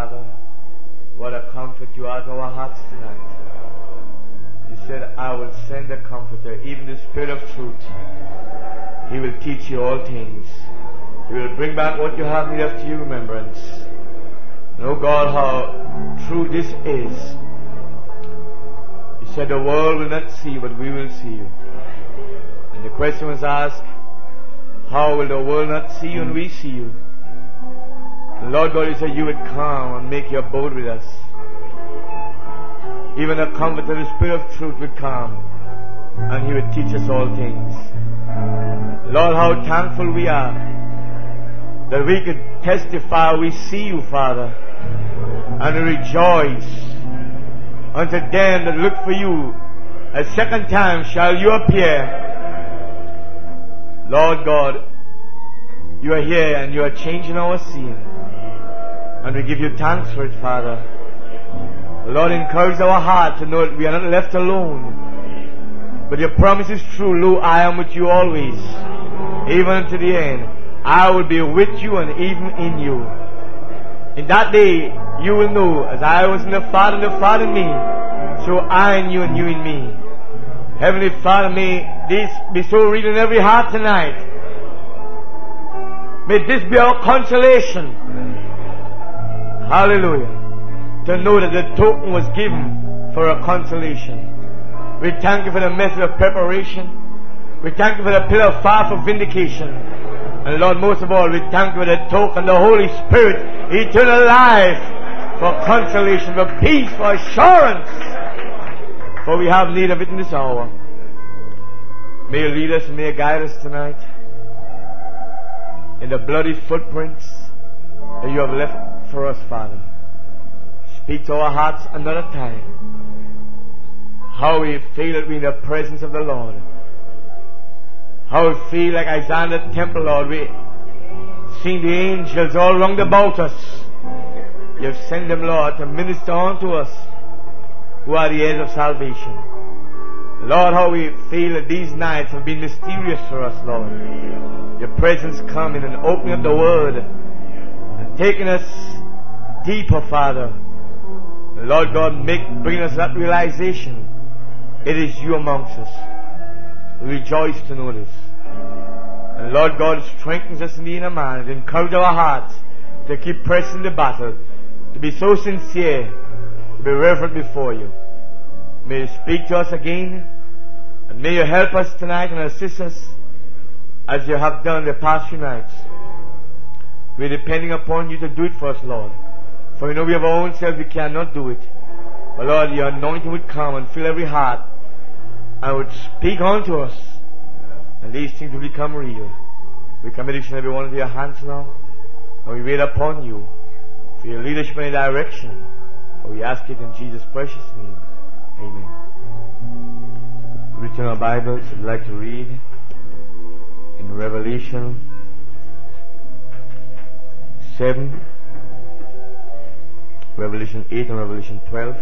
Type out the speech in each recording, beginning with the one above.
Father, what a comfort you are to our hearts tonight. You said, I will send a comforter, even the Spirit of truth. He will teach you all things. He will bring back what you have need of to your remembrance. And oh God, how true this is. You said the world will not see, but we will see you. And the question was asked, how will the world not see you and we see you? The Lord God, you said you would come and make your abode with us. Even the comforter, the Spirit of truth would come and he would teach us all things. Lord, how thankful we are that we could testify we see you, Father, and rejoice unto them that look for you. A second time shall you appear. Lord God, you are here and you are changing our scene. And we give you thanks for it, Father. Lord, encourage our heart to know that we are not left alone. But your promise is true. Lo, I am with you always, even to the end. I will be with you and even in you. In that day, you will know, as I was in the Father and the Father in me, so I in you and you in me. Heavenly Father, may this be so real in every heart tonight. May this be our consolation. Hallelujah. To know that the token was given for a consolation. We thank you for the method of preparation. We thank you for the pillar of fire for vindication. And Lord, most of all, we thank you for the token, the Holy Spirit, eternal life, for consolation, for peace, for assurance. For we have need of it in this hour. May you lead us and may you guide us tonight in the bloody footprints that you have left for us, Father. Speak to our hearts another time. How we feel that we're in the presence of the Lord. How we feel like Isaiah in the temple, Lord. We see the angels all round about us. You have sent them, Lord, to minister unto us who are the heirs of salvation. Lord, how we feel that these nights have been mysterious for us, Lord. Your presence coming and opening up the Word and taking us deeper, Father. Lord God, bring us that realization. It is you amongst us. We rejoice to know this. And Lord God, it strengthens us in the inner man. It encourages our hearts to keep pressing the battle, to be so sincere, to be reverent before you. May you speak to us again, and may you help us tonight and assist us as you have done the past few nights. We're depending upon you to do it for us, Lord. For we know we have our own self, we cannot do it. But Lord, your anointing would come and fill every heart and would speak unto us. And these things will become real. We commit each and every one into your hands now. And we wait upon you for your leadership and direction. For we ask it in Jesus' precious name. Amen. We turn our Bibles. I'd like to read in Revelation 7. Revelation 8 and Revelation 12.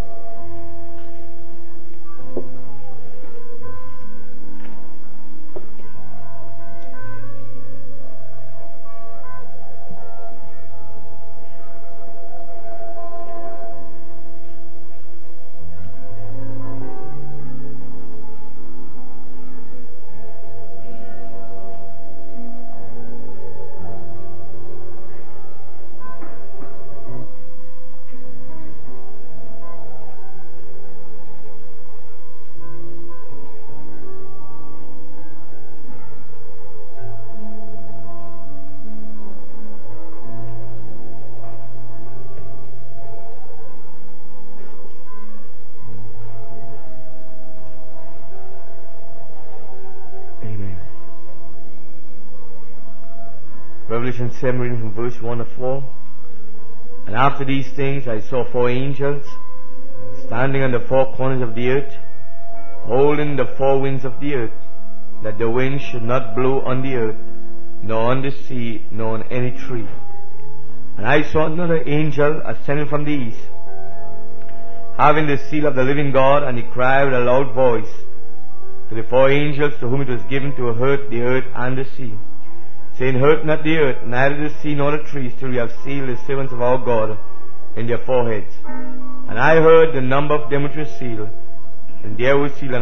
Revelation 7, reading from verse 1 to 4. And after these things I saw 4 angels standing on the 4 corners of the earth, holding the 4 winds of the earth, that the wind should not blow on the earth, nor on the sea, nor on any tree. And I saw another angel ascending from the east, having the seal of the living God, and he cried with a loud voice to the 4 angels to whom it was given to hurt the earth and the sea, saying, Hurt not the earth, neither the sea nor the trees, till we have sealed the servants of our God. in their foreheads. And I heard the number of them which were sealed, and there were sealed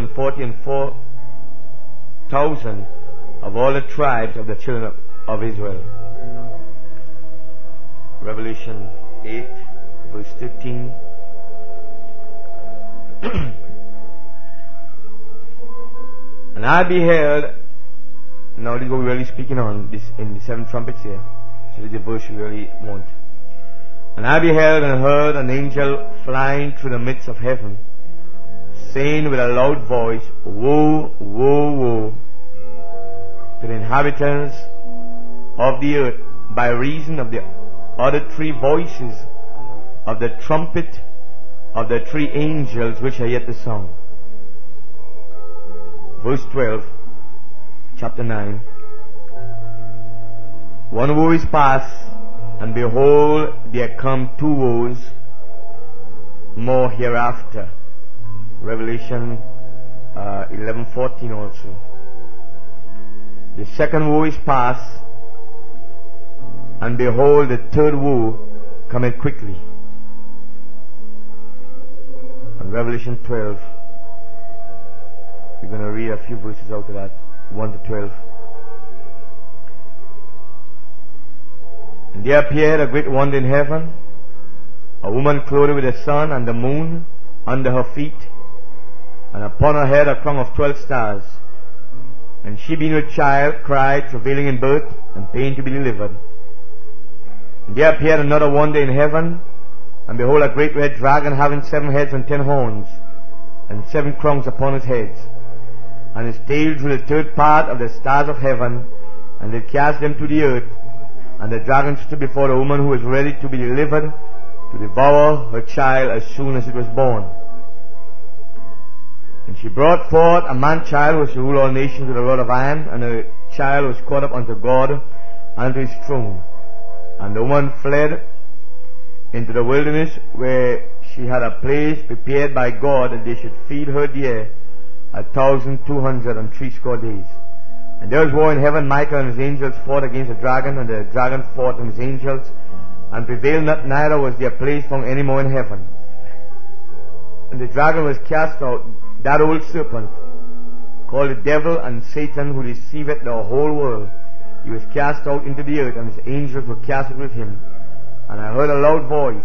144,000 of all the tribes of the children of Israel. Revelation 8, verse 15. And I beheld, now this is what we're really speaking on, this in the 7 trumpets here. So this is the verse you really want. And I beheld and heard an angel flying through the midst of heaven, saying with a loud voice, Woe, woe, woe, to the inhabitants of the earth, by reason of the other 3 voices of the trumpet of the 3 angels which are yet to sound. Verse 12, chapter 9. One woe is past, and behold, there come 2 woes more hereafter. Revelation 11:14 also. The second woe is past, and behold, the 3rd woe cometh quickly. And Revelation 12, we're going to read a few verses out of that, 1 to 12. And there appeared a great wonder in heaven, a woman clothed with the sun and the moon under her feet, and upon her head a crown of 12 stars. And she, being with child, cried, travailing in birth, and pain to be delivered. And there appeared another wonder in heaven, and behold, a great red dragon, having 7 heads and 10 horns, and 7 crowns upon his heads. And his tail drew the 3rd part of the stars of heaven, and did cast them to the earth. And the dragon stood before the woman who was ready to be delivered, to devour her child as soon as it was born. And she brought forth a man-child who was to rule all nations with a rod of iron, and the child was caught up unto God and unto his throne. And the woman fled into the wilderness, where she had a place prepared by God that they should feed her there 1,260 days. And there was war in heaven. Michael and his angels fought against the dragon, and the dragon fought and his angels, and prevailed not, neither was their place found any more in heaven. And the dragon was cast out, that old serpent, called the devil and Satan, who deceiveth the whole world. He was cast out into the earth, and his angels were cast out with him. And I heard a loud voice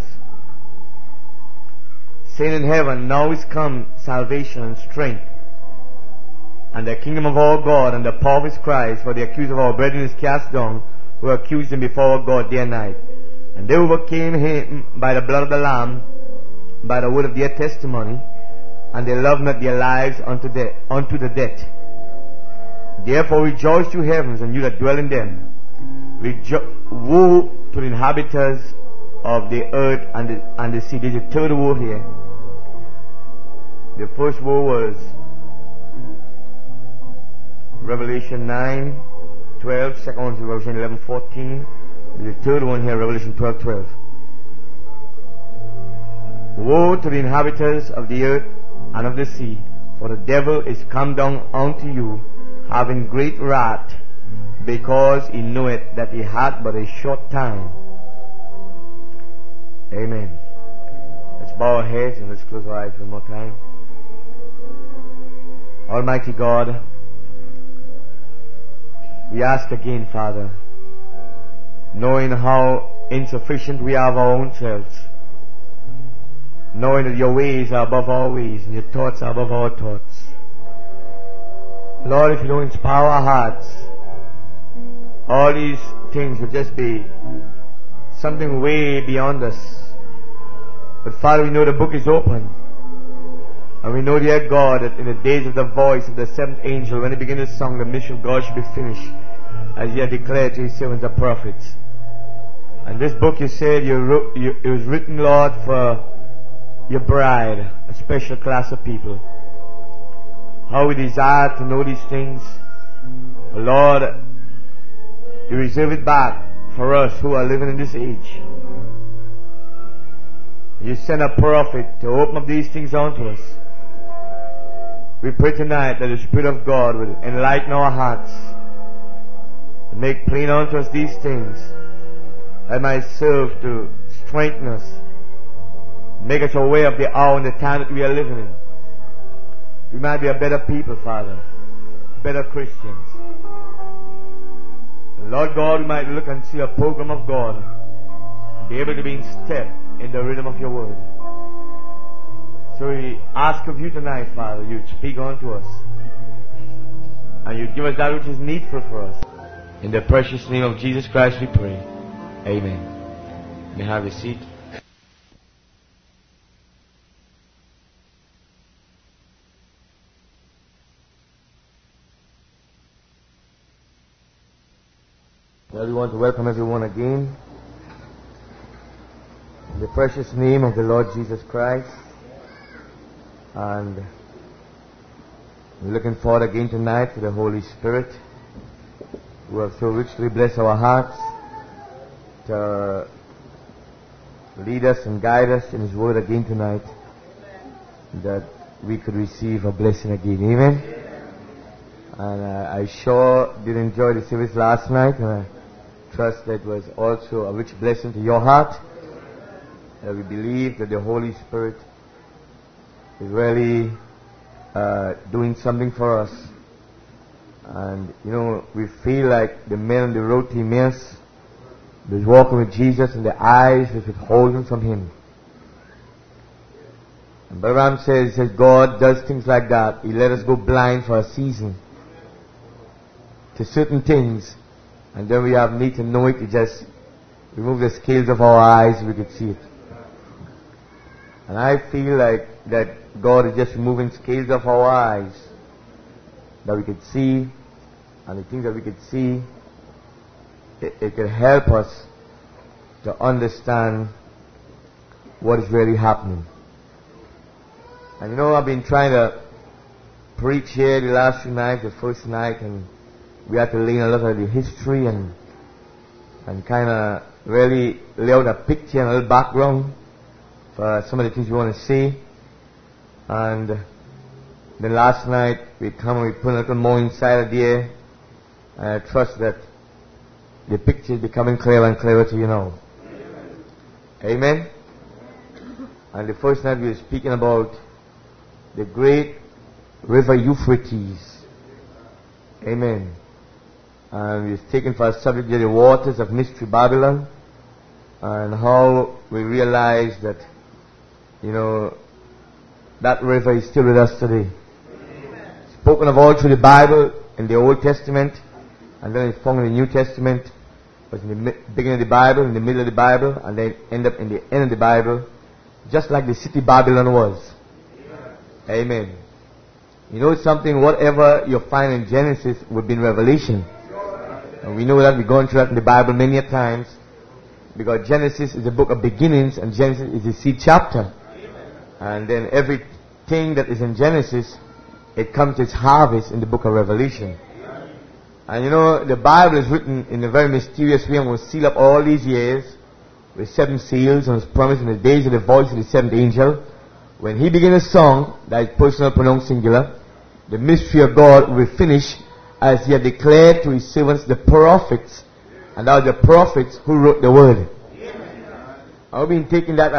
saying in heaven, Now is come salvation and strength, and the kingdom of our God, and the power of his Christ, for the accuser of our brethren is cast down, who accused him before our God day and night. And they overcame him by the blood of the Lamb, by the word of their testimony, and they loved not their lives unto the death. Therefore rejoice, you heavens, and you that dwell in them. Woe to the inhabitants of the earth and the sea. There's a 3rd woe here. The first woe was Revelation 9:12. Second one is Revelation 11:14. The 3rd one here, Revelation 12:12. Woe to the inhabitants of the earth and of the sea, for the devil is come down unto you, having great wrath, because he knoweth that he hath but a short time. Amen. Let's bow our heads and let's close our eyes one more time. Almighty God, we ask again, Father, knowing how insufficient we are of our own selves, knowing that your ways are above our ways and your thoughts are above our thoughts. Lord, if you don't inspire our hearts, all these things will just be something way beyond us. But Father, we know the book is open. And we know, dear God, that in the days of the voice of the 7th angel, when he began the song, the mission of God should be finished, as he had declared to his servants the prophets. And this book, you said, it was written, Lord, for your bride, a special class of people. How we desire to know these things. But Lord, you reserve it back for us who are living in this age. You send a prophet to open up these things unto us. We pray tonight that the Spirit of God will enlighten our hearts and make plain unto us these things, that might serve to strengthen us. Make us aware of the hour and the time that we are living in. We might be a better people, Father. Better Christians. And Lord God, we might look and see a program of God. Be able to be in step in the rhythm of your word. So we ask of you tonight, Father, you'd speak unto us. And you'd give us that which is needful for us. In the precious name of Jesus Christ we pray. Amen. You may have a seat. Well, we want to welcome everyone again. In the precious name of the Lord Jesus Christ. And we're looking forward again tonight to the Holy Spirit, who have so richly blessed our hearts to lead us and guide us in His Word again tonight, that we could receive a blessing again. Amen? And I sure did enjoy the service last night, and I trust that it was also a rich blessing to your heart. We believe that the Holy Spirit is really doing something for us. And, you know, we feel like the men on the road to Emmaus, those walking with Jesus, and their eyes was withholding from Him. And Balaam says God does things like that. He let us go blind for a season to certain things. And then we have need to know it. He just remove the scales of our eyes, we could see it. And I feel like that God is just removing scales of our eyes that we could see, and the things that we could see, it can help us to understand what is really happening. And you know, I've been trying to preach here the last few nights, the first night, and we had to learn a lot of the history and kind of really lay out a picture and a little background for some of the things we want to see. And then last night we come and we put a little more inside there. And I trust that the picture is becoming clearer and clearer to you now. Amen. And the first night we were speaking about the great river Euphrates. Amen. And we was taken for a subject there, the waters of Mystery Babylon, and how we realize that, you know, that river is still with us today. Amen. Spoken of all through the Bible, in the Old Testament, and then it's found in the New Testament. It was in the beginning of the Bible, in the middle of the Bible, and then end up in the end of the Bible, just like the city Babylon was. Amen. Amen. You know something, whatever you find in Genesis would be in Revelation. And we know that, we've gone through that in the Bible many a times, because Genesis is a book of beginnings, and Genesis is a seed chapter. And then everything that is in Genesis, it comes to its harvest in the book of Revelation. And you know, the Bible is written in a very mysterious way, and was sealed up all these years with 7 seals, and was promised in the days of the voice of the 7th angel. When he began a song, that is personal pronounced singular, the mystery of God will finish as He had declared to His servants the prophets, and that was the prophets who wrote the word. I've been taking that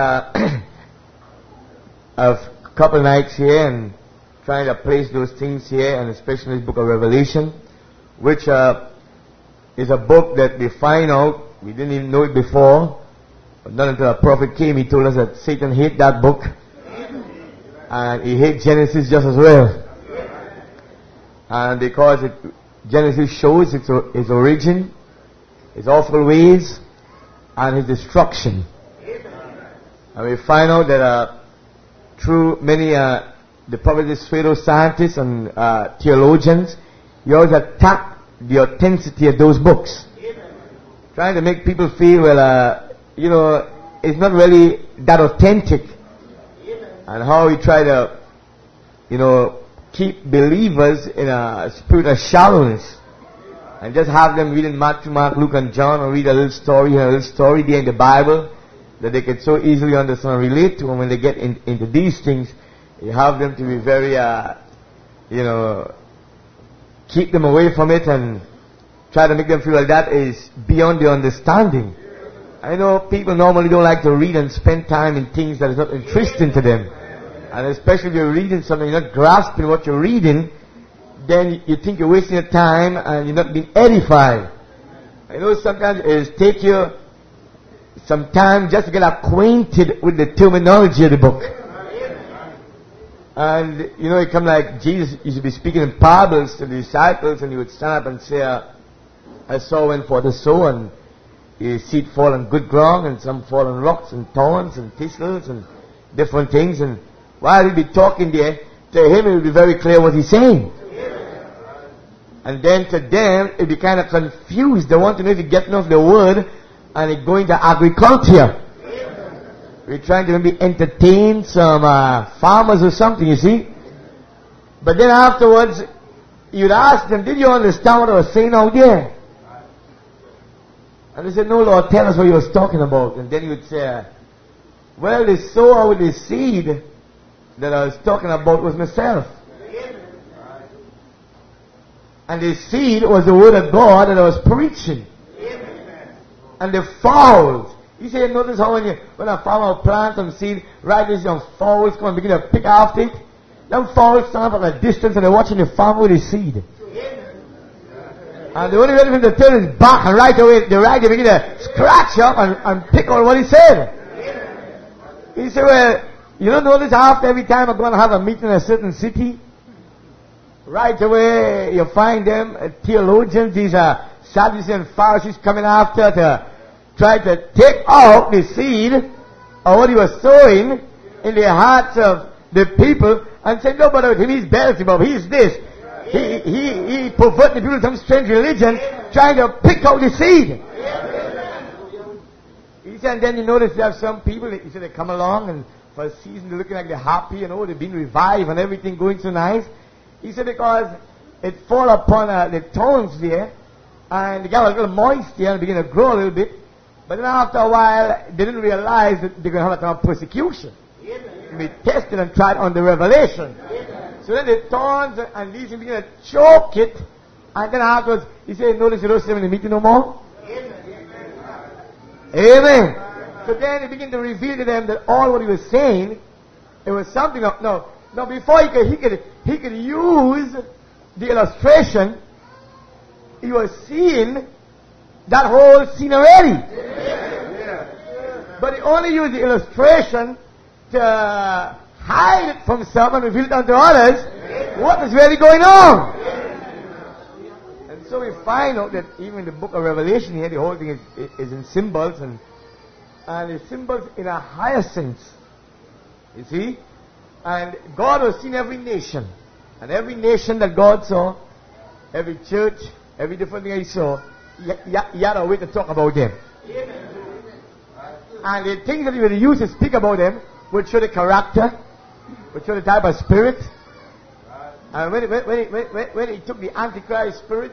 of a couple nights here and trying to place those things here, and especially this book of Revelation, which is a book that we find out, we didn't even know it before, but not until a prophet came, he told us that Satan hates that book, and he hates Genesis just as well. And because Genesis shows its origin, His awful ways, and His destruction. And we find out that through many the prophets, pseudoscientists and theologians, he always attack the authenticity of those books. Trying to make people feel, well, you know, it's not really that authentic. And how he try to, you know, keep believers in a spirit of shallowness, and just have them reading Matthew, Mark, Luke, and John, and read a little story here, a little story there in the Bible that they can so easily understand and relate to. And when they get into these things, you have them to be very, you know, keep them away from it and try to make them feel like that is beyond their understanding. I know people normally don't like to read and spend time in things that is not interesting to them. And especially if you're reading something, you're not grasping what you're reading, then you think you're wasting your time and you're not being edified. I know sometimes it take you some time just to get acquainted with the terminology of the book. And, you know, it come like Jesus used to be speaking in parables to the disciples, and he would stand up and say, I saw when for the sow, and you see it fall on good ground, and some fall on rocks and thorns and thistles and different things. And while he'd be talking there, to him it would be very clear what he's saying. And then to them, it'd be kind of confused. They want to know if you get off the word and it going to agriculture. We're trying to maybe entertain some farmers or something, you see. But then afterwards, you'd ask them, did you understand what I was saying out there? And they said, no, Lord, tell us what you was talking about. And then he would say, well, the sower with the seed that I was talking about was myself. And the seed was the word of God that I was preaching. And the fowls. You say, notice how when a farmer plants some seed, right there's some fowls come and begin to pick after it. Them fowls stand up at a distance and they're watching the farmer with his seed. And the only way for him to turn his back and right away, they begin to scratch up and pick on what he said. He said, well, you don't notice after every time I'm going to have a meeting in a certain city, right away you find them theologians, these are Sadducees and Pharisees coming after to try to take out the seed of what he was sowing in the hearts of the people and say, no, but him, he's Beelzebub, he's this. He perverted the people to some strange religion trying to pick out the seed. He said, and then you notice you have some people, he said, they come along and for a season they're looking like they're happy, you know, they've been revived and everything going so nice. He said, because it fall upon the thorns there and they got a little moist there and begin to grow a little bit. But then after a while, they didn't realize that they're going to have a time of persecution. Be tested and tried on the revelation. So then the thorns and these begin to choke it. And then afterwards, he said, notice you don't see them in the meeting no more. Amen. So then he began to reveal to them that all what he was saying, it was something of, no, before he could use the illustration, he was seeing that whole scene already. But he only used the illustration to hide it from some and reveal it unto others what is really going on. And so we find out that even in the book of Revelation here, the whole thing is in symbols and the symbols in a higher sense. You see? And God was seeing every nation. And every nation that God saw, every church, every different thing he saw, he had a way to talk about them. And the things that he would use to speak about them would show the character, would show the type of spirit. And when he took the Antichrist spirit,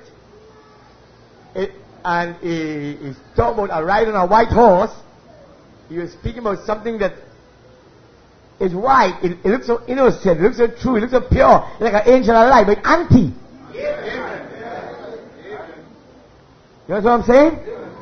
and he talked about a ride on a white horse, he was speaking about something that is white. It looks so innocent, it looks so true, it looks so pure, like an angel of light, but anti. You know what I'm saying?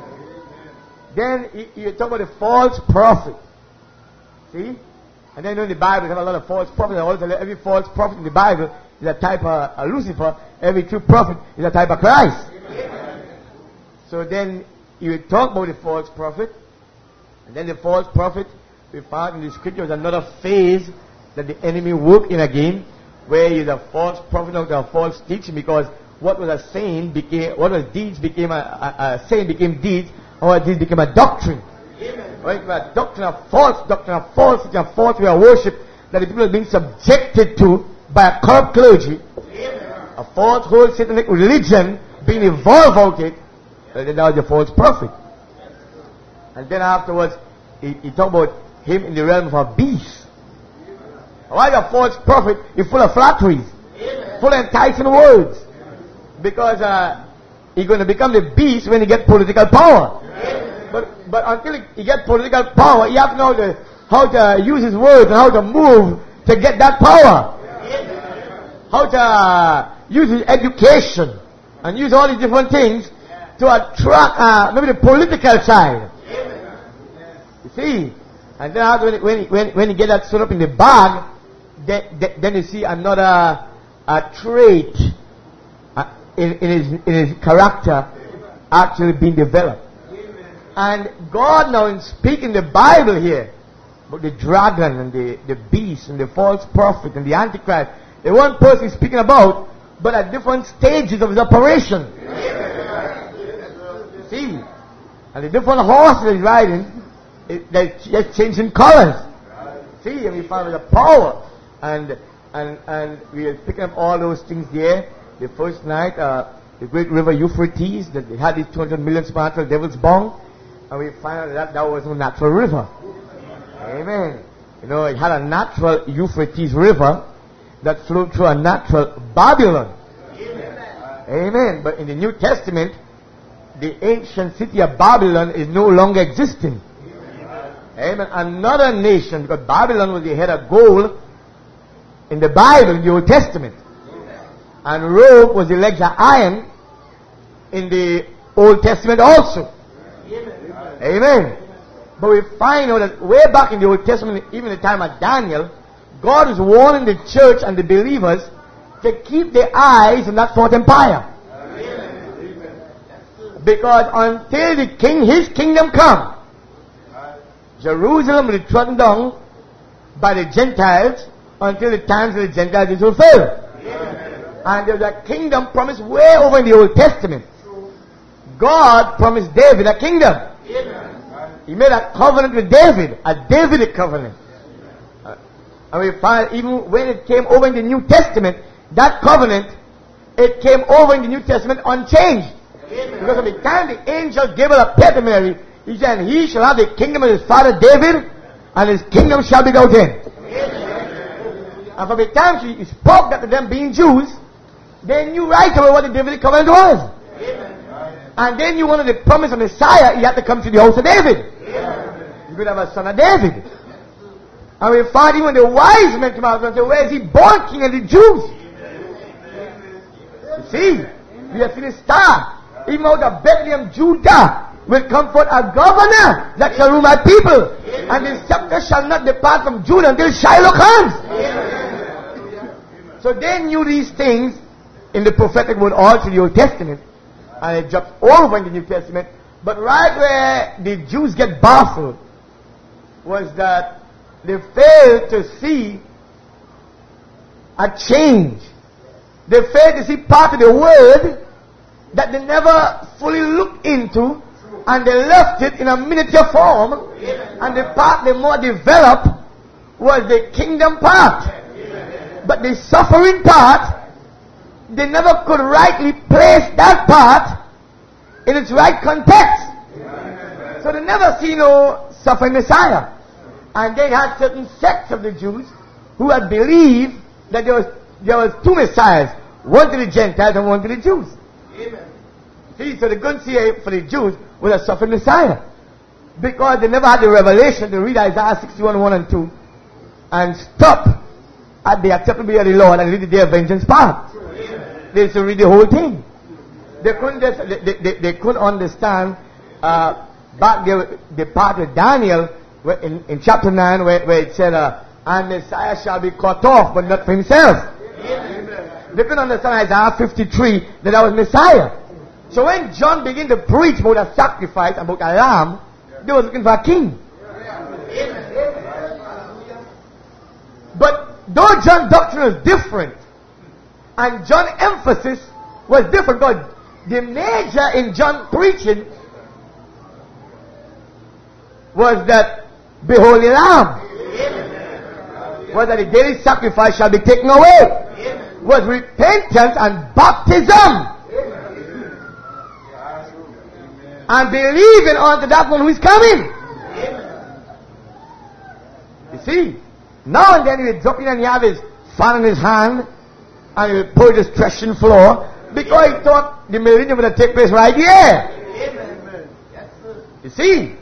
Then you talk about the false prophet. See? And then in the Bible, you have a lot of false prophets. Every false prophet in the Bible is a type of Lucifer. Every true prophet is a type of Christ. So then you talk about the false prophet. And then the false prophet, we found in the scripture, was another phase that the enemy worked in again, where he is a false prophet of a false teaching, because what was a saying became, what was deeds became a saying became deeds, or deeds became a doctrine. Right? A doctrine of false teaching, a false way of worship that the people are being subjected to by a corrupt clergy. A false whole satanic religion being evolved out it, and then that was the false prophet. And then afterwards, he talked about him in the realm of a beast. Why the false prophet is full of flatteries, full of enticing words. Because he's going to become the beast when he gets political power. But until he gets political power, he has to know how to use his words and how to move to get that power. How to use his education and use all these different things to attract maybe the political side. You see? And then when you get that sewed up in the bag, then you see another trait in his character actually being developed. And God now in speaking the Bible here about the dragon and the beast and the false prophet and the Antichrist, the one person he's speaking about, but at different stages of his operation. See? And the different horses he's riding, they're just changing colors. See? And we find the power. And we are picking up all those things there. The first night, the great river Euphrates, that they had these 200 million spiritual devils bound. And we find out that was no natural river. Amen. You know, it had a natural Euphrates river that flowed through a natural Babylon. Amen. But in the New Testament, the ancient city of Babylon is no longer existing. Amen. Another nation, because Babylon was the head of gold in the Bible, in the Old Testament. And Rome was the legs of iron in the Old Testament also. Amen. But we find out that way back in the Old Testament, even the time of Daniel, God is warning the church and the believers to keep their eyes on that fourth empire. Because until the king, his kingdom come, Jerusalem will be trodden down by the Gentiles until the times of the Gentiles is fulfilled. And there's a kingdom promised way over in the Old Testament. God promised David a kingdom. He made a covenant with David, a Davidic covenant. And we find even when it came over in the New Testament, that covenant, it came over in the New Testament unchanged. Because at the time the angel Gabriel appeared to Mary, he said, and he shall have the kingdom of his father David, and his kingdom shall be without end. And from the time she spoke that to them being Jews, they knew right away what the Davidic covenant was. And they knew one of the promise of Messiah, he had to come to the house of David. You could have a son of David. And we find even the wise men come out and say, where is he born, king of the Jews? You see, we have seen a star. Even out of Bethlehem, Judah, will come forth a governor that shall rule my people. And the scepter shall not depart from Judah until Shiloh comes. So they knew these things in the prophetic word all through the Old Testament. And it jumped over in the New Testament. But right where the Jews get baffled was that they failed to see a change. They failed to see part of the word that they never fully looked into, and they left it in a miniature form. And the part they more developed was the kingdom part. But the suffering part, they never could rightly place that part in its right context. So they never see no suffering Messiah. And they had certain sects of the Jews who had believed that there was two Messiahs, one to the Gentiles and one to the Jews. See, so the good see for the Jews was a suffering Messiah. Because they never had the revelation to read Isaiah 61:1 and 2 and stop at the acceptability of the Lord and read the day of vengeance part. They used to read the whole thing. They couldn't they couldn't understand back the part of Daniel in chapter 9 where it said, and Messiah shall be cut off, but not for himself. They couldn't understand Isaiah 53 that was Messiah. So when John began to preach about a sacrifice, about a lamb, they were looking for a king. But though John's doctrine was different, and John's emphasis was different, because the major in John preaching was that, behold the lamb, was that the daily sacrifice shall be taken away, was repentance and baptism, and believing unto that one who is coming. You see, now and then he would drop in and he have his fan in his hand, and he would put his threshing floor, because he thought the millennium would take place right here. You see?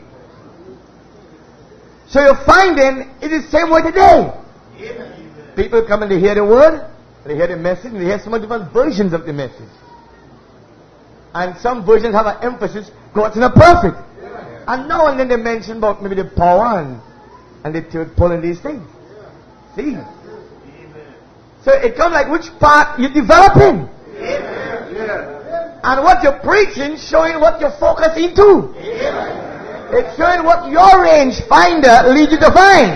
So you're finding it is the same way today. People come and they hear the word, they hear the message, and they hear so many different versions of the message. And some versions have an emphasis, God's in a prophet. And now and then they mention about maybe the power and the third pull and these things. See? So it comes like which part you're developing. And what you're preaching showing what you're focusing to. It's showing what your range finder leads you to find.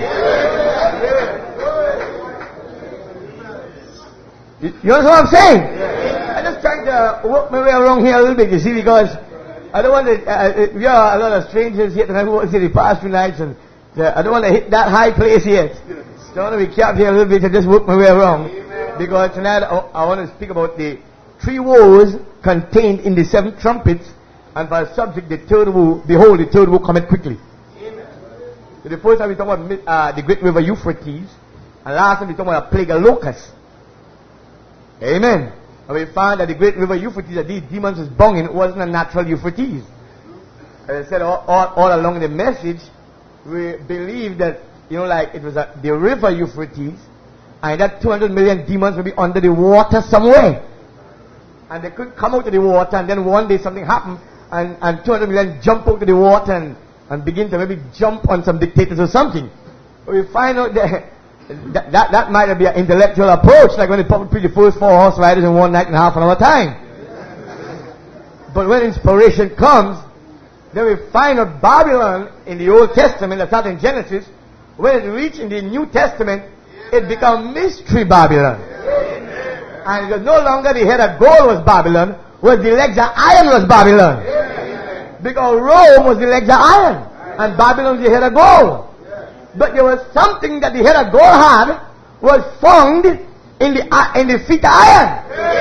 You understand what I'm saying? I'm just trying to work my way around here a little bit, you see, because I don't want to, we are a lot of strangers here tonight who want to see the past few nights, and I don't want to hit that high place yet. So I want to be kept here a little bit and just work my way around. Because tonight I want to speak about the 3 woes contained in the 7 trumpets, and for a subject, the third woe, behold, the third woe cometh quickly. So the first time we talk about the great river Euphrates, and last time we talk about a plague of locusts. Amen. And we found that the great river Euphrates that these demons was bound in wasn't a natural Euphrates. As I said all along the message, we believe that, you know, like it was the river Euphrates, and that 200 million demons will be under the water somewhere. And they could come out of the water, and then one day something happened, and 200 million jump out of the water and begin to maybe jump on some dictators or something. But we find out that might be an intellectual approach, like when they probably preach the first 4 horse riders in 1 night and half an hour time. But when inspiration comes, then we find out Babylon in the Old Testament, that's not in Genesis. When it reached in the New Testament, it became Mystery Babylon. And it was no longer the head of gold was Babylon, was the legs of iron was Babylon. Because Rome was the legs of iron, and Babylon was the head of gold. But there was something that the head of gold had was found in the feet of iron.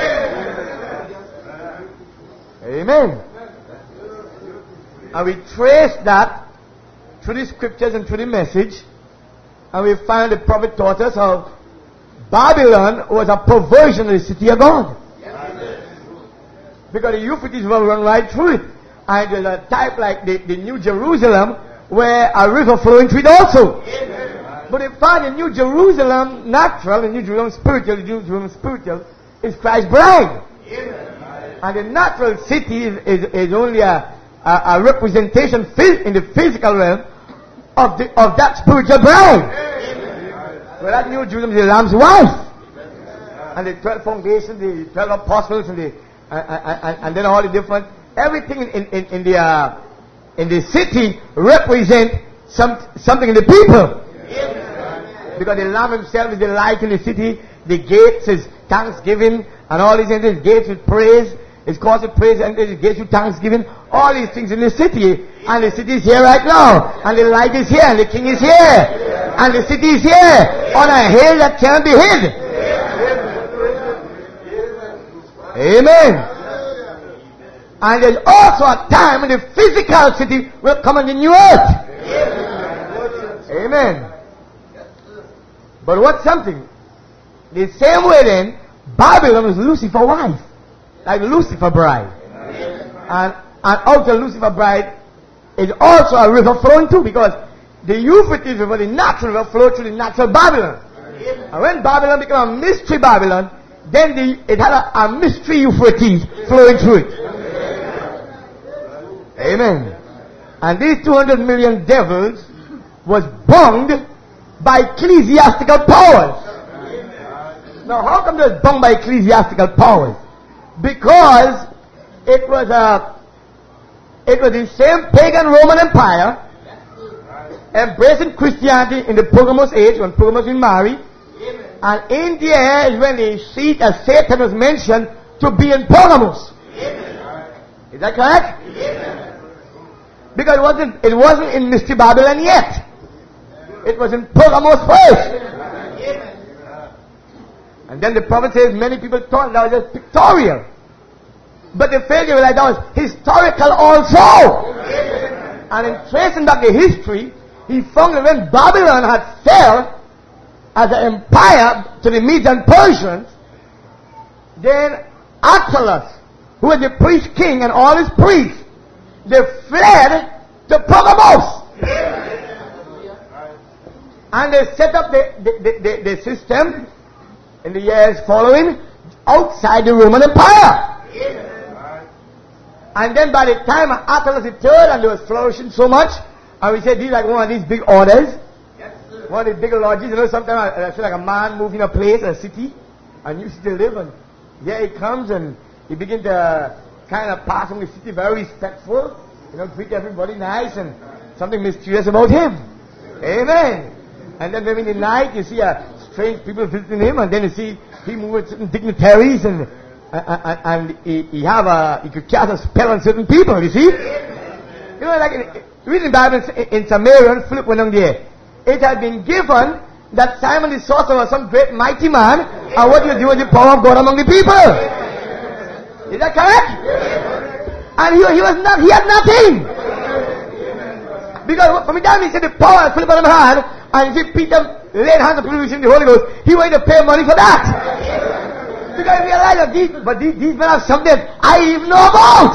Amen. And we trace that through the scriptures and through the message, and we find the prophet taught us how Babylon was a perversion of the city of God. Because the Euphrates will run right through it. And there's a type like the New Jerusalem, where a river flowing through it also. But in fact, the New Jerusalem natural, the New Jerusalem spiritual, the New Jerusalem spiritual is Christ's bride. And the natural city is only a representation in the physical realm of that spiritual bride. Well, that New Jerusalem is the Lamb's wife. And the 12 foundations, the 12 apostles, and then all the different, everything in the city represent something in the people. Because the Lamb himself is the light in the city. The gates is thanksgiving, and all these things. The gates with praise. It's called the praise, and the gates with thanksgiving. All these things in the city. And the city is here right now. And the light is here, and the king is here. And the city is here on a hill that cannot be hid. Amen. And there's also a time when the physical city will come on the new earth. Amen. But what's something? The same way then, Babylon was Lucifer's wife. Like Lucifer bride. And out of Lucifer bride is also a river flowing too, because the Euphrates River, the natural river, flowed through the natural Babylon. And when Babylon became a mystery Babylon, then it had a mystery Euphrates flowing through it. Amen. And these 200 million devils was bound by ecclesiastical powers. Now, how come they was bound by ecclesiastical powers? Because it was the same pagan Roman Empire embracing Christianity in the Pergamos age, when Pergamos was married. And in the air is when the seat of Satan was mentioned to be in Pergamos. Is that correct? Because it wasn't in Mystery Babylon yet. It was in Pergamos first. And then the prophet says many people thought that was just pictorial. But the failure was like that was historical also. And in tracing back the history, he found that when Babylon had fell as an empire to the Medes and Persians, then Attalus, who was the priest king and all his priests, they fled to Pergamos. And they set up the system in the years following outside the Roman Empire. And then by the time Attalus III, and they was flourishing so much, and we said these like one of these big orders, one of these big lodges. You know, sometimes I feel like a man moving a place, a city, and you still live, and here he comes, and he begins to kind of pass from the city, very respectful, you know, treat everybody nice, and something mysterious about him. Amen. And then maybe in the night you see strange people visiting him, and then you see he move with certain dignitaries, and he could cast a spell on certain people. You see, you know, like reading the Bible in Samaria, Philip went on there. It had been given that Simon the sorcerer was some great mighty man, and what you do with the power of God among the people. Is that correct? And he had nothing. Because from the time he said the power of Philip on him had, and you see Peter laid hands on people receiving the Holy Ghost, he wanted to pay money for that. Because he realized that these men have something I even know about.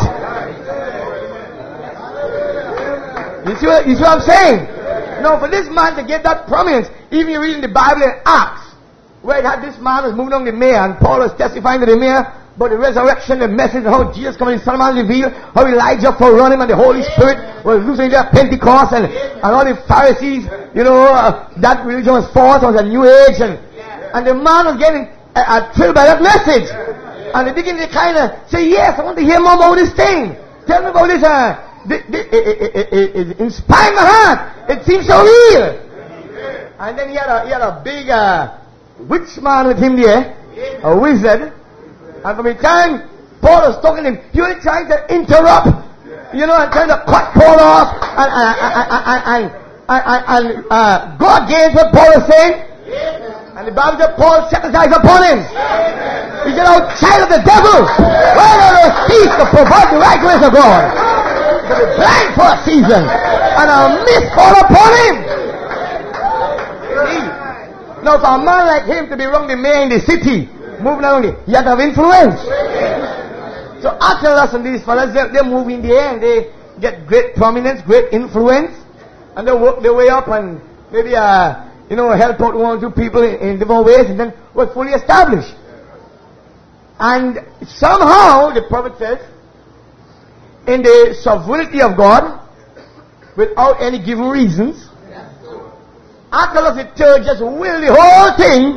You see what I'm saying? Now for this man to get that prominence, even you read in the Bible in Acts, where it had this man was moving on the mayor, and Paul was testifying to the mayor about the resurrection, the message, how Jesus coming in Solomon revealed, how Elijah forerun him, and the Holy Spirit was losing their Pentecost, and all the Pharisees, you know, that religion was false, was a new age, and the man was getting thrilled by that message. And they begin to kind of say, yes, I want to hear more about this thing. Tell me about this. It inspired my heart. It seems so real. And then he had a big witch man with him there, a wizard. And from the time Paul was talking to him, he was trying to interrupt, you know, and trying to cut Paul off and go against what Paul was saying. And the Bible said Paul set his eyes upon him. He said, "Oh, child of the devil, why don't you cease to provide the right ways of God? To be blind for a season, and a mist fall upon him." Now, for a man like him to be wrong the mayor in the city, moving around it, he had to have influence. So Attalus and these fellas, they move in the air and they get great prominence, great influence, and they work their way up and maybe you know, help out one or two people in different ways, and then was fully established. And somehow, the prophet says, in the sovereignty of God, without any given reasons, Attalus III just willed the whole thing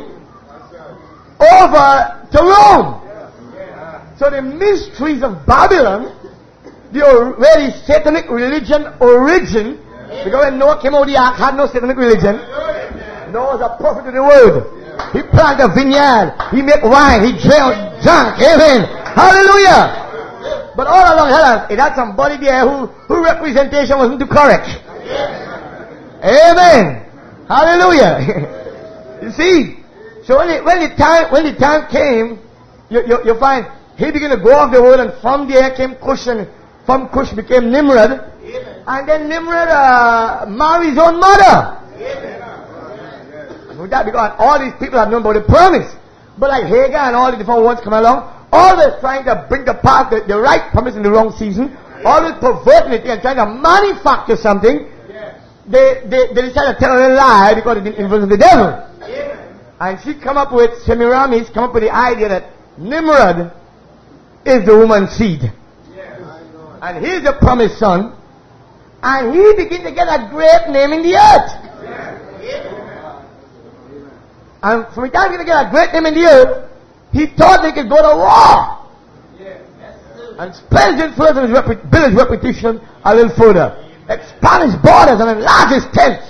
over to Rome. So the mysteries of Babylon, where the satanic religion origin, because when Noah came out of the ark, had no satanic religion. Noah was a prophet of the word. He planted a vineyard. He made wine. He drank. Amen. Hallelujah. But all along, it had somebody there who representation wasn't too correct. Amen. Hallelujah. You see? So when the time came, you find he began to go off the world, and from there came Cush, and from Cush became Nimrod. And then Nimrod married his own mother. With that, because all these people have known about the promise. But like Hagar and all the different ones come along, always trying to bring the path, the right promise in the wrong season, always perverting it and trying to manufacture something. They decide to tell her a lie because it didn't influence the devil. And she come up with, Semiramis come up with the idea that Nimrod is the woman's seed. And he's the promised son. And he begins to get a great name in the earth. And from the time he get a great name in the earth, he thought they could go to war. And spread his influence and build his reputation a little further. Expand his borders and enlarge his tents.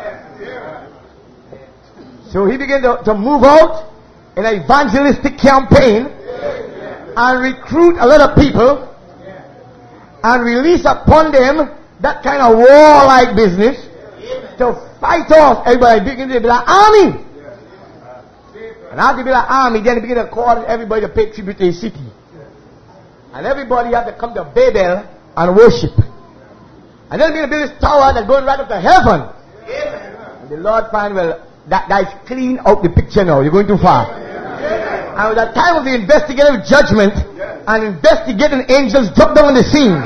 So he began to move out in an evangelistic campaign and recruit a lot of people and release upon them that kind of warlike business to fight off everybody. Begin to be like army. And after be like army, then he began to call everybody to pay tribute to his city. And everybody had to come to Babel and worship. And then he began to build this tower that's going right up to heaven. And the Lord found, well, that's clean out the picture now. You're going too far. And at the time of the investigative judgment and investigating angels dropped down on the scene.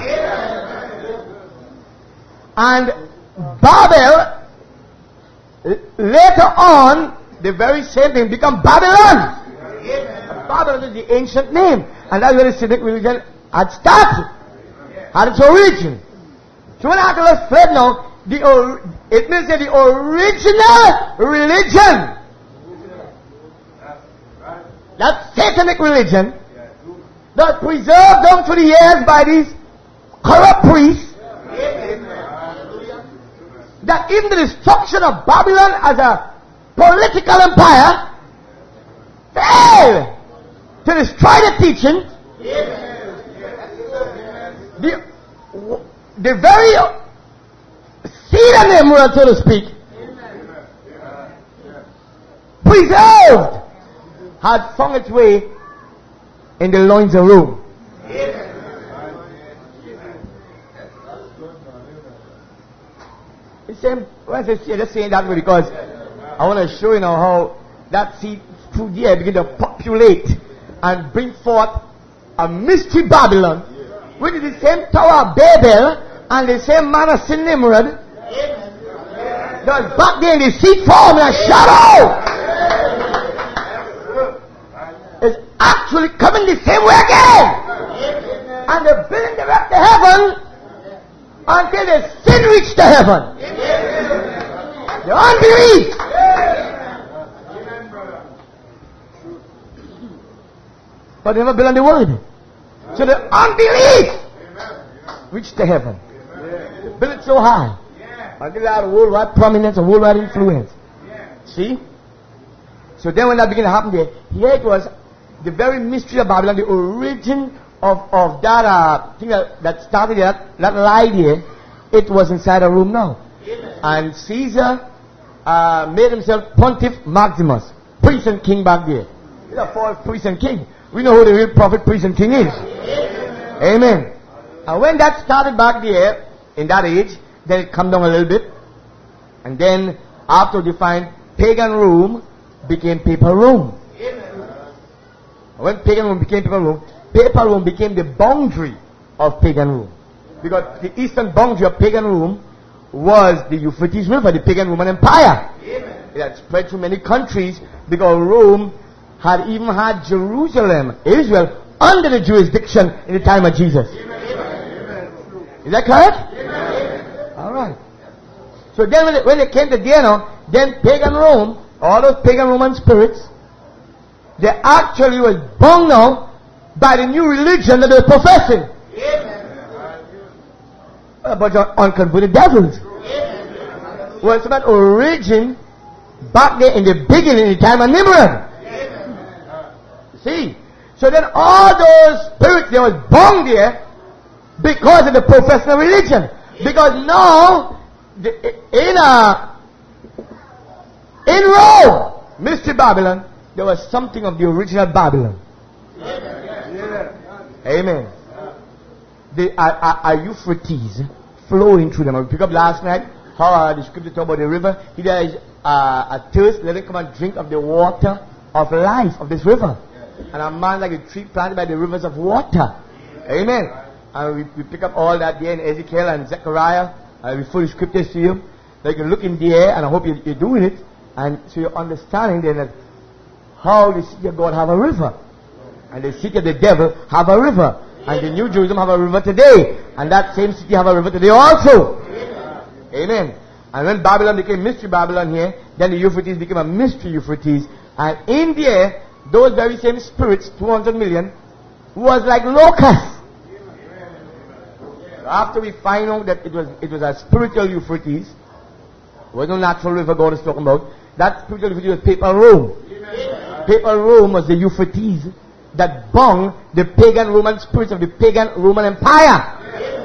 And Babel, later on, the very same thing become Babylon. Babylon is the ancient name. And that's where the Semitic religion had started. Had its origin. So when Archelaus fled now, it means that the original religion, that satanic religion, that preserved down through the years by these corrupt priests, that even the destruction of Babylon as a political empire failed to destroy the teaching. The very seed of Nimrod, so to speak, preserved, had found its way in the loins of Rome. Just saying that way because I want to show you now how that seed through the air begin to populate and bring forth a mystery Babylon, which is the same Tower of Babel and the same man of sin Nimrod. That back there in the seed form in a shadow is actually coming the same way again. And they're building direct to heaven until the sin reached to heaven. The unbelief. But they never built on the word. So the unbelief reached to heaven. They built it so high until they had worldwide prominence and worldwide influence. See? So then when that began to happen there, here it was the very mystery of Babylon, the origin of that thing that started that lie there. It was inside a room now. And Caesar made himself Pontiff Maximus, priest and king back there. He's a false priest and king. We know who the real prophet, priest and king is. Amen. And when that started back there, in that age, then it come down a little bit. And then, after you find pagan Rome became papal Rome. When pagan Rome became papal Rome became the boundary of pagan Rome. Because the eastern boundary of pagan Rome was the Euphrates River, the pagan Roman Empire. It had spread through many countries because Rome had even had Jerusalem, Israel, under the jurisdiction in the time of Jesus. Is that correct? Alright. So then when they came to there then pagan Rome, all those pagan Roman spirits, they actually was bound now by the new religion that they were professing. A bunch of unconverted devils. Well, it's about origin back there in the beginning, in the time of Nimrod. See? So then all those spirits, they was bound there because of the professional religion. Because now, in Rome, Mystery Babylon, there was something of the original Babylon. Amen. The Euphrates flowing through them. We pick up last night how the scripture talk about the river. He there is a thirst, let him come and drink of the water of life of this river. And a man like a tree planted by the rivers of water. Amen. And we pick up all that there in Ezekiel and Zechariah. We full scriptures to you. So you can look in the air, and I hope you're doing it. And so you're understanding then that how the city of God have a river. And the city of the devil have a river. And the New Jerusalem have a river today. And that same city have a river today also. Amen. And when Babylon became Mystery Babylon here, then the Euphrates became a Mystery Euphrates. And in there, those very same spirits, 200 million, was like locusts. After we find out that it was a spiritual Euphrates, it was no natural river God is talking about, that spiritual Euphrates was papal Rome. Papal Rome was the Euphrates that bound the pagan Roman spirits of the pagan Roman Empire.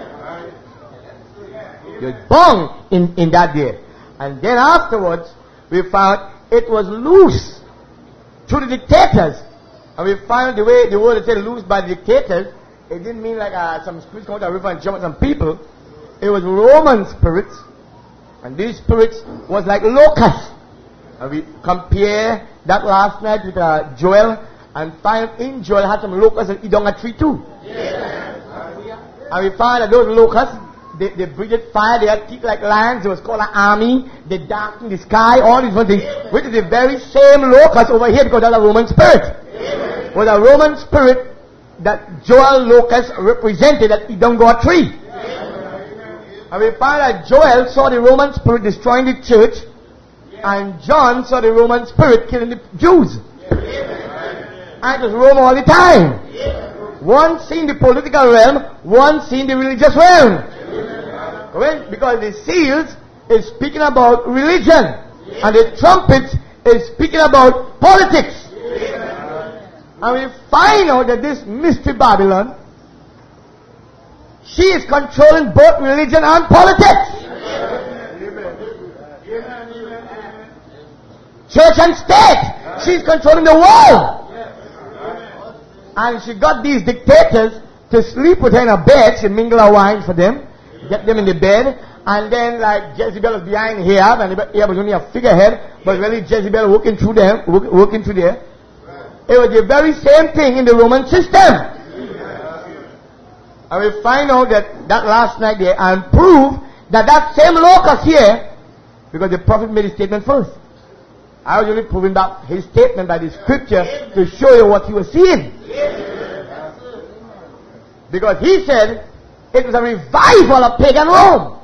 It was bound in that day. And then afterwards, we found it was loose through the dictators. And we found the way the word is said loose by the dictators, it didn't mean like some spirits come out of the river and jump at some people. It was Roman spirits. And these spirits was like locusts. And we compare that last night with Joel, and find in Joel had some locusts that eat down a tree too. And we found that those locusts, they breathed fire, they had teeth like lions, it was called an army, they darkened the sky, all these things, which is the very same locust over here because that's a Roman spirit. Was a Roman spirit that Joel Lucas represented that he don't go a tree. And we find that Joel saw the Roman spirit destroying the church, and John saw the Roman spirit killing the Jews. And it was Rome all the time. One seen the political realm, one seen the religious realm. Because the seals is speaking about religion, and the trumpets is speaking about politics. And we find out that this mystery Babylon, she is controlling both religion and politics. Church and state. She's controlling the world. And she got these dictators to sleep with her in a bed. She mingle her wine for them, get them in the bed, and then like Jezebel was behind Ahab, and Ahab was only a figurehead, but really Jezebel working through them, working through there. It was the very same thing in the Roman system. And we find out that last night there, and prove that same locus here, because the prophet made his statement first. I was only proving back his statement by the scripture to show you what he was seeing. Because he said it was a revival of pagan Rome.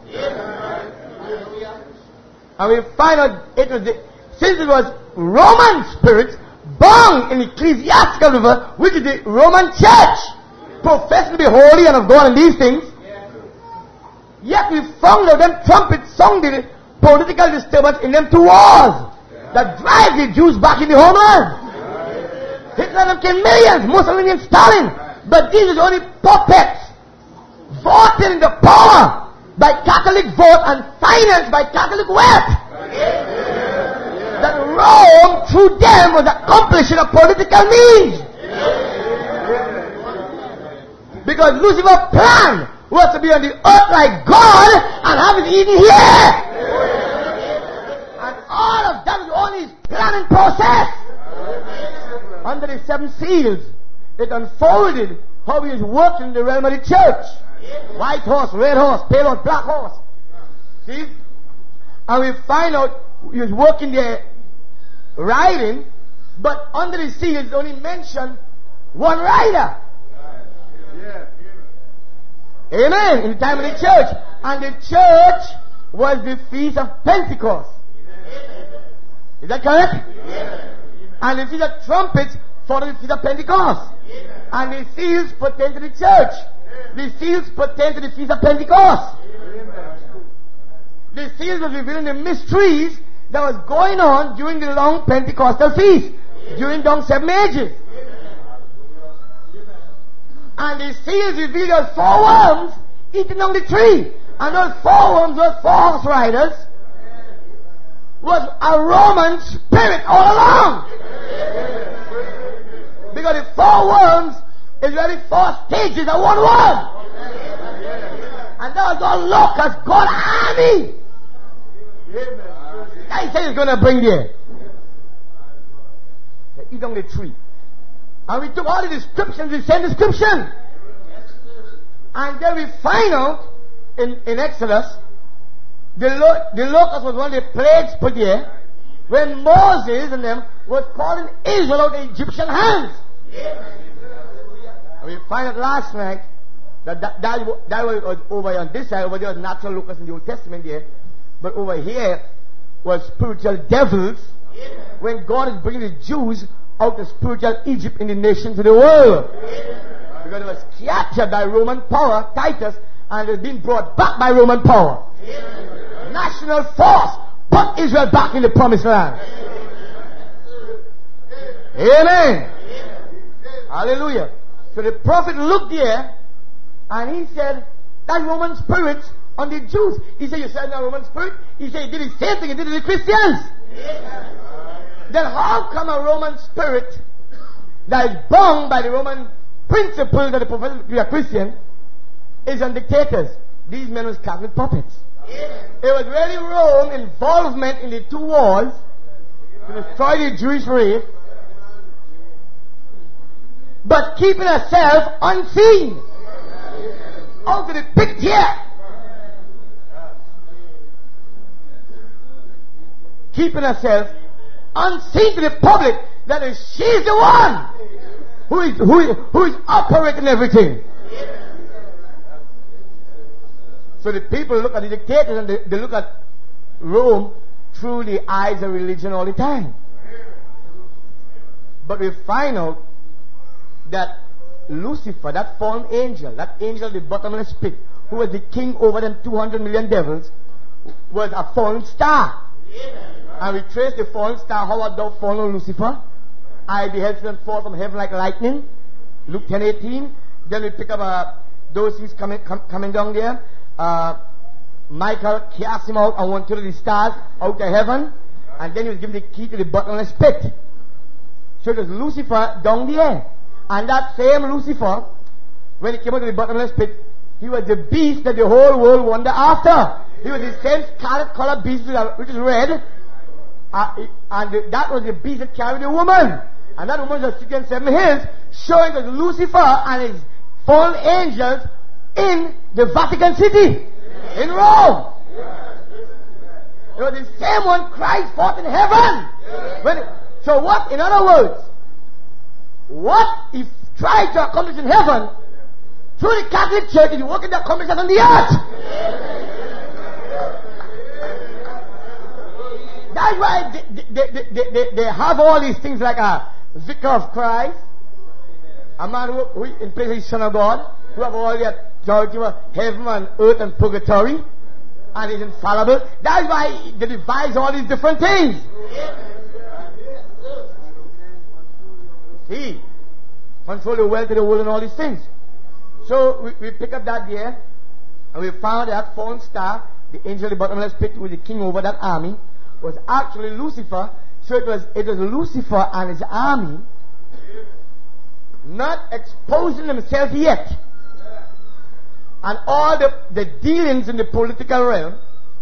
And we find out since it was Roman spirits bound in ecclesiastical river, which is the Roman church, professed to be holy and of God and these things, yet we found out them trumpets sung the political disturbance in them two wars that drive the Jews back in the homeland. Hitler and them killed millions, Mussolini and Stalin, but these are only puppets voted into power by Catholic vote and financed by Catholic wealth. That Rome, through them, was accomplishing a political means. Because Lucifer's plan was to be on the earth like God and have it eaten here. And all of that was only his planning process. Under the 7 seals, it unfolded how he was working in the realm of the church. White horse, red horse, pale horse, black horse. See? And we find out he was working there riding, but under the seals only mentioned one rider. Amen. In the time of the church. And the church was the feast of Pentecost. Is that correct? And the feast of trumpets followed the feast of Pentecost. And the seals pertain to the church. The seals pertain to the feast of Pentecost. The seals was revealing the mysteries that was going on during the long Pentecostal feast, during the 7 ages. And the seals revealed those 4 worms eating on the tree. And those 4 worms, those 4 horse riders, was a Roman spirit all along. Because the 4 worms is really 4 stages of one worm. And that was all locusts, God's army. I say he's going to bring there. They eat on the tree. And we took all the descriptions, the same description. And then we find out in Exodus, the locust was one of the plagues put there when Moses and them was calling Israel out of Egyptian hands. And we find out last night that was over on this side. Over there was natural locusts in the Old Testament there. But over here was spiritual devils when God is bringing the Jews out of spiritual Egypt in the nations of the world. Because it was captured by Roman power, Titus, and it was being brought back by Roman power. National force put Israel back in the promised land. Amen. Hallelujah. So the prophet looked there and he said, that Roman spirit on the Jews. He said, you said that Roman spirit? He said, he did the same thing he did to the Christians. Then how come a Roman spirit that is bound by the Roman principles that the professors to be a Christian is on dictators? These men was Catholic puppets. It was really Rome involvement in the 2 wars to destroy the Jewish race, but keeping herself unseen. Out of the picture. Keeping herself unseen to the public, that is, she's the one who is operating everything. So the people look at the dictators and they look at Rome through the eyes of religion all the time. But we find out that Lucifer, that fallen angel, that angel of the bottomless pit, who was the king over them 200 million devils, was a fallen star. And we trace the fallen star. How art thou fallen, Lucifer? I beheld them fall from heaven like lightning. Luke 10:18. Then we pick up those things coming down there. Michael cast him out and went to the stars out of heaven. And then he was given the key to the bottomless pit. So it was Lucifer down there. And that same Lucifer, when he came out of the bottomless pit, he was the beast that the whole world wondered after. He was the same scarlet colored beast which is red. And that was the beast that carried the woman. And that woman was sitting on 7 hills, showing that Lucifer and his fallen angels in the Vatican City, in Rome. It was the same one Christ fought in heaven. So what, in other words, what he tried to accomplish in heaven, through the Catholic Church, is working to accomplish that on the earth. That's why they have all these things like a vicar of Christ, a man who in place of the Son of God, who have all the authority of heaven and earth and purgatory, and is infallible. That's why they devise all these different things. See, control the wealth of the world and all these things. So we pick up that there, and we found that fallen star, the angel of the bottomless pit, who was the king over that army, was actually Lucifer. So it was Lucifer and his army not exposing themselves yet, and all the dealings in the political realm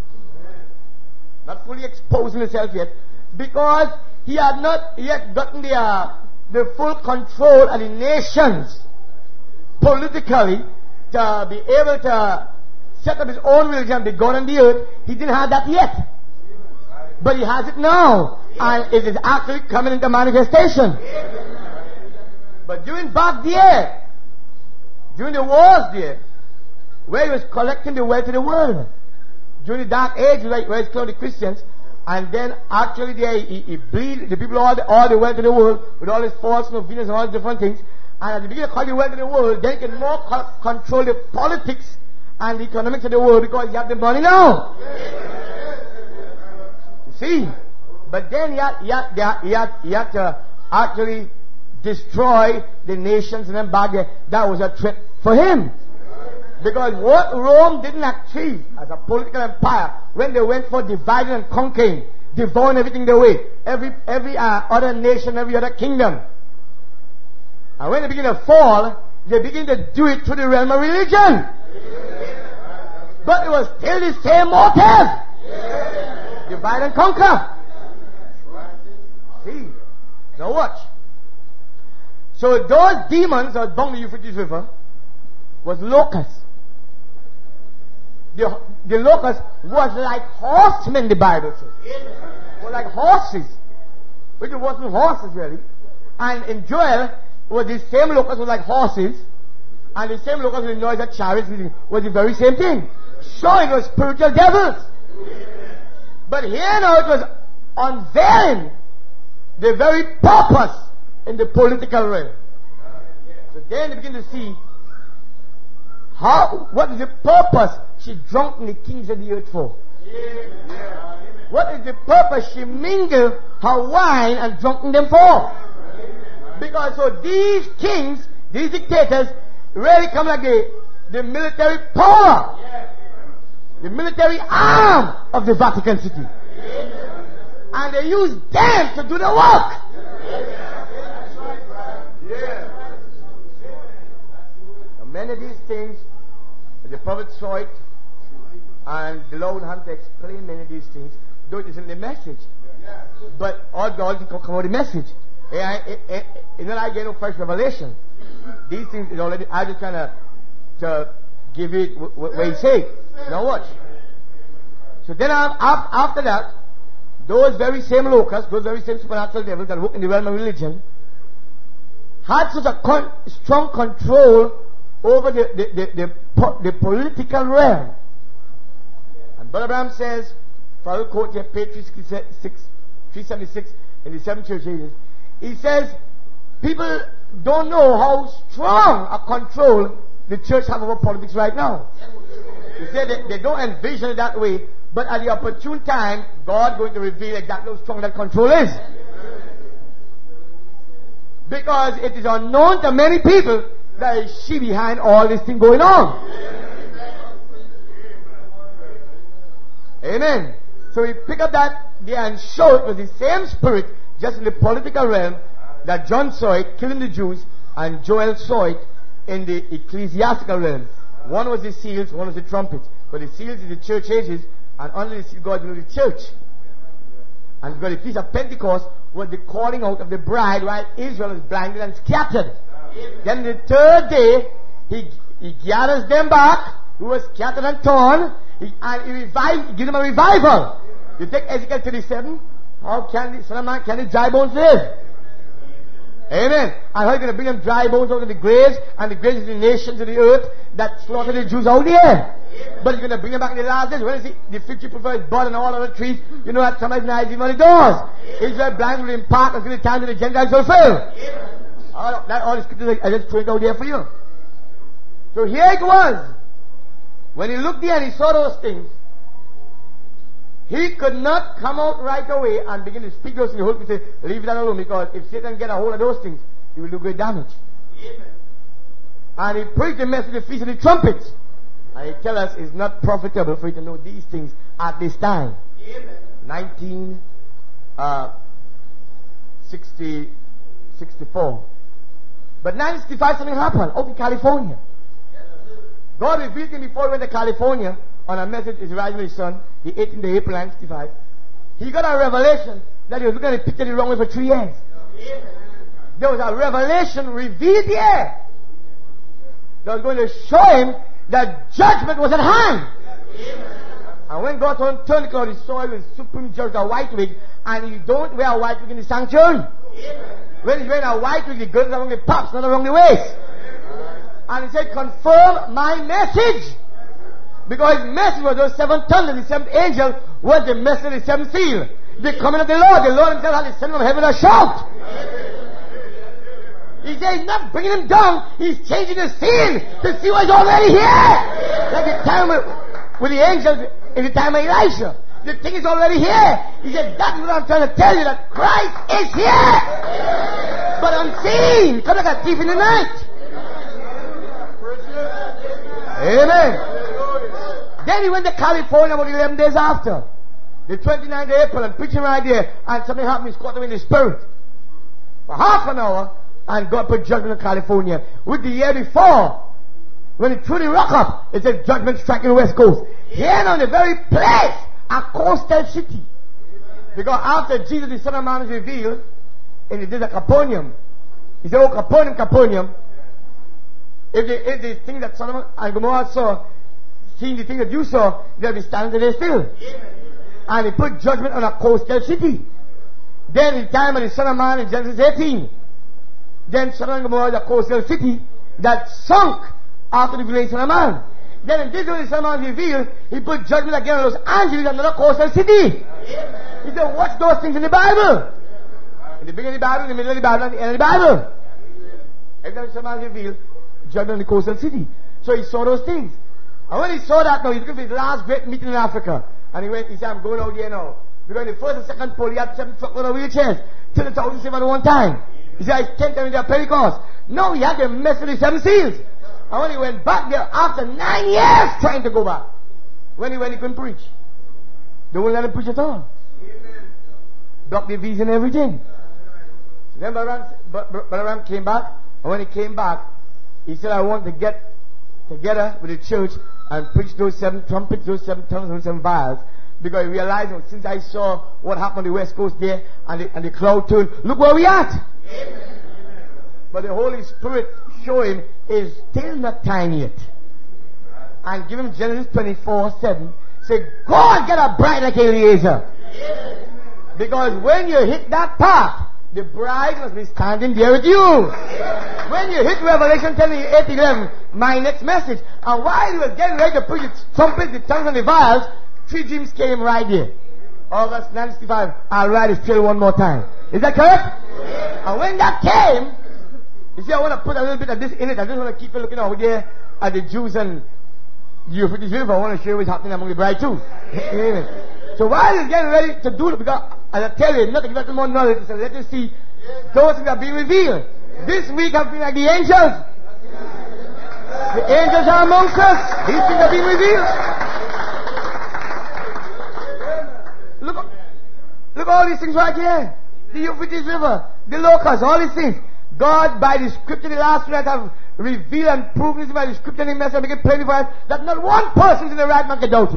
not fully exposing himself yet, because he had not yet gotten the full control of the nations politically to be able to set up his own religion and be God on the earth. He didn't have that yet. But he has it now. And it is actually coming into manifestation. But back there, during the wars there, where he was collecting the wealth of the world, during the dark age, where he killed the Christians, and then actually there he bleed the people all the wealth of the world with all his false Venus and all these different things. And at the beginning of the wealth of the world, then he can more control the politics and the economics of the world because he has the money now. See? But then he had to actually destroy the nations and then back there. That was a threat for him. Because what Rome didn't achieve as a political empire, when they went for dividing and conquering, devouring everything their way, every other nation, every other kingdom. And when they begin to fall, they begin to do it through the realm of religion. But it was still the same motive. Divide and conquer. See? Now watch. So those demons that bound the Euphrates River was locusts. The locust was like horsemen, the Bible says. Was like horses. Which it wasn't horses really. And in Joel, was the same locust was like horses. And the same locust with the noise of chariots was the very same thing. So it was spiritual devils. But here now it was unveiling the very purpose in the political realm. So then they begin to see what is the purpose she drunken the kings of the earth for? What is the purpose she mingled her wine and drunken them for? Because so these kings, these dictators, really come like the military power, the military arm of the Vatican City. And they use them to do the work. Now, many of these things, the prophet saw it, and the Lord had to explain many of these things, though it isn't the message. But all God can come out the message. It's not like getting no fresh revelation. These things is already, I just kind of to give it what he say. Now watch. So then after that, those very same locusts, those very same supernatural devils that work in the realm of religion, had such a strong control over the political realm. And Brother Branham says, if I will quote here, page 376 in the 7 church ages, he says, people don't know how strong a control the church have over politics right now. He said they don't envision it that way, but at the opportune time, God going to reveal exactly how strong that control is. Because it is unknown to many people that is she behind all this thing going on. Amen. So we pick up that there and show it was the same spirit, just in the political realm, that John saw it killing the Jews, and Joel saw it in the ecclesiastical realm. One was the seals, one was the trumpets. But the seals is the church ages, and only the seals God will the church. And because the feast of Pentecost was the calling out of the bride, while Israel is blinded and scattered. Then the third day, he gathers them back, who was scattered and torn, and he gives them a revival. You take Ezekiel 37, how can the Son of Man, can the dry bones live? Amen. And how are you going to bring them dry bones out of the graves, and the graves of the nations of the earth that slaughtered the Jews out there? But you're going to bring them back in the last days. When you see the fig tree prefers bud and all other trees, you know that somebody's eyes even on the doors. Israel blind will impart until the time that the Gentiles fulfill. All the scriptures I just threw it out there for you. So here it was. When he looked there and he saw those things, he could not come out right away and begin to speak those things. The Holy Spirit said, leave that alone, because if Satan get a hold of those things, he will do great damage. Amen. And he preached the message of the Feast of the Trumpets. And he tell us it's not profitable for you to know these things at this time. Amen. 1964. But 1965 something happened out in California. God revealed him before he went to California on a message, His Rising with His Son, the 18th of April 1965. He got a revelation that he was looking at the picture the wrong way for 3 years. There was a revelation revealed here that was going to show him that judgment was at hand. And when God turned the cloud, he saw him with supreme judge, a white wig, and you don't wear a white wig in the sanctuary. When he's wearing a white wig, the girdle is around the pops, not around the waist. And he said, confirm my message. Because his message was those 7 thunders, the 7th angel was the message of the 7th seal. The coming of the Lord himself had descended from heaven a shout. He said he's not bringing him down, he's changing the scene to see what's already here. Like the time with the angels in the time of Elisha. The thing is already here. He said, that's what I'm trying to tell you, that Christ is here. But unseen, come like a thief in the night. Amen. Then he went to California about 11 days after. The 29th of April, and preaching right there, and something happened, he caught him in the spirit. For half an hour, and God put judgment in California. With the year before, when he threw the rock up, it said judgment striking the West Coast. Here on the very place, a coastal city. Because after Jesus, the Son of Man, is revealed, in the days of Capernaum, he said, oh, Capernaum, Capernaum, if the thing that Sodom and Gomorrah saw, seeing the thing that you saw, they'll be standing there still. And he put judgment on a coastal city. Then in the time of the Son of Man in Genesis 18, then Sodom and Gomorrah is a coastal city that sunk after the revelation of man. Then in this way the Son of Man is revealed, he put judgment again on Los Angeles, another coastal city. He said, watch those things in the Bible. In the beginning of the Bible, in the middle of the Bible, and the end of the Bible. Every time the Son of Man is revealed, judgment on the coastal city. So he saw those things. And when he saw that now, he's looking for his last great meeting in Africa. And he said, I'm going out there now. Because in the first and second poll, he had 7 truckload of wheelchairs. 10,000 saved at one time. He said, I spent them in their Pentecost. No, he had the message of the 7 seals. And when he went back there, after 9 years trying to go back, when he couldn't preach. They wouldn't let him preach at all. Blocked the visa and everything. So then Brother Ram came back. And when he came back, he said, I want to get together with the church and preach those 7 trumpets, those 7 tongues, those 7 vials. Because I realized, since I saw what happened on the West Coast there, and the cloud turned, look where we at. Amen. But the Holy Spirit showed him is still not time yet. And give him Genesis 24:7. Say, God, get a bride like Eliezer. Amen. Because when you hit that path, The bride must be standing there with you. When you hit Revelation 10:8-11, my next message, and while you were getting ready to put the trumpets, the tongues, and the vials, 3 dreams came right there. August 1965, I'll write it straight one more time. Is that correct? And when that came, you see, I want to put a little bit of this in it. I just want to keep you looking over there at the Jews and the Euphrates River. I want to show you what's happening among the bride too. So while he's getting ready to do it, because as I tell you, nothing more knowledge, so let us see those things are being revealed. This week I've been like the angels. The angels are amongst us. These things are being revealed. Look all these things right here. The Euphrates River, the locusts, all these things. God, by the scripture, the last night, have revealed and proven this by the scripture and the message, make it plain for us that not one person in the right man can doubt it.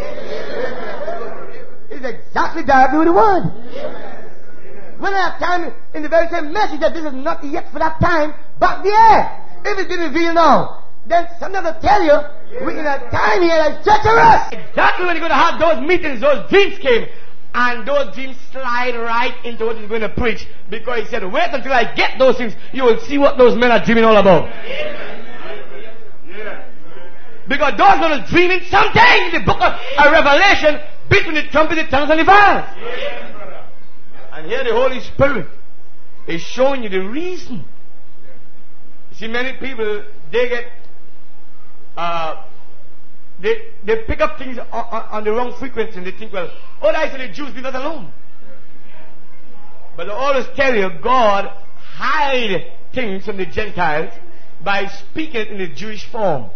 It's exactly directly with the word. When I have time in the very same message that this is not yet for that time, back there. If it's been revealed now, then sometimes I tell you, we're in a time here that's treacherous. Exactly when you're going to have those meetings, those dreams came. And those dreams slide right into what he's going to preach. Because he said, wait until I get those things. You will see what those men are dreaming all about. Because those men are dreaming something in the book of Revelation between the trumpet, the tongues, and the vials. And here the Holy Spirit is showing you the reason. You see, many people, they get... They pick up things on the wrong frequency and they think, well, I said the Jews, leave us alone. But I always tell you, God hide things from the Gentiles by speaking it in the Jewish form.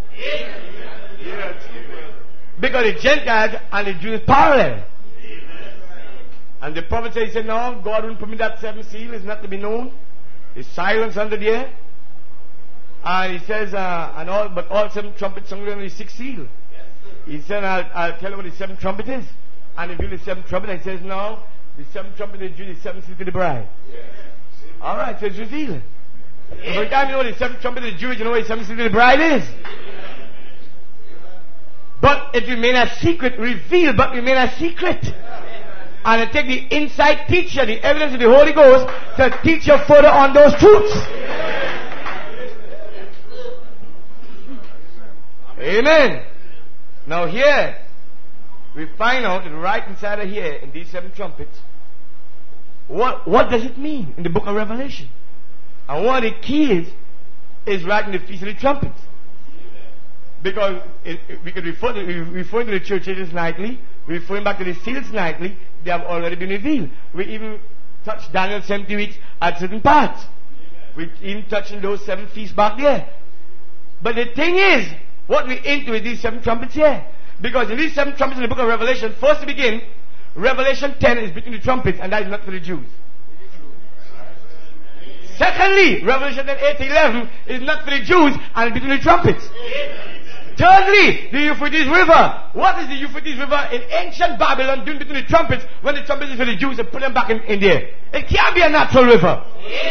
Because the Gentiles and the Jews parallel. And the prophet said, no, God wouldn't permit that 7th seal, it's not to be known. It's silence under the air. And he says, but all 7 trumpets sounded on the 6th seal. He said, I'll tell you what the 7th trumpet is. And if you the 7th trumpet, and he says, no, the 7th trumpet is the 7th seal to the bride. Alright, so it's revealed. Every time you know the 7th trumpet is Jewish, you know what the 7th seal to the bride is. But it remain a secret, revealed, but remain a secret. And I take the inside teacher, the evidence of the Holy Ghost, to teach you further on those truths. Amen. Now here, we find out that right inside of here, in these 7 trumpets, what does it mean in the book of Revelation? And one of the keys is right in the Feast of the Trumpets. Because we could refer to the church ages nightly, referring back to the seals nightly, they have already been revealed. We even touched Daniel's 70 weeks at certain parts. We even touched in those 7 feasts back there. But the thing is, what we into is these 7 trumpets here. Because in these 7 trumpets in the book of Revelation, first to begin, Revelation 10 is between the trumpets, and that is not for the Jews. Secondly, Revelation 10:8-11 is not for the Jews, and between the trumpets. Thirdly, the Euphrates River. What is the Euphrates River in ancient Babylon doing between the trumpets when the trumpets is for the Jews and put them back in there? It can't be a natural river.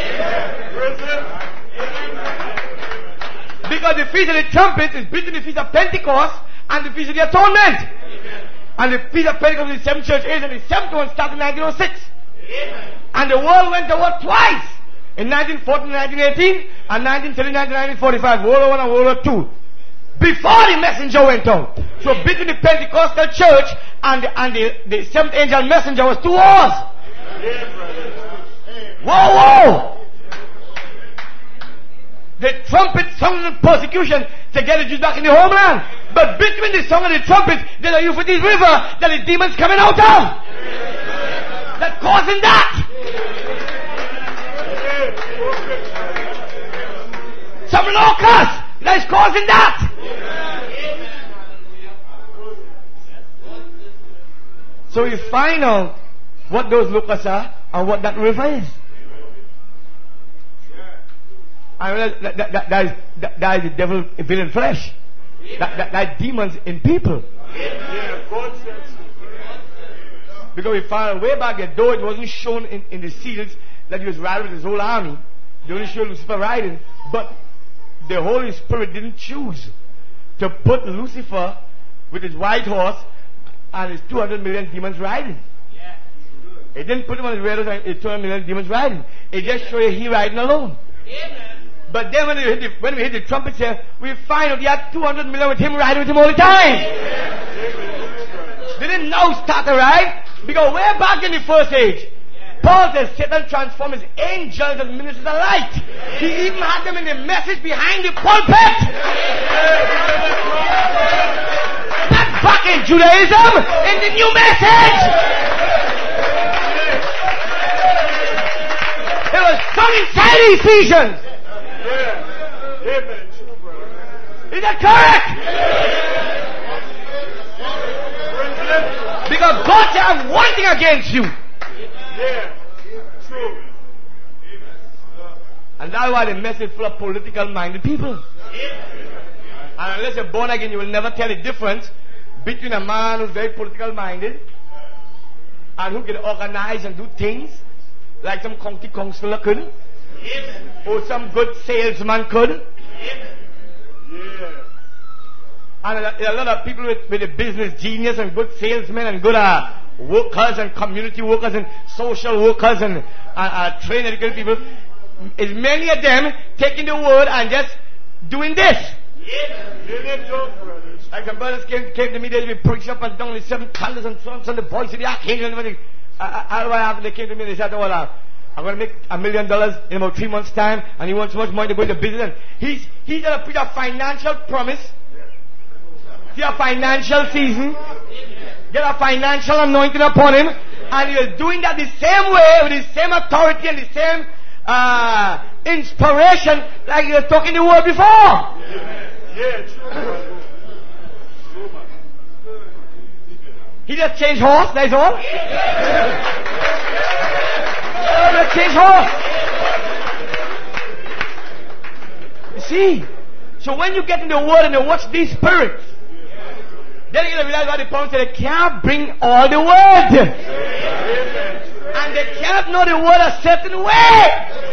Because the Feast of the Trumpets is between the Feast of Pentecost and the Feast of the Atonement. And the Feast of Pentecost is the 7th church age, and the 7th one started in 1906. And the world went to war twice. In 1914 and 1918, and 1939 and 1945. World War I and World War II. Before the messenger went out. So between the Pentecostal church and the 7th angel messenger was 2 wars. Whoa! The trumpet sung in persecution to get the Jews back in the homeland. But between the song and the trumpet, there's a Euphrates River that the demons coming out of. That causing that. Some locusts that is causing that. So you find out what those locusts are and what that river is. And that is the devil in flesh. That is demons in people. Because we found way back there, though it wasn't shown in the seals that he was riding with his whole army, they only showed Lucifer riding, but the Holy Spirit didn't choose to put Lucifer with his white horse and his 200 million demons riding. It didn't put him on his radar and it told him the demons riding. It just showed you he riding alone. Amen. But then when we hit the trumpets here, we find out he had 200 million with him riding with him all the time. They didn't now start to ride because way back in the first age, Paul says Satan transformed his angels and ministers of light. He even had them in the message behind the pulpit. Not back in Judaism, in the new message. It was sung inside Ephesians. Is that correct? Because God said, I'm one thing against you. True. And that's why the message is full of political minded people. And unless you're born again, you will never tell the difference between a man who's very political minded and who can organize and do things like some county councillor could, or some good salesman could. And a lot of people with a business genius and good salesmen and good workers and community workers and social workers and trained educated people, is many of them taking the word and just doing this. Like some brothers came to me, they would preach up and down the 7 colors and so on, the voice of the archangel and everything. They came to me and they said, well, I'm going to make $1 million in about 3 months' time, and he wants so much money to go into business. And he's going to put a financial promise, see a financial season, get a financial anointing upon him, and he was doing that the same way, with the same authority and the same inspiration like he was talking the word before. He just changed horse, that's all. Just changed horse. You see? So when you get in the word and you watch these spirits, then you're going to realize why the Bible said they can't bring all the word. And they cannot know the word a certain way.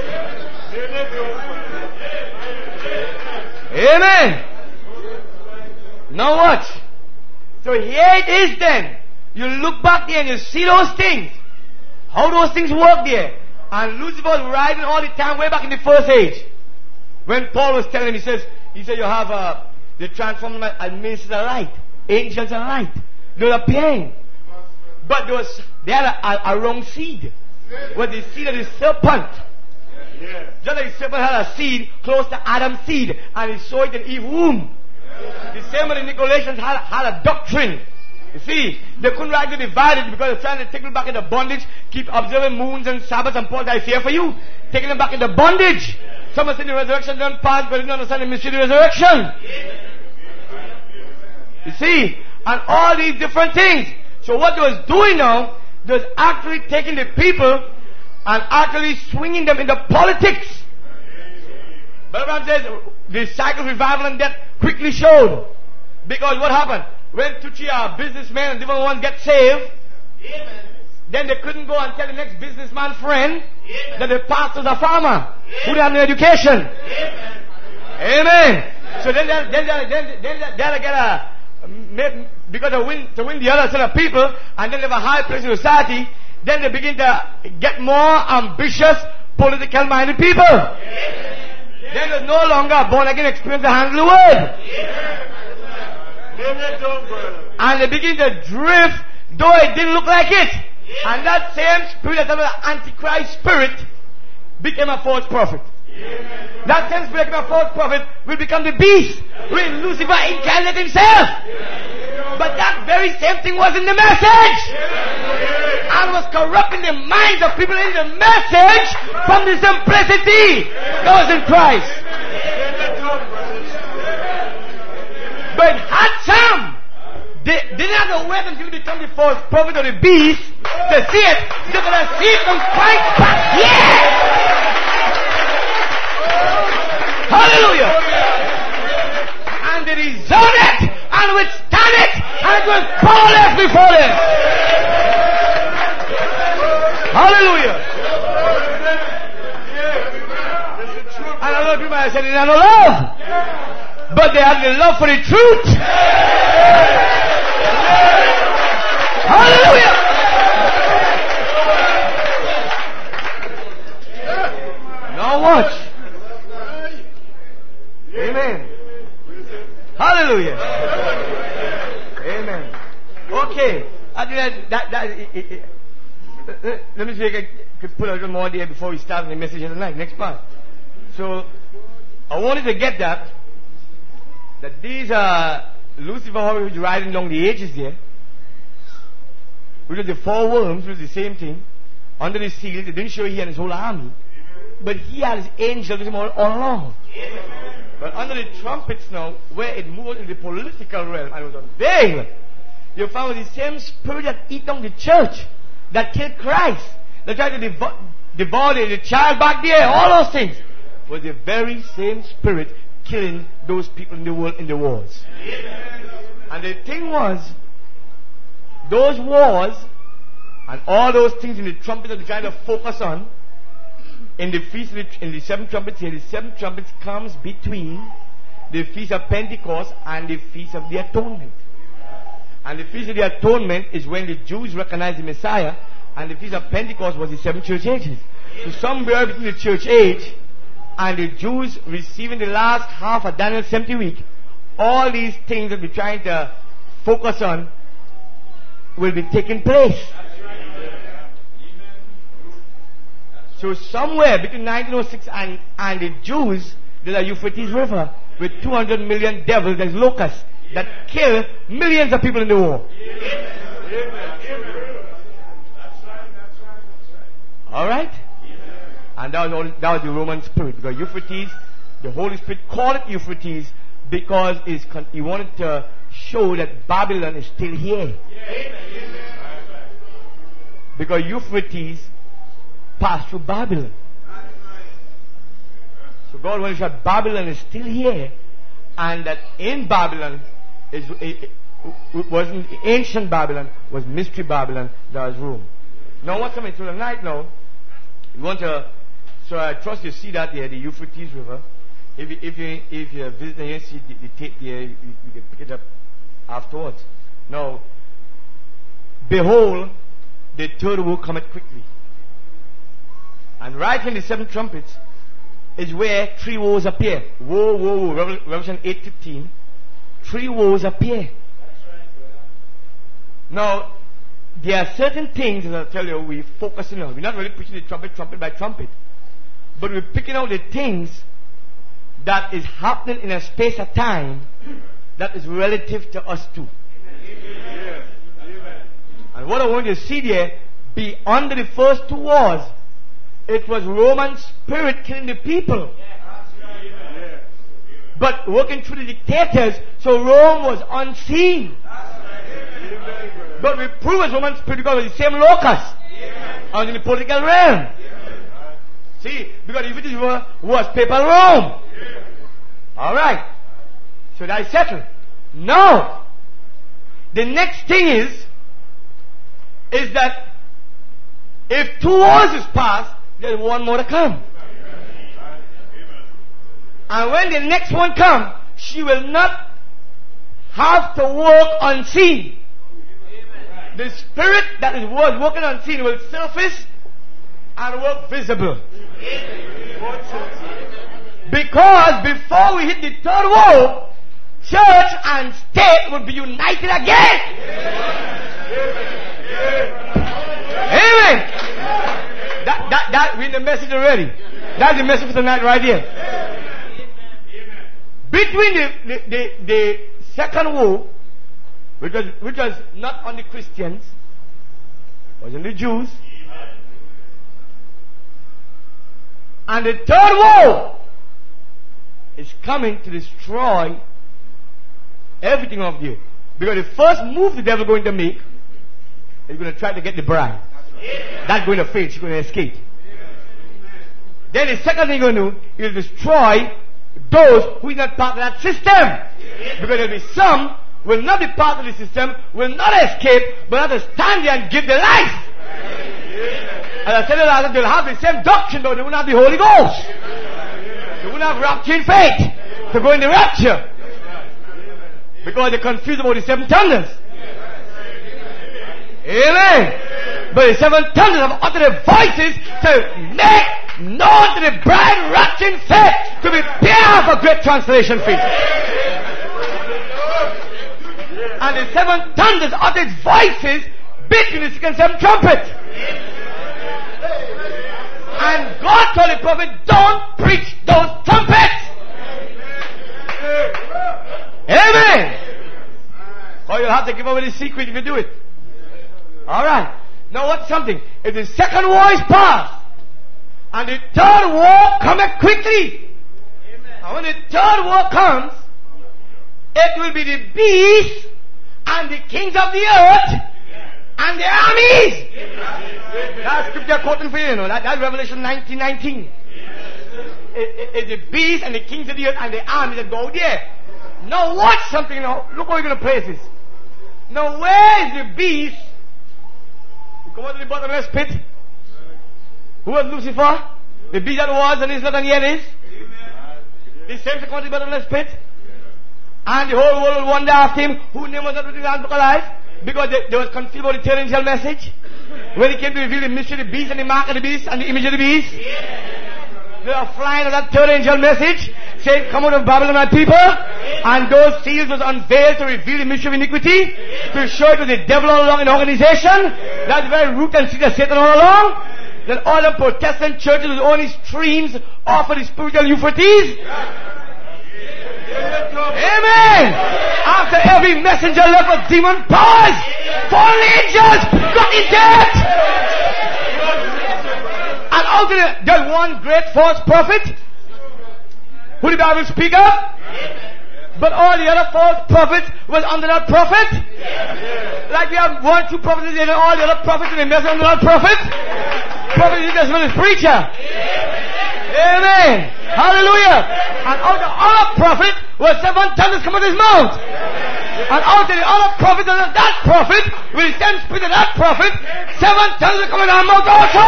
Amen. Now watch. So here it is then. You look back there and you see those things. How those things work there. And Lucifer was riding all the time way back in the first age. When Paul was telling him, he said you have the transformed ministers of light, angels of light. They were appearing. But they had a wrong seed. Was the seed of the serpent. Just like the serpent had a seed close to Adam's seed, and he saw it in Eve's womb. The same way the Nicolaitans had a doctrine. You see, they couldn't rightly divide it because they're trying to take them back into bondage, keep observing moons and Sabbaths, and Paul, I fear for you, taking them back into bondage. Some are saying the resurrection don't pass, but they don't understand the mystery of the resurrection. You see, and all these different things. So what they was doing now, they was actually taking the people and actually swinging them into politics. But Abraham says the cycle of revival and death quickly showed. Because what happened? When Tucci, a businessman, and different ones get saved, then they couldn't go and tell the next businessman friend that the pastor's a farmer who didn't have no education. Amen. So then they'll get because to win the other set of people, and then they have a high place in society, then they begin to get more ambitious, political minded people. Then there's no longer a born again experience to handle the word. And they begin to drift, though it didn't look like it. And that same spirit, that Antichrist spirit, became a false prophet. That same spirit became a false prophet, will become the beast, will Lucifer incarnate himself. But that very same thing was in the message, and was corrupting the minds of people in the message from the simplicity that was in Christ. But had some, they didn't have to wait until they become the false prophet or the beast to see it. They're going to see it from Christ back here. Hallelujah. And they resolve it and withstand it, and it was powerless before them. Hallelujah. And a lot of people have said they had no love, but they had the love for the truth. Hallelujah. Hallelujah. Amen. Okay. I think let me see if I could put a little more there before we start the message of the night. Next part. So, I wanted to get that these are Lucifer who's riding along the edges there, which is the four worms, which is the same thing, under the seal. It didn't show he had his whole army, but he had his angels with him all along. But under the trumpets now, where it moved in the political realm and was unveiled, you found the same spirit that eat down the church, that killed Christ, that tried to devour the child back there, all those things, was the very same spirit killing those people in the world in the wars. And the thing was, those wars and all those things in the trumpet that they're trying to focus on, in the feast, in the seven trumpets here, the seven trumpets comes between the feast of Pentecost and the feast of the atonement. And the feast of the atonement is when the Jews recognize the Messiah, and the feast of Pentecost was the seven church ages. So somewhere between the church age and the Jews receiving the last half of Daniel's 70 week, all these things that we're trying to focus on will be taking place. So somewhere between 1906 and the Jews, there's a Euphrates River with 200 million devils as locusts that kill millions of people in the war. Alright? And that was the Roman spirit. Because Euphrates, the Holy Spirit called it Euphrates because he wanted to show that Babylon is still here. Because Euphrates passed through Babylon. So God wanted to show that Babylon is still here, and that in Babylon it wasn't ancient Babylon, was mystery Babylon, that was Rome. Now what's coming through the night now? You want to, so I trust you see that there, the Euphrates River. If you're visiting here, see the tape there, you can pick it up afterwards. Now, behold, the third woe cometh quickly. And right in the seven trumpets is where three woes appear. Woe, woe, woe. Revelation 8:15. Three woes appear. Now, there are certain things, as I'll tell you, we're focusing on. We're not really preaching the trumpet by trumpet. But we're picking out the things that is happening in a space of time that is relative to us too. And what I want you to see there, beyond the first two wars, it was Roman spirit killing the people. But working through the dictators, so Rome was unseen. But we prove it's Roman spirit because it was the same locus. And in the political realm. See, because if it was papal Rome. Alright. So that is settled. Now, the next thing is that if 2 wars is passed, there's one more to come. And when the next one comes, she will not have to work unseen. The spirit that was working unseen will surface and work visible. Because before we hit the third woe, church and state will be united again. Amen. That we in the message already. That's the message for tonight right here. Between the second woe, which was not on the Christians, was on the Jews, and the third woe is coming to destroy everything of you. Because the first move the devil going to make is going to try to get the bride. That's going to fail. She's going to escape. Then the second thing he's going to do is destroy those who are not part of that system. Because there will be some will not be part of the system, will not escape, but have to stand there and give their life. And I tell you that they'll have the same doctrine, but they will not have the Holy Ghost. They will not have rapture in faith to go in the rapture. Because they're confused about the 7 thunders. Amen. But the 7 thunders have uttered their voices to make known to the bride rapture in faith, to prepare for great translation feast. And the 7 thunders uttered voices between the 6 and 7 trumpets. And God told the prophet, don't preach those trumpets. Amen. Or you'll have to give away the secret if you do it. Alright. Now what's something? If the second war is past, and the third war cometh quickly. And when the third war comes, it will be the beasts and the kings of the earth and the armies. That's scripture quoting for you, that's Revelation 19:19. It's the beasts and the kings of the earth and the armies that go there. Now watch something now. Look how we're going to place this. Now where is the beast? You come out to the bottomless pit. Who was Lucifer? The beast that was and is not and yet is. The same to come out to the bottomless pit. And the whole world will wonder after him, whose name was not written in the book of life. Because they was confused about the third angel message. When he came to reveal the mystery of the beast and the mark of the beast and the image of the beast. They are flying on that third angel message, saying, come out of Babylon, my people. And those seals was unveiled to reveal the mystery of iniquity, to show it was the devil all along in the organization. That's the very root and seed of Satan all along. That all the Protestant churches was only streams off of the spiritual Euphrates. Amen. After every messenger left with demon powers, fallen angels got in death. And out of there's one great false prophet who the Bible speak of. But all the other false prophets was under that prophet. Like we have 1, 2 prophets and all the other prophets in the message under that prophet. Prophet is just a preacher. Amen. Hallelujah. And out of the other prophet was 7 thunders come out of his mouth. And out of the other prophet and that prophet, with the same spirit of that prophet, 7 thunders come out of his mouth also.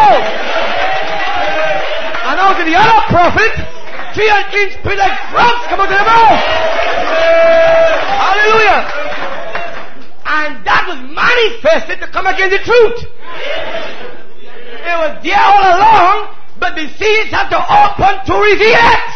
And out of the other prophet, 3 unclean spirits like frogs come out of their mouth. Hallelujah. And that was manifested to come against the truth. It was there all along, but the seeds have to open to reveal it.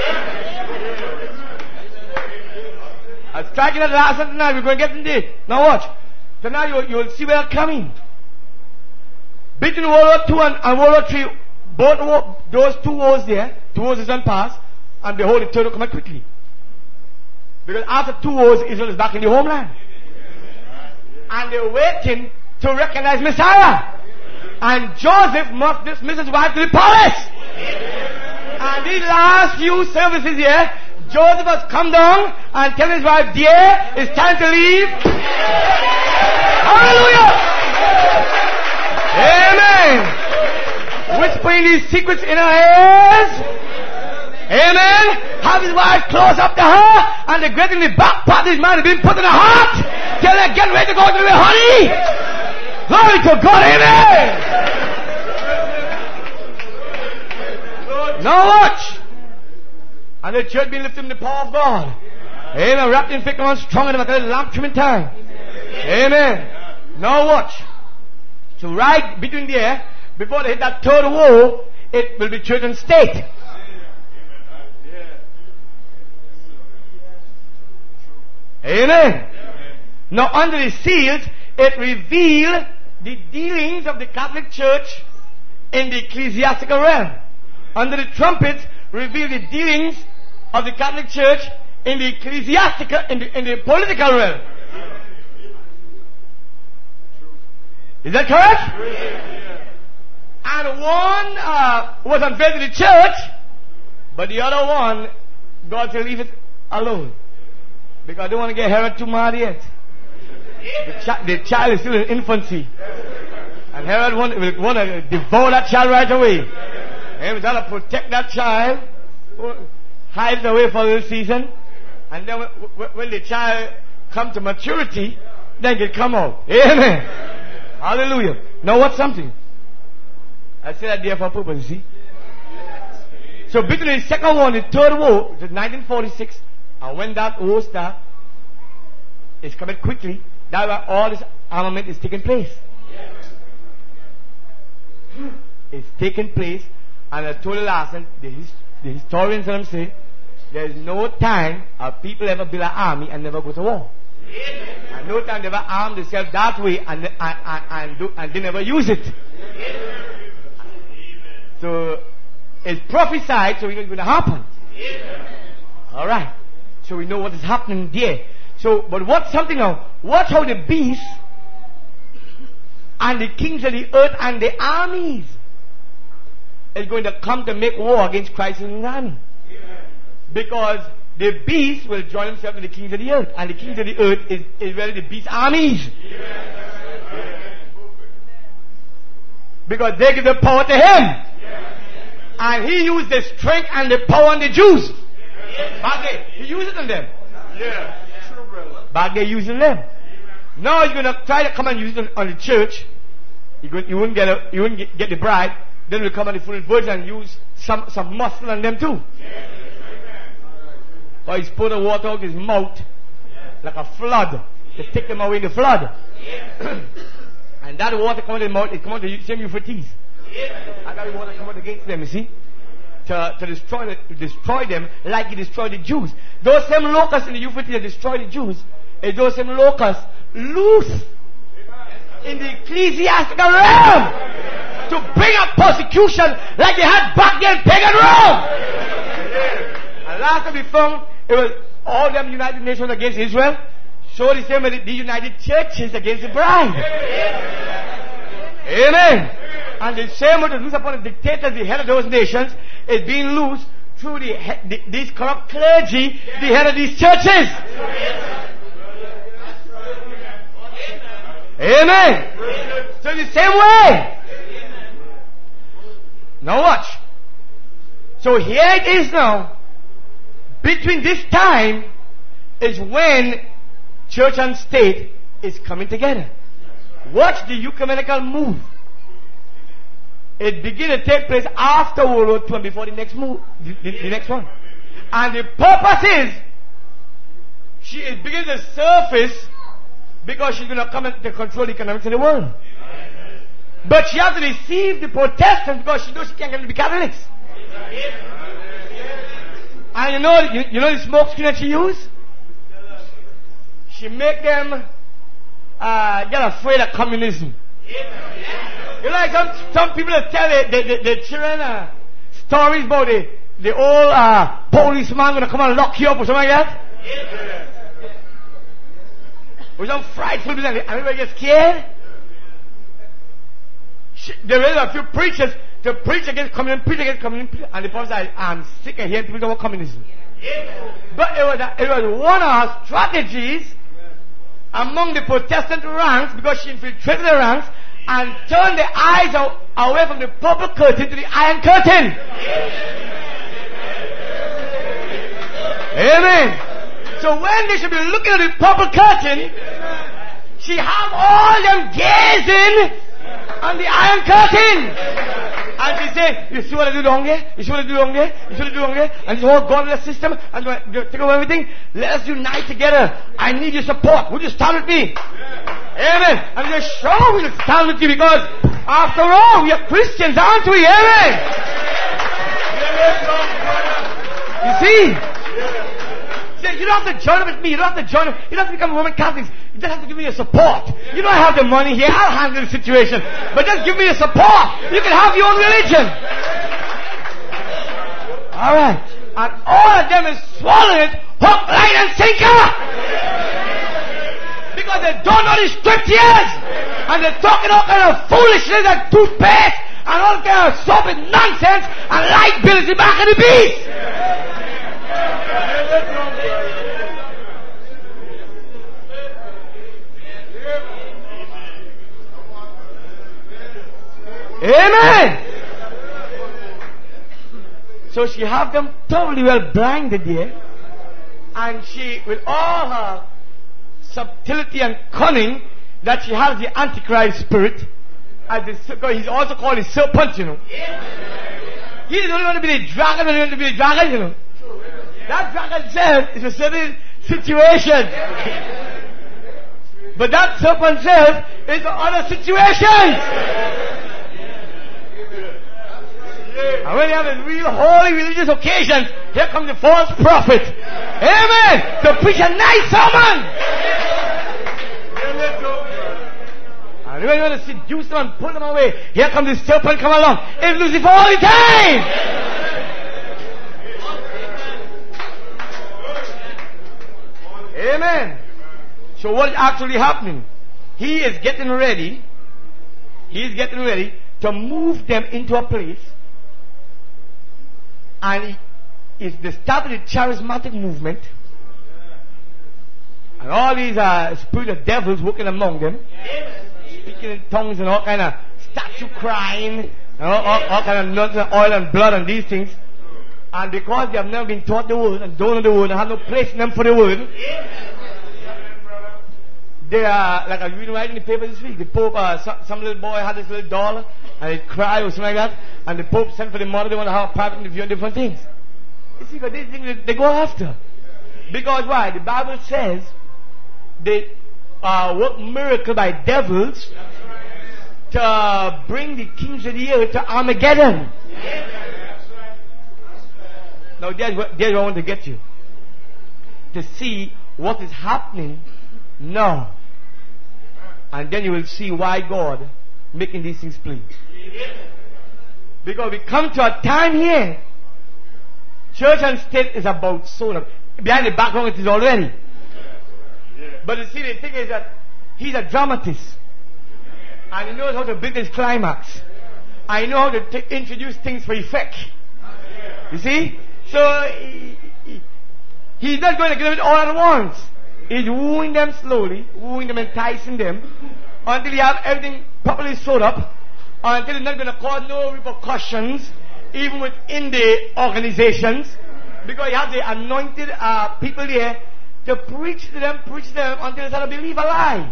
I was striking at the last of the night. We're going to get into it. Now watch. So now you will see where it's coming. Between World War II and World War III, both those 2 wars there, 2 wars is done past, and behold, the third will come out quickly. Because after 2 wars, Israel is back in the homeland. And they're waiting to recognize Messiah. And Joseph must dismiss his wife to the palace. And these last few services here, Joseph has come down and tell his wife, dear, it's time to leave. Hallelujah! Amen! Whispering these secrets in her ears. Amen! Have his wife close up to her, and the great in the back part of his mind has been put in her heart. Tell her, get ready to go to the honey. Glory to God, amen! Now watch! And the church being lifted in the power of God. Amen. Wrapped in thick and strong and a lamp trim in time. Amen. Now watch. So right between there, before they hit that third war, it will be church and state. Amen. Now under the seals, it reveals the dealings of the Catholic Church in the ecclesiastical realm. Under the trumpets, reveal the dealings of the Catholic Church in the ecclesiastical, in the political realm. Is that correct? And one was unveiled to the church, but the other one, God said, leave it alone. Because I don't want to get Herod too mad yet. The child is still in infancy. And Herod will want to devour that child right away. And he's trying to protect that child, hide it away for a little season, and then when the child come to maturity, then it come out. Amen. Hallelujah. Now what's something? I say that there for a purpose, you see. So between the second war and the third war, which is 1946, and when that war starts, it's coming quickly. That's why all this armament is taking place. It's taking place, and I told you last time, the historians and them say, there's no time a people ever build an army and never go to war. And no time they ever arm themselves that way and they never use it. So it's prophesied, so it's going to happen. Alright. So we know what is happening there. So, but what's something now? Watch how the beast and the kings of the earth and the armies is going to come to make war against Christ and his army. Because the beast will join himself to the kings of the earth. And the kings of the earth is really the beast's armies. Because they give the power to him. And he used the strength and the power on the Jews. Back there, he used it on them. Back there using them. Now he's going to try to come and use it on the church. You wouldn't get the bride. Then he'll come on the full virgin and use some muscle on them too. Or he's put the water out his mouth like a flood to take them away in the flood. And that water coming in the mouth, it comes out the same Euphrates. And that water comes out against them, you see? To destroy them like he destroyed the Jews. Those same locusts in the Euphrates that destroyed the Jews, is those same locusts loose in the ecclesiastical realm to bring up persecution like they had back then in pagan Rome. And last time we found it was all them United Nations against Israel. So the same with the United Churches against the bride. Amen. And the same with the loose upon the dictators, the head of those nations, is being loose through these corrupt clergy, the head of these churches. Amen. So the same way. Now watch. So here it is now. Between this time is when church and state is coming together. Watch the ecumenical move. It began to take place after World War II and before the next move, the next one. And the purpose is, she is beginning to surface because she's going to come to control the economics of the world. But she has to deceive the Protestants because she knows she can't get them to be Catholics. And you know the smoke screen that she used? She make them get afraid of communism. You know, like some people that tell the children stories about the old policeman going to come and lock you up or something like that. With some frightful business and everybody gets scared. There were a few preachers to preach against communism, and the pastor said, I'm sick of hearing people talk about communism. But it was one of her strategies among the Protestant ranks, because she infiltrated the ranks and turned the eyes away from the purple curtain to the iron curtain. Amen. So when they should be looking at the purple curtain, she have all them gazing on the iron curtain. And she say, you see what I do down there? You see what I do down there? You see what I do down there? And it's all gone in the system. And take away everything. Let us unite together. I need your support. Would you stand with me? Amen. And they're sure we'll stand with you, because after all, we are Christians, aren't we? Amen. You see? You don't have to join up with me. You don't have to join up. You don't have to become Roman Catholics. You just have to give me your support. You don't have the money here. I'll handle the situation. But just give me your support. You can have your own religion. Alright. And all of them is swallowing it hook, line, and sinker. Because they don't know the scriptures. And they're talking all kind of foolishness and toothpaste and all kind of soap and nonsense and light bills in the back of the beast. Amen. So she have them totally well blinded there, and she, with all her subtlety and cunning, that she has the Antichrist spirit, he's also called the serpent, you know. He doesn't want to be the dragon, doesn't want to be the dragon, you know. That dragon self is a certain situation. But that serpent self is for other situations. And when you have a real holy religious occasions, here comes the false prophet. Amen. To preach a nice sermon. And when you want to seduce them and pull them away, here comes the serpent come along. It's Lucifer all the time. Amen. So what is actually happening? He is getting ready. He is getting ready to move them into a place. And it's the start of the charismatic movement. And all these spirit of devils working among them. Speaking in tongues and all kind of statue crying. And all kind of nuts and oil and blood and these things. And because they have never been taught the word and don't know the word and have no place in them for the word. They are, like I was reading right in the paper this week, the Pope, some little boy had this little doll, and it cried or something like that, and the Pope sent for the mother, they want to have a private interview on different things. You see, because these things they go after. Because why? The Bible says they work miracle by devils to bring the kings of the earth to Armageddon. Now there's where I want to get you. To see what is happening now. And then you will see why God making these things plain. Because we come to a time here, church and state is about soul. Behind the background it is already. But you see, the thing is that he's a dramatist. And he knows how to build his climax. And he knows how to introduce things for effect. You see? So he's not going to give it all at once. He's wooing them slowly, wooing them, enticing them, until you have everything properly sewed up, until it's not going to cause no repercussions, even within the organizations, because you have the anointed people there to preach to them until they start to believe a lie.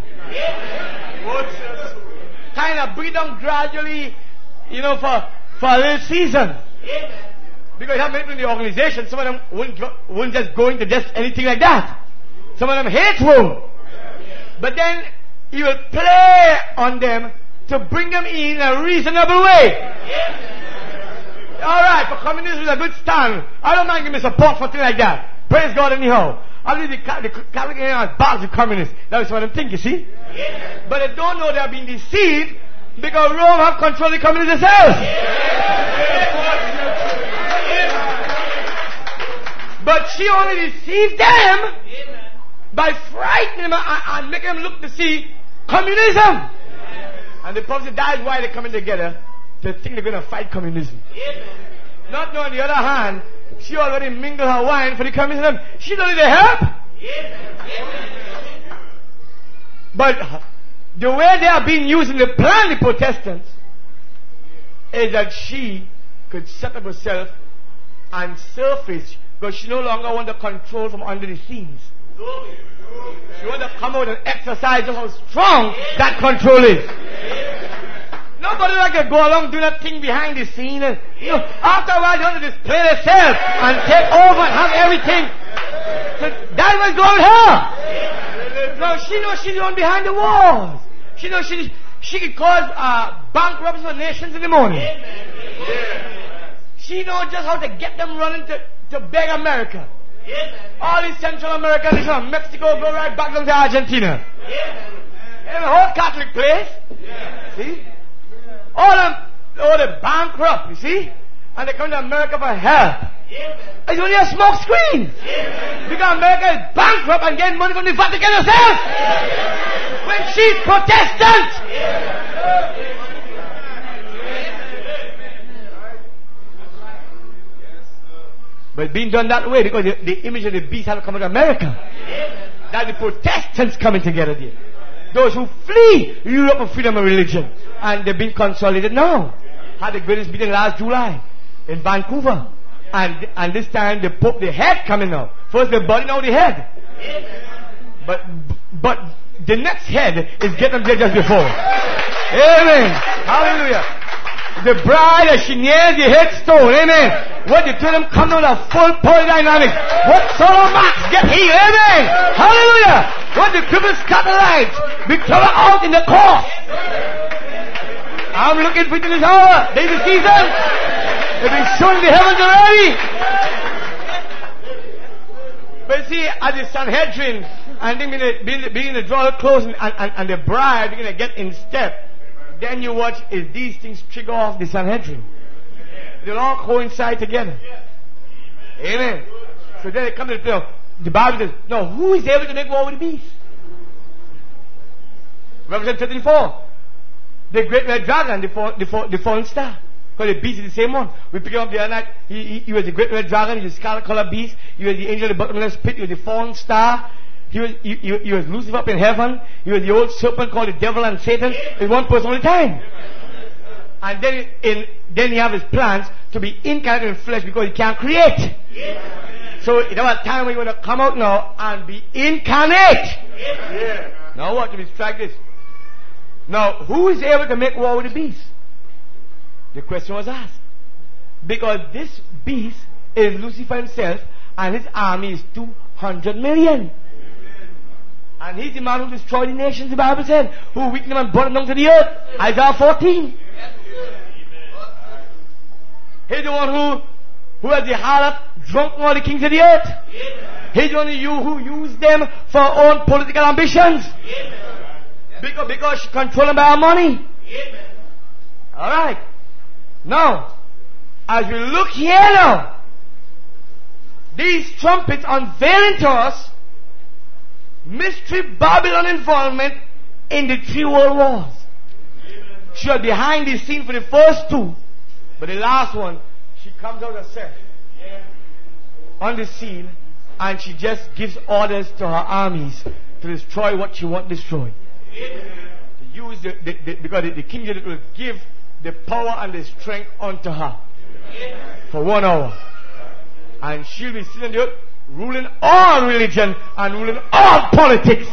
Kind of bring them gradually, for a little season. Because you have many people in the organization, some of them wouldn't just go into just anything like that. Some of them hateful. But then he will play on them to bring them in a reasonable way. Alright, for communism is a good stand. I don't mind giving support for things like that. Praise God anyhow. I'll leave the Catholic bags with communists. That's what I'm thinking, you see? But they don't know they are being deceived because Rome have controlled the communists themselves. But she only deceived them by frightening them and making them look to see communism. And the prophet, that is why they're coming together to think they're going to fight communism. Not knowing, on the other hand, she already mingled her wine for the communism. She don't need the help. But the way they are being used in the plan, the Protestants, is that she could set up herself and surface, because she no longer wants to control from under the scenes. She wants to come out and exercise just how strong that control is. Nobody like to go along doing that thing behind the scene. And, after a while, you want to display themselves and take over and have everything. So that was going her. Now she knows she's the one behind the walls. She knows she can cause bankruptcy for nations in the morning. She knows just how to get them running to beg America. All these Central America, from Mexico, go right back down to Argentina. In the whole Catholic place. See? All the bankrupt, you see? And they come to America for help. It's only a smoke screen. Because America is bankrupt and getting money from the Vatican herself. When she's Protestant. But it's being done that way because the image of the beast had to come to America. That the Protestants coming together there. Those who flee Europe for freedom of religion. And they've been consolidated now. Had the greatest meeting last July in Vancouver. And this time the Pope, the head coming now. First the body, now the head. But the next head is getting there just before. Amen. Hallelujah. The bride as she nears the headstone. Amen. When the two of them come down with a full power dynamics. What sort of max get healed? Amen. Hallelujah. When the cripples scatter be thrown out in the course. I'm looking for it in this hour. There's a season. They've been shown in the heavens already. But But see, at the Sanhedrin, and they begin to draw close, and the bride begin to get in step, then you watch is these things trigger off the Sanhedrin. They'll all coincide together. Amen. So then it comes to the Bible says, no, who is able to make war with the beast? Revelation 34. The great red dragon, the fallen star. Because the beast is the same one. We pick him up the other night. He was the great red dragon. He was the scarlet colored beast. He was the angel of the bottomless pit. He was the fallen star. He was Lucifer up in heaven. He was the old serpent called the devil and Satan. In one person all the time. And then he have his plans to be incarnate in flesh because he can't create. So there was a time when you want to come out now and be incarnate. Now what? Let me strike this. Now, who is able to make war with the beast? The question was asked. Because this beast is Lucifer himself, and his army is 200 million. And he's the man who destroyed the nations, the Bible said, who weakened them and brought them down to the earth. Isaiah 14. He's the one who has the harlot drunk all the kings of the earth. He's the one who used them for our own political ambitions. Because she controlled them by our money. Alright. Now, as we look here now, these trumpets unveiling to us mystery Babylon involvement in the 3 world wars. She was behind the scene for the first 2, but the last one, she comes out herself on the scene, and she just gives orders to her armies to destroy what she wants destroyed. To use because the king will give the power and the strength unto her for 1 hour, and she'll be sitting there ruling all religion and ruling all politics.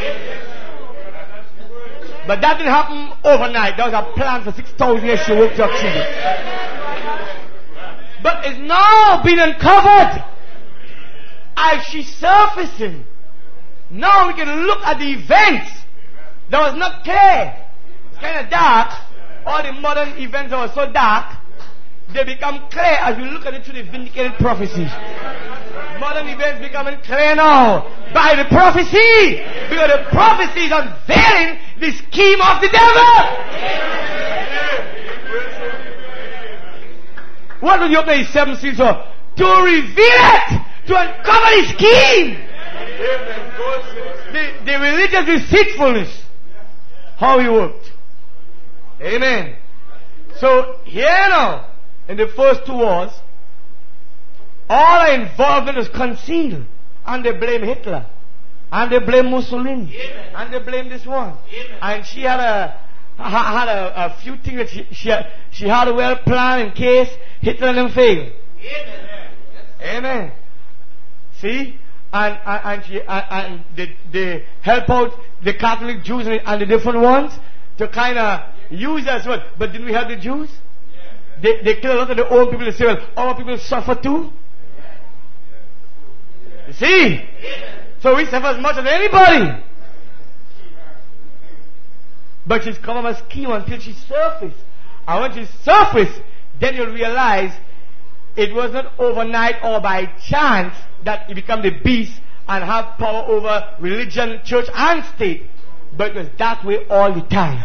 But that didn't happen overnight. That was a plan for 6,000 years she worked to achieve it. But it's now been uncovered as she's surfacing. Now we can look at the events that was not clear. It's kind of dark. All the modern events that were so dark, they become clear as we look at it through the vindicated prophecies. Modern events becoming clear now by the prophecy, because the prophecy is unveiling the scheme of the devil. What will you open his 7 seals for? To reveal it, to uncover the scheme, the religious deceitfulness, how he worked. Amen. So here now, in the first 2 wars, all our involvement was concealed. And they blame Hitler. And they blame Mussolini. Amen. And they blame this one. Amen. And she had a few things that she had a well plan in case Hitler and them failed. Amen. Amen. See? And they help out the Catholic Jews and the different ones to kind of use as well. But didn't we have the Jews? They kill a lot of the old people. They say, well, our people suffer too. You see? So we suffer as much as anybody. But she's come up a scheme until she surfaced. And when she surfaced, then you'll realize it was not overnight or by chance that you become the beast and have power over religion, church and state. But it was that way all the time.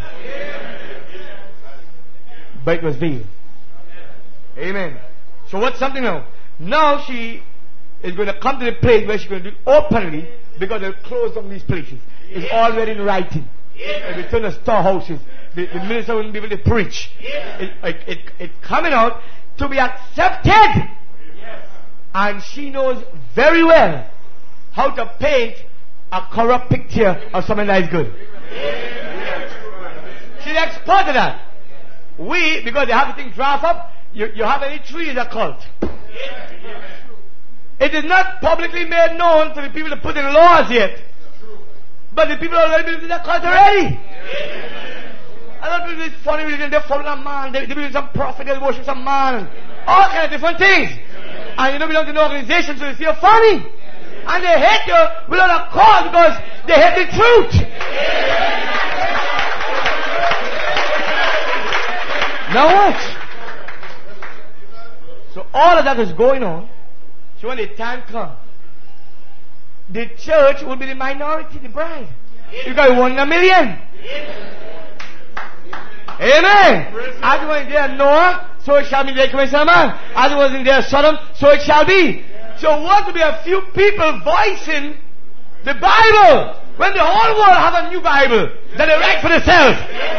But it was veiled. Amen. So what's something now? Now she is going to come to the place where she's going to do it openly, because they'll close down these places. It's already in writing. If we turn the storehouses, the minister wouldn't be able to preach. It's coming out to be accepted. And she knows very well how to paint a corrupt picture of something that is good. She's expert at that. Because they have the thing draft up, you have any tree is a cult. It is not publicly made known to the people to put in laws yet. But the people already believe in that cult already. I don't believe it's funny religion. They follow a man. They believe in some prophet. They worship some man. All kinds of different things. And you don't belong to an organization, so they feel funny. And they hate you without a cause because they hate the truth. Now watch. So all of that is going on. So when the time comes, the church will be the minority, the bride. You got 1 in a million. Amen. As it was in there Noah, so it shall be there coming a man. As it was in there Sodom, so it shall be. So what will be a few people voicing the Bible when the whole world have a new Bible that they write for themselves?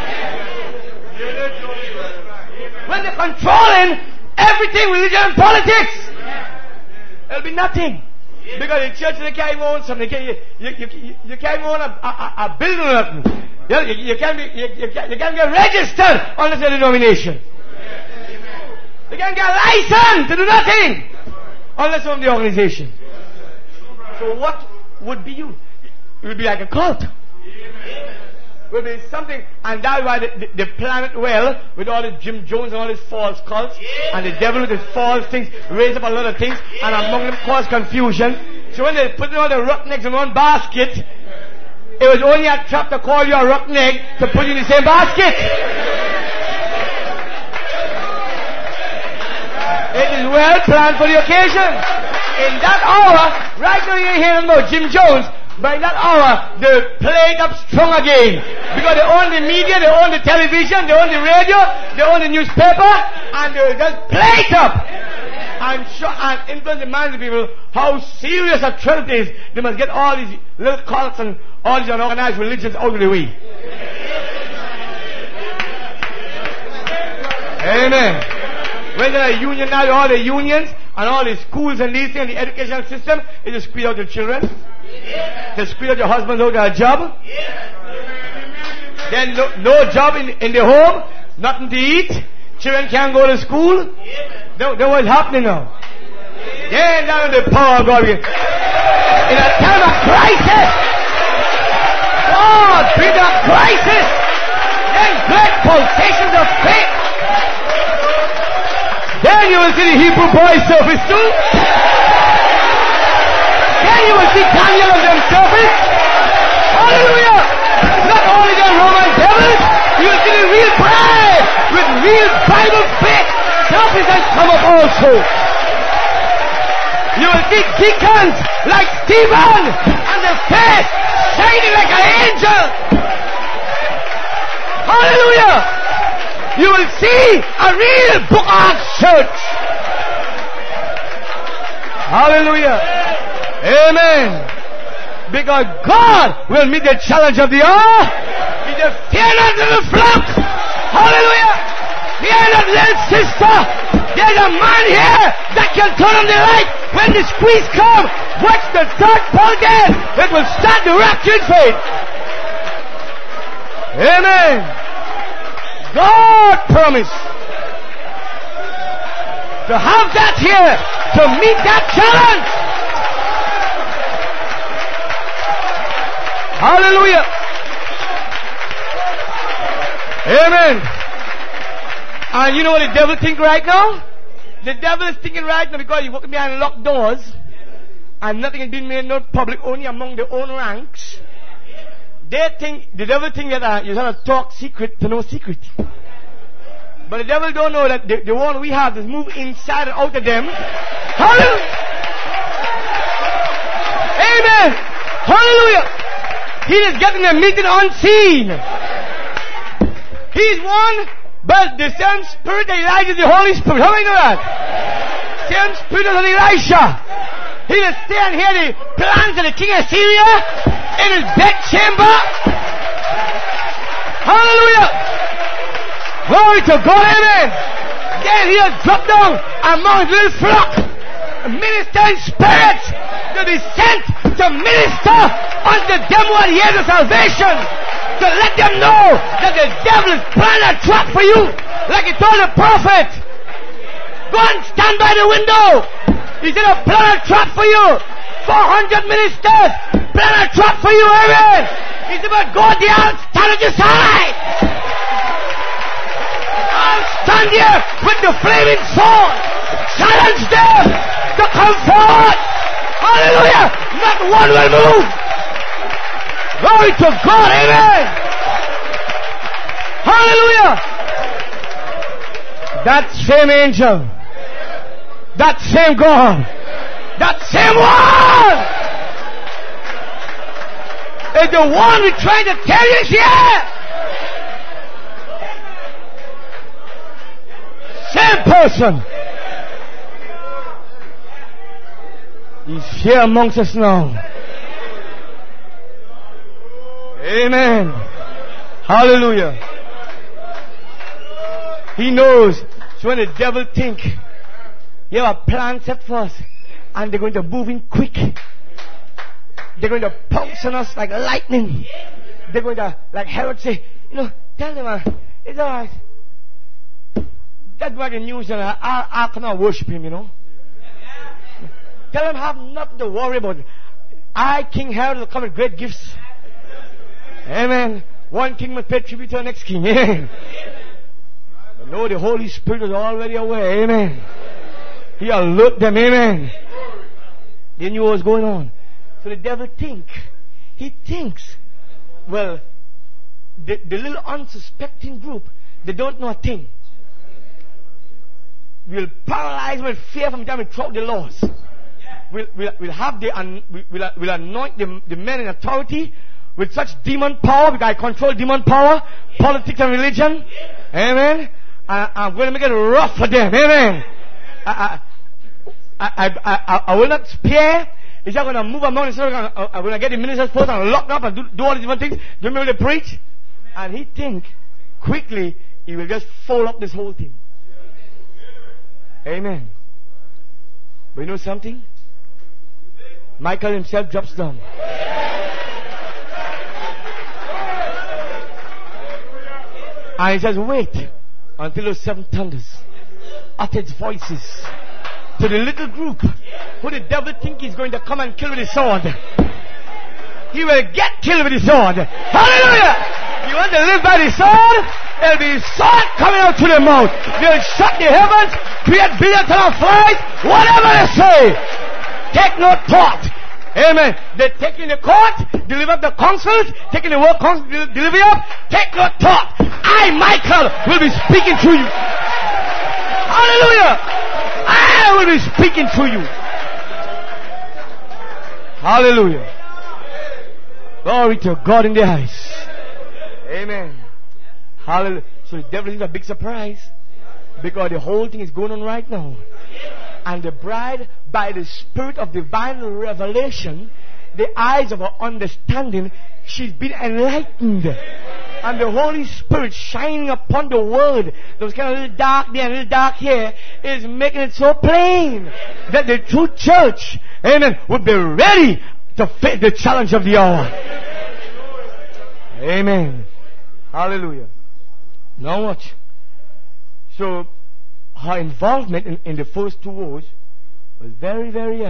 When they're controlling everything, religion and politics, there'll be nothing. Because the church, they can't even own something. You can't even own a building or nothing. You can't get registered unless you're a denomination. You can't get a license to do nothing unless you're from the organization. So what would be you? It would be like a cult. It would be something, and that's why the planet well, with all the Jim Jones and all his false cults, and the devil with his false things, raise up a lot of things, and among them cause confusion. So when they put all the roughnecks in one basket, it was only a trap to call you a roughneck to put you in the same basket. It is well planned for the occasion. In that hour, right now you're hearing about Jim Jones, by that hour, they play it up strong again. Because they own the media, they own the television, they own the radio, they own the newspaper, and they just play it up. And show and influence the minds of people how serious a threat it is. They must get all these little cults and all these unorganized religions out of the way. Amen. When there are unions now, all the unions and all the schools and these things, the educational system is to squeeze out the children. To squeeze out your husband out of a job. Then no job in the home, nothing to eat. Children can't go to school. That's what's happening now. Then down the power of God. In a time of crisis, God bring a crisis. Then great pulsations of faith. Then you will see the Hebrew boys surface too. Then you will see Daniel and them surface. Hallelujah! Not only the Roman devils, you will see the real bride with real Bible faith surface and come up also. You will see deacons like Stephen and their face shining like an angel. Hallelujah! You will see a real Book of church. Hallelujah. Amen. Because God will meet the challenge of the hour. He said, fear not little flock. Hallelujah. Fear not little sister. There's a man here that can turn on the light. When the squeeze comes, watch the third ball game. It will start the rapture in faith. Amen. God promised to have that here to meet that challenge. Hallelujah. Amen. And you know what the devil think right now? The devil is thinking right now, because you're working behind locked doors and nothing is being made known public, only among the own ranks. The devil think that you're going to talk secret to no secret. But the devil don't know that the one we have is move inside and out of them. Hallelujah. Amen. Hallelujah. He is getting a meeting unseen. He's one, but the same spirit that Elijah is the Holy Spirit. How do you know that? Same spirit of Elisha. He is staying here the plans of the king of Syria in his bed chamber. Hallelujah. Glory to God. Amen. Then he has dropped down among his little flock, ministering spirits to be sent to minister unto them who hear the salvation, to let them know that the devil is planning a trap for you, like he told the prophet. Go and stand by the window. He said, "I'll plan a trap for you. 400 ministers plan a trap for you." Amen. He said, "But go there and stand at your side. I'll stand here with the flaming sword. Challenge them to come forward." Hallelujah. Not one will move. Glory to God. Amen. Hallelujah. That same angel, that same God, that same one Is the one we're trying to tell you is here. Same person. He's here amongst us now. Amen. Hallelujah. He knows. So when the devil think you have a plan set for us and they're going to move in quick. They're going to pounce on us like lightning. They're going to, like Herod say, tell them, it's alright. That's why the news and I cannot worship him, Tell them have nothing to worry about. King Herod, will come with great gifts. Amen. One king must pay tribute to the next king. Amen. But no, the Holy Spirit is already aware. Amen. He alerted them. Amen. They knew what was going on. So the devil thinks, well, the little unsuspecting group, they don't know a thing. We'll paralyze them with fear from them and throw the laws. We'll anoint the men in authority with such demon power, because I control demon power, politics and religion. Amen. I'm going to make it rough for them. Amen. I will not spare. He's not going to move among the I'm going to get the ministers post and lock up and do all these different things. Do you remember they preach? And he think quickly he will just fold up this whole thing. Amen. But you know something? Michael himself drops down. And he says, wait until those 7 thunders uttered voices to the little group who the devil think he's going to come and kill with his sword. He will get killed with his sword. Hallelujah! You want to live by the sword? There'll be sword coming out to the mouth. They'll shut the heavens, create billions of flies, whatever they say. Take no thought. Amen. They're taking the court, deliver up the councils, taking the work council, deliver up. Take no thought. I, Michael, will be speaking to you. Hallelujah. I will be speaking to you. Hallelujah. Glory to God in the highest. Amen. Hallelujah. So the devil is a big surprise, because the whole thing is going on right now. And the bride, by the spirit of divine revelation, the eyes of her understanding, she's been enlightened. And the Holy Spirit shining upon the word that was kind of a little dark there and a little dark here is making it so plain that the true church, amen, would be ready to face the challenge of the hour. Amen. Hallelujah. Now watch. So her involvement in the first 2 wars was very, very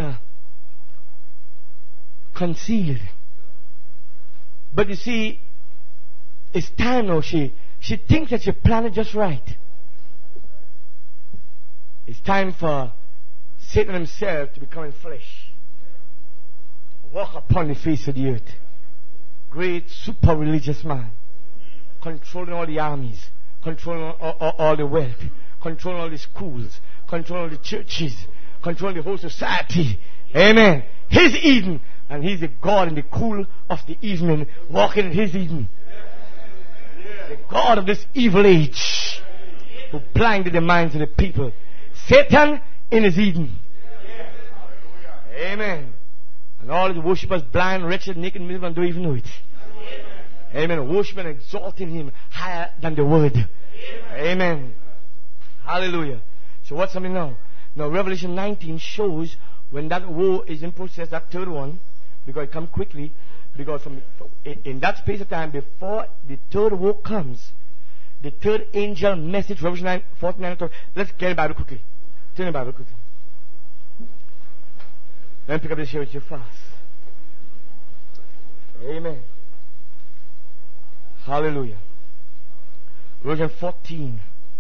concealed. But you see, it's time now. She thinks that she planned it just right. It's time for Satan himself to become in flesh. Walk upon the face of the earth. Great super religious man. Controlling all the armies. Controlling all the wealth. Controlling all the schools. Controlling all the churches. Controlling the whole society. Amen. His Eden. And he's the God in the cool of the evening. Walking in his Eden. The God of this evil age, who blinded the minds of the people. Satan in his Eden. Amen. And all the worshippers, blind, wretched, naked, miserable, and don't even know it. Amen. Worshiping and exalting him higher than the word. Amen. Hallelujah. So what's happening now? Now Revelation 19 shows when that war is in process, that third one, because it comes quickly. Because in that space of time, before the third war comes, the third angel message, Revelation 9, 49, let's get the Bible quickly. Turn the Bible quickly. Let me pick up this here with you fast. Amen. Hallelujah. Revelation 14.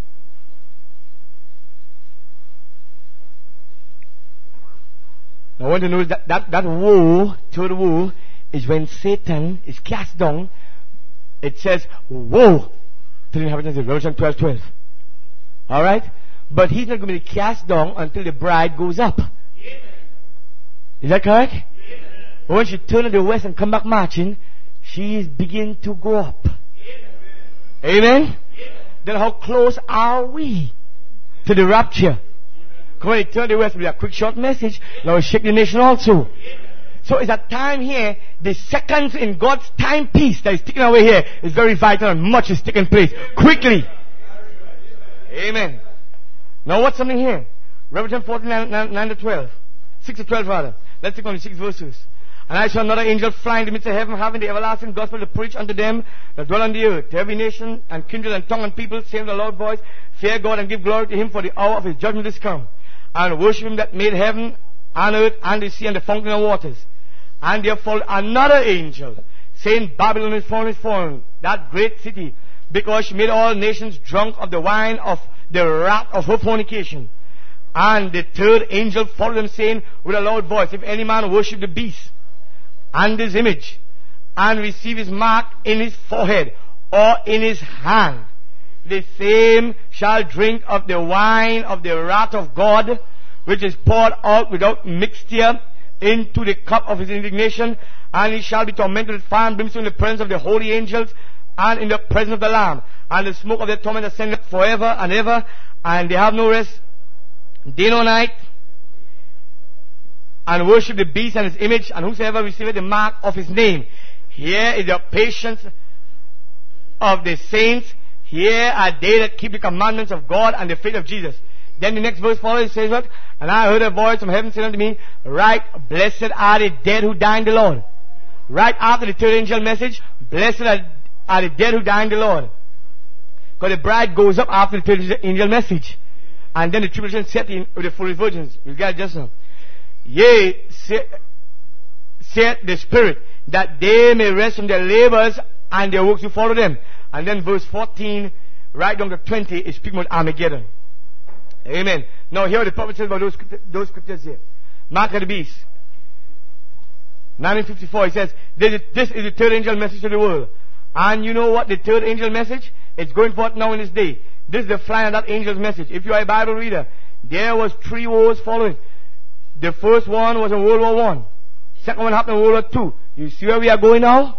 I want to know that war, third war, is when Satan is cast down. It says, woe to the inhabitants of Revelation 12:12. Alright? But he's not going to be cast down until the bride goes up. Is that correct? But when she turns to the west and come back marching, she's beginning to go up. Amen? Then how close are we to the rapture? Come on, turn the west with a quick short message. Now shake the nation also. So it's a time here, the seconds in God's timepiece that is ticking away here is very vital and much is taking place. Quickly. Amen. Now what's something here? Revelation 14, 9 to 12. 6 to 12 rather. Let's take on the 6 verses. And I saw another angel fly in the midst of heaven, having the everlasting gospel to preach unto them that dwell on the earth, to every nation and kindred and tongue and people, saying with a loud voice, fear God and give glory to him, for the hour of his judgment is come. And worship him that made heaven and earth and the sea and the fountain of waters. And there followed another angel, saying, Babylon is fallen, that great city, because she made all nations drunk of the wine of the wrath of her fornication. And the third angel followed them, saying with a loud voice, if any man worship the beast and his image, and receive his mark in his forehead or in his hand, the same shall drink of the wine of the wrath of God, which is poured out without mixture into the cup of his indignation, and he shall be tormented with fire and brimstone in the presence of the holy angels and in the presence of the Lamb. And the smoke of their torment ascendeth forever and ever, and they have no rest day nor night, and worship the beast and his image, and whosoever receiveth the mark of his name. Here is the patience of the saints. Here are they that keep the commandments of God and the faith of Jesus. Then the next verse follows, it says what? And I heard a voice from heaven saying unto me, right, blessed are the dead who die in the Lord. Right after the third angel message, blessed are the dead who die in the Lord. Because the bride goes up after the third angel message. And then the tribulation set in with the foolish virgins. We'll get it just now. Yea, saith the Spirit, that they may rest from their labors and their works who follow them. And then verse 14, right down to 20, is speaking about Armageddon. Amen. Now here are the prophet says about those scriptures here. Mark of the beast. 1954, he says, this is the third angel message to the world. And you know what the third angel message? It's going forth now in this day. This is the flying of that angel's message. If you are a Bible reader, there was 3 wars following. The first one was in World War I. Second one happened in World War II. You see where we are going now?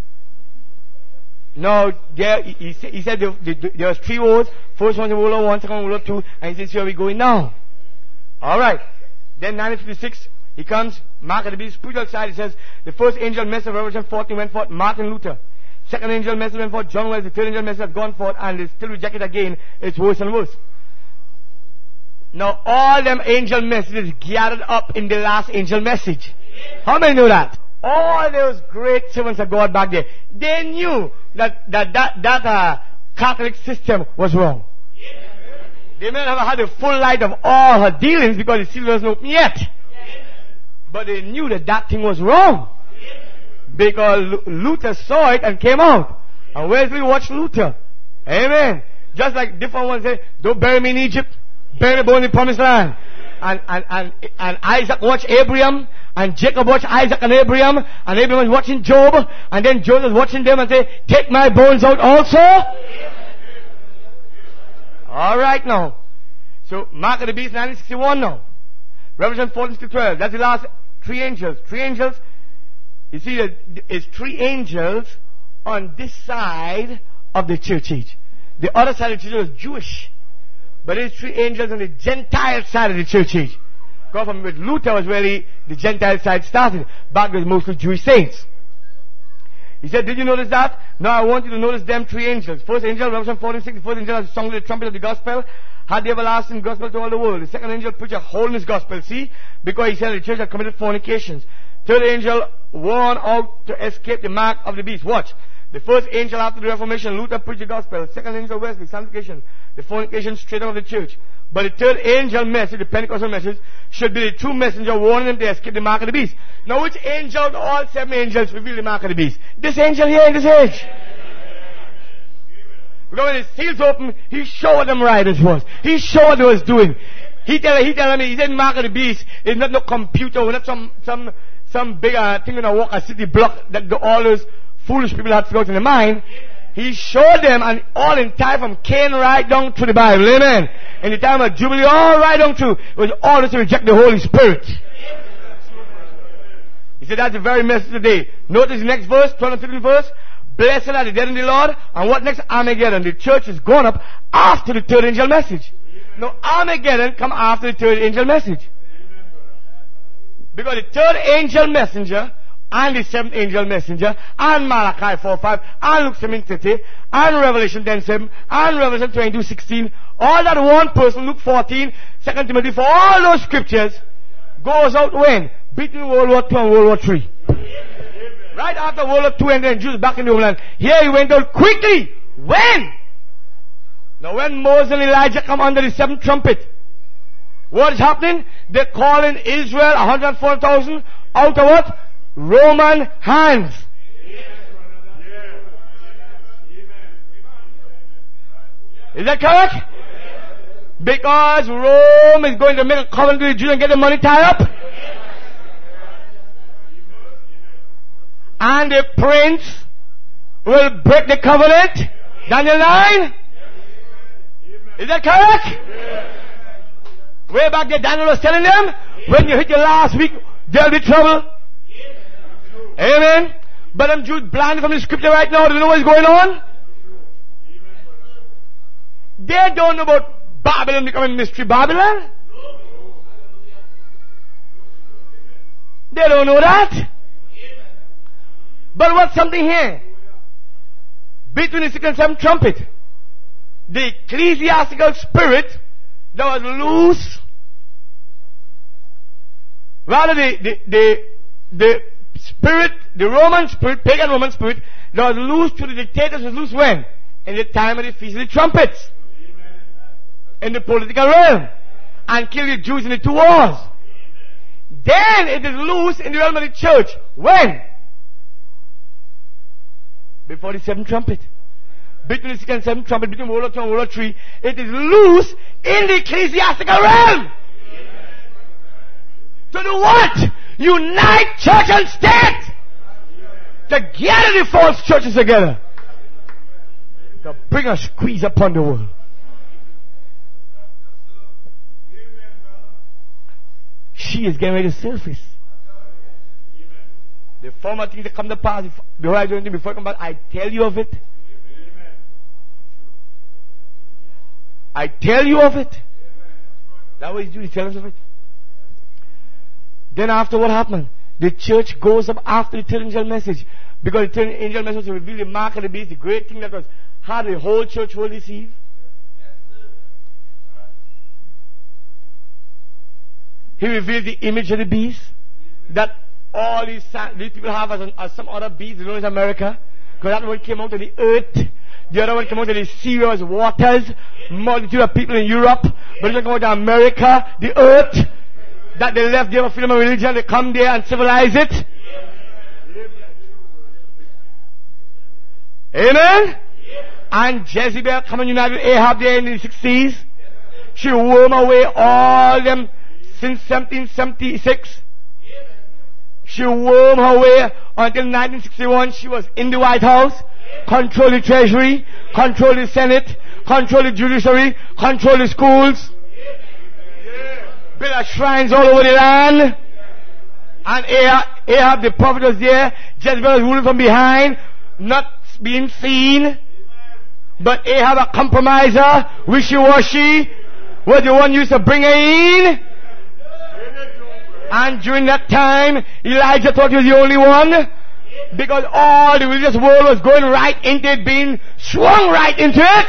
No, he said there was 3 wars. First one in World War I, second one in World War II, and he says, where are we going now? Alright. Then 1956, he comes, Mark at the beast, spiritual side, he says, the first angel message of Revelation 14 went forth, Martin Luther. Second angel message went forth, John Wells. The third angel message has gone forth, and they still reject it again. It's worse and worse. Now, all them angel messages gathered up in the last angel message. How many know that? All those great servants of God back there, they knew that Catholic system was wrong. They may not have had the full light of all her dealings because the seal wasn't open yet. But they knew that thing was wrong. Because Luther saw it and came out. And Wesley watched Luther. Amen. Just like different ones say, don't bury me in Egypt, bury me in the promised land. And Isaac watched Abraham, and Jacob watched Isaac and Abraham was watching Job, and then Job was watching them and say, take my bones out also. Alright now. So, Mark of the Beast 1961 now. Revelation 14-12. That's the last 3 angels. 3 angels. You see, it's 3 angels on this side of the church age. The other side of the church age was Jewish. But there's 3 angels on the Gentile side of the church age. Because from with Luther was really the Gentile side started. Back with mostly Jewish saints. He said, did you notice that? Now I want you to notice them 3 angels. First angel, Revelation 14:6, the first angel has sung the trumpet of the gospel, had the everlasting gospel to all the world. The second angel preached a holiness gospel, see? Because he said the church had committed fornications. Third angel warned out to escape the mark of the beast. Watch. The first angel after the Reformation, Luther preached the gospel. Second angel, Wesley, sanctification. The fornication straight out of the church. But the third angel message, the Pentecostal message, should be the true messenger warning them to escape the mark of the beast. Now which angel of all 7 angels reveal the mark of the beast? This angel here in this age. Because when his seals open, he showed them right as was. He showed what he was doing. He tell me, he said mark of the beast is not no computer, or not some big thing in a walk, a city block that all those foolish people had to go to the mind. He showed them, and all in time from Cain right down to the Bible. Amen. In the time of Jubilee, all right down to, it was all to reject the Holy Spirit. He said that's the very message today. Notice the next verse, 12 and 15 verse. Blessed are the dead in the Lord. And what next? Armageddon. The church is gone up after the third angel message. Now Armageddon come after the third angel message. Because the third angel messenger and the seventh angel messenger and Malachi 4:5 and Luke 7:30 and Revelation 10:7 and Revelation 22:16, all that one person, Luke 14, 2 Timothy 4, all those scriptures goes out when? Between World War II and World War III. Right after World War II and then Jews back in the homeland. Here he went out quickly. When? Now when Moses and Elijah come under the seventh trumpet, what is happening? They're calling Israel 104,000 out of what? Roman hands. Is that correct? Because Rome is going to make a covenant with the Jews and get the money tied up. And the prince will break the covenant. Daniel 9. Is that correct? Way back there Daniel was telling them, when you hit your last week, there'll be trouble. Amen. But them Jews blinded from the scripture right now. Do you know what's going on? They don't know about Babylon becoming mystery Babylon. They don't know that. But what's something here? Between the sixth and seventh trumpet, the ecclesiastical spirit that was loose, rather the spirit, the Roman spirit, pagan Roman spirit, that was loose to the dictators was loose when? In the time of the Feast of the Trumpets. In the political realm. And killed the Jews in the two wars. Then it is loose in the realm of the church. When? Before the seventh trumpet. Between the sixth and seventh trumpet, between World War II and World War III, it is loose in the ecclesiastical realm. To do what? Unite church and state. To gather the false churches together. To bring a squeeze upon the world. She is getting ready to surface. The former things that come to pass, before I do anything, before I come back, I tell you of it. I tell you of it. That way you tell us of it. Then after what happened? The church goes up after the third angel message. Because the third angel message will reveal the mark of the beast, the great thing that was how the whole church will receive. He revealed the image of the beast that all these people have as some other beast, you know, in America. Because that one came out of the earth. The other one came out of the sea where was waters. Multitude of people in Europe. But they come out of America, the earth. That they left there for freedom of religion. They come there and civilize it. Amen? And Jezebel come and unite with Ahab there in the 60s. She wormed away all them since 1776. She wormed her way until 1961. She was in the White House, controlled the Treasury, controlled the Senate, controlled the judiciary, controlled the schools, built shrines all over the land. And Ahab the prophet was there. Jezebel was ruling from behind, not being seen. But Ahab, a compromiser, wishy-washy, was the one used to bring her in. And during that time, Elijah thought he was the only one. Because all the religious world was going right into it, being swung right into it.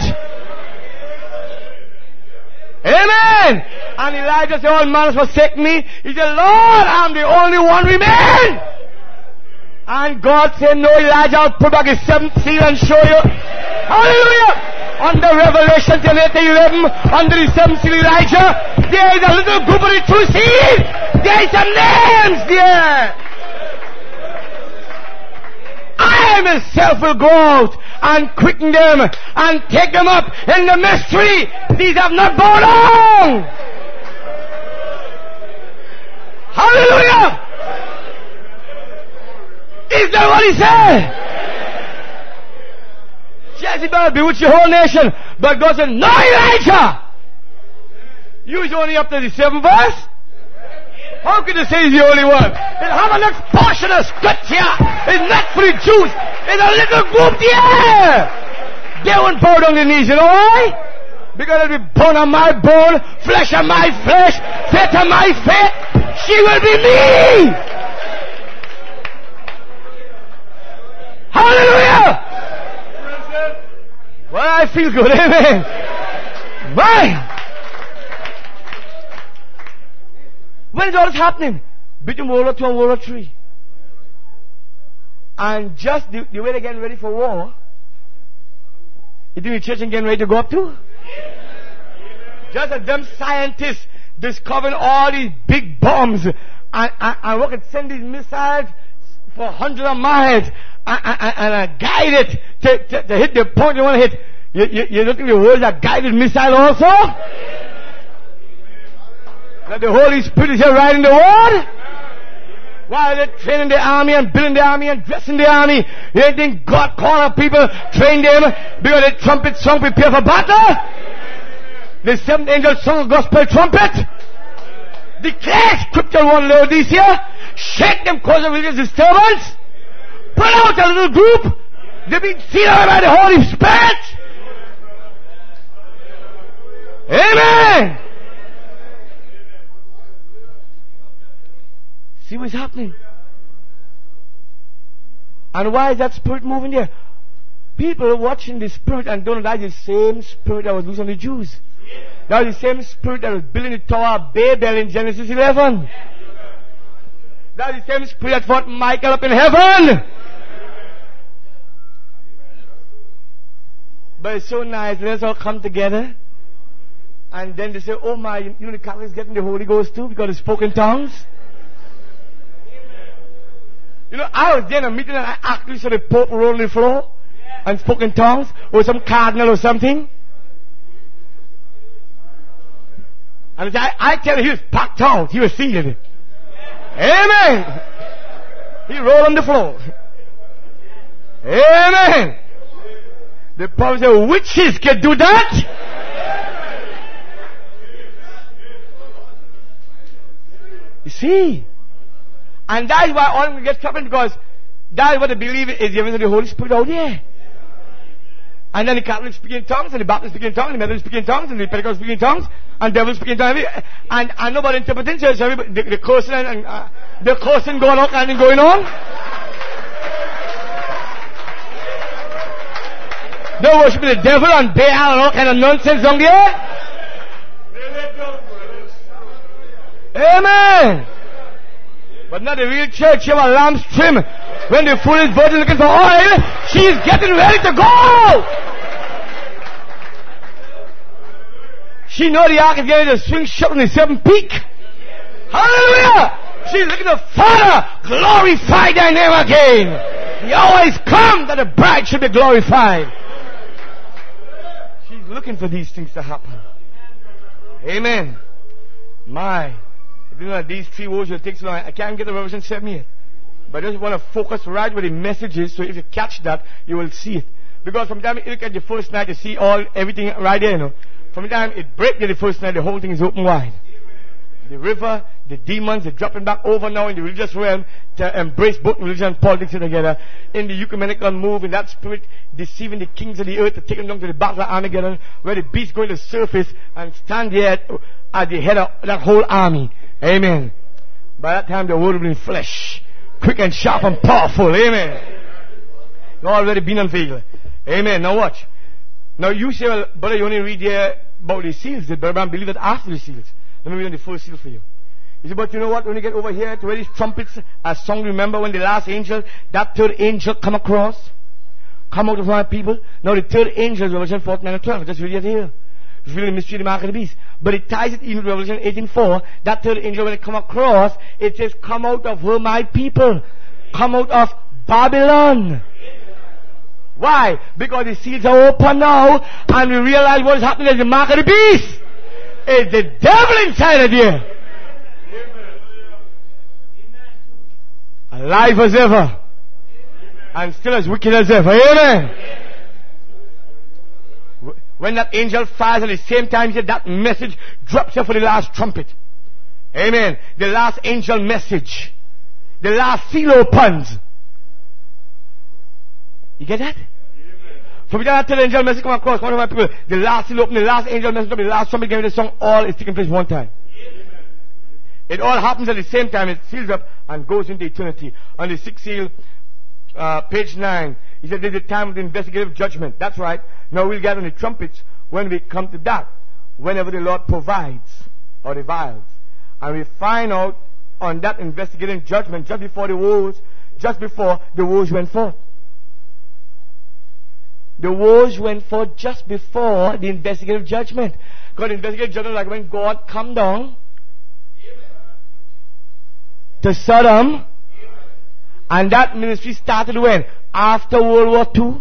Amen. And Elijah said, all man has forsaken me. He said, Lord, I'm the only one remain. And God said, no, Elijah, I'll put back his seventh seal and show you. Hallelujah. Under Revelation 10:11, under the seventh seal Elijah, there is a little group of the true seed. There is some names there. I myself will go out and quicken them and take them up in the mystery. These have not bowed down. Hallelujah. Is that what he said? Jezebel bewitched the whole nation. But God said, no, Elijah. You is only up to the 7th verse. How can you say he's the only one? They have a next portion of scripture. It's not for the Jews. It's a little group there. They won't bow down their knees. You know why? Because it'll be bone of my bone, flesh of my flesh, faith of my faith. She will be me. Hallelujah. Well, I feel good. Amen. Why? When is all this happening? Between World War II and World War III. And just the way they're getting ready for war, you think the church ain't getting ready to go up to? Just as them scientists discovering all these big bombs and we can send these missiles for hundreds of miles and guide it to hit the point you want to hit. You don't think the world is a guided missile also? That the Holy Spirit is here riding the world? Why are they training the army and building the army and dressing the army? You think God called up people, trained them because the trumpet song prepare for battle? The seventh angel sung a gospel trumpet. Declare scripture one Lord this year. Shake them cause of religious disturbance. Put out a little group. They've been sealed by the Holy Spirit. Amen. See what's happening. And why is that spirit moving there? People are watching the spirit and don't know that's the same spirit that was loose on the Jews. That was the same spirit that was building the Tower of Babel in Genesis 11. That was the same spirit that fought Michael up in heaven. But it's so nice. Let's all come together. And then they say, oh my, you know the Catholics getting the Holy Ghost too because they spoke in tongues? You know, I was there in a meeting and I actually saw the Pope roll on the floor and spoke in tongues, or some cardinal or something. And I tell you, he was packed out. He was seated. Amen. He rolled on the floor. Amen. The Pope said, witches can do that? You see? And that is why all of them get troubled, because that is what they believe is the evidence of the Holy Spirit out there. And then the Catholics speak in tongues, and the Baptists speak in tongues, and the Methodists speak in tongues, and the Pentecostals speak in tongues, and devils speak in tongues, and nobody interpreting church, the cursing and the cursing going on and going on. They're worshiping the devil and Baal and all kind of nonsense on there. Amen. But not the real church. You have a lamb's trim. When the foolish virgin looking for oil, she's getting ready to go. She know the ark is getting to swing shut on the seventh peak. Hallelujah. She's looking to Father, glorify thy name again. The hour is come that the bride should be glorified. She's looking for these things to happen. Amen. My. You know, these 3 words will take so long. I can't get the Revelation 7 yet. But I just want to focus right where the message is, so if you catch that, you will see it. Because from the time you look at the first night, you see everything right there, you know. From the time it breaks the first night, the whole thing is open wide. The river, the demons, they're dropping back over now in the religious realm to embrace both religion and politics together. In the ecumenical move, in that spirit, deceiving the kings of the earth to take them down to the battle of Armageddon, where the beast going to surface and stand there at the head of that whole army. Amen. By that time the word will be in flesh, quick and sharp and powerful. Amen. You've already been unveiled. Amen. Now watch. Now you say, well, brother, you only read here about the seals. Did Brother Branham believe that after the seals? Let me read on the first seal for you. He said, but you know what? When you get over here to where these trumpets are sung, remember when the last angel, that third angel come across? Come out of my people. Now the third angel is Revelation 14 and 12. Just read it here. It's really the mystery of the mark of the beast. But it ties it in with Revelation 18:4. That third angel, when it come across, it says, come out of her, my people. Come out of Babylon. Why? Because the seals are open now, and we realize what is happening at the mark of the beast. It's the devil inside of you. Alive as ever. And still as wicked as ever. Amen. When that angel fires at the same time, he said that message drops here for the last trumpet. Amen. The last angel message. The last seal opens. You get that? So we don't tell the angel message come across. One of my people, the last seal open, the last angel message, the last trumpet gave the song, all is taking place one time. It all happens at the same time. It seals up and goes into eternity. On the sixth seal, page 9, he said there's a time of the investigative judgment. That's right. Now we'll get on the trumpets when we come to that. Whenever the Lord provides or reviles. And we find out on that investigative judgment just before the woes went forth. The woes went forth just before the investigative judgment. Because the investigative judgment is like when God come down to Sodom, and that ministry started when? After World War II.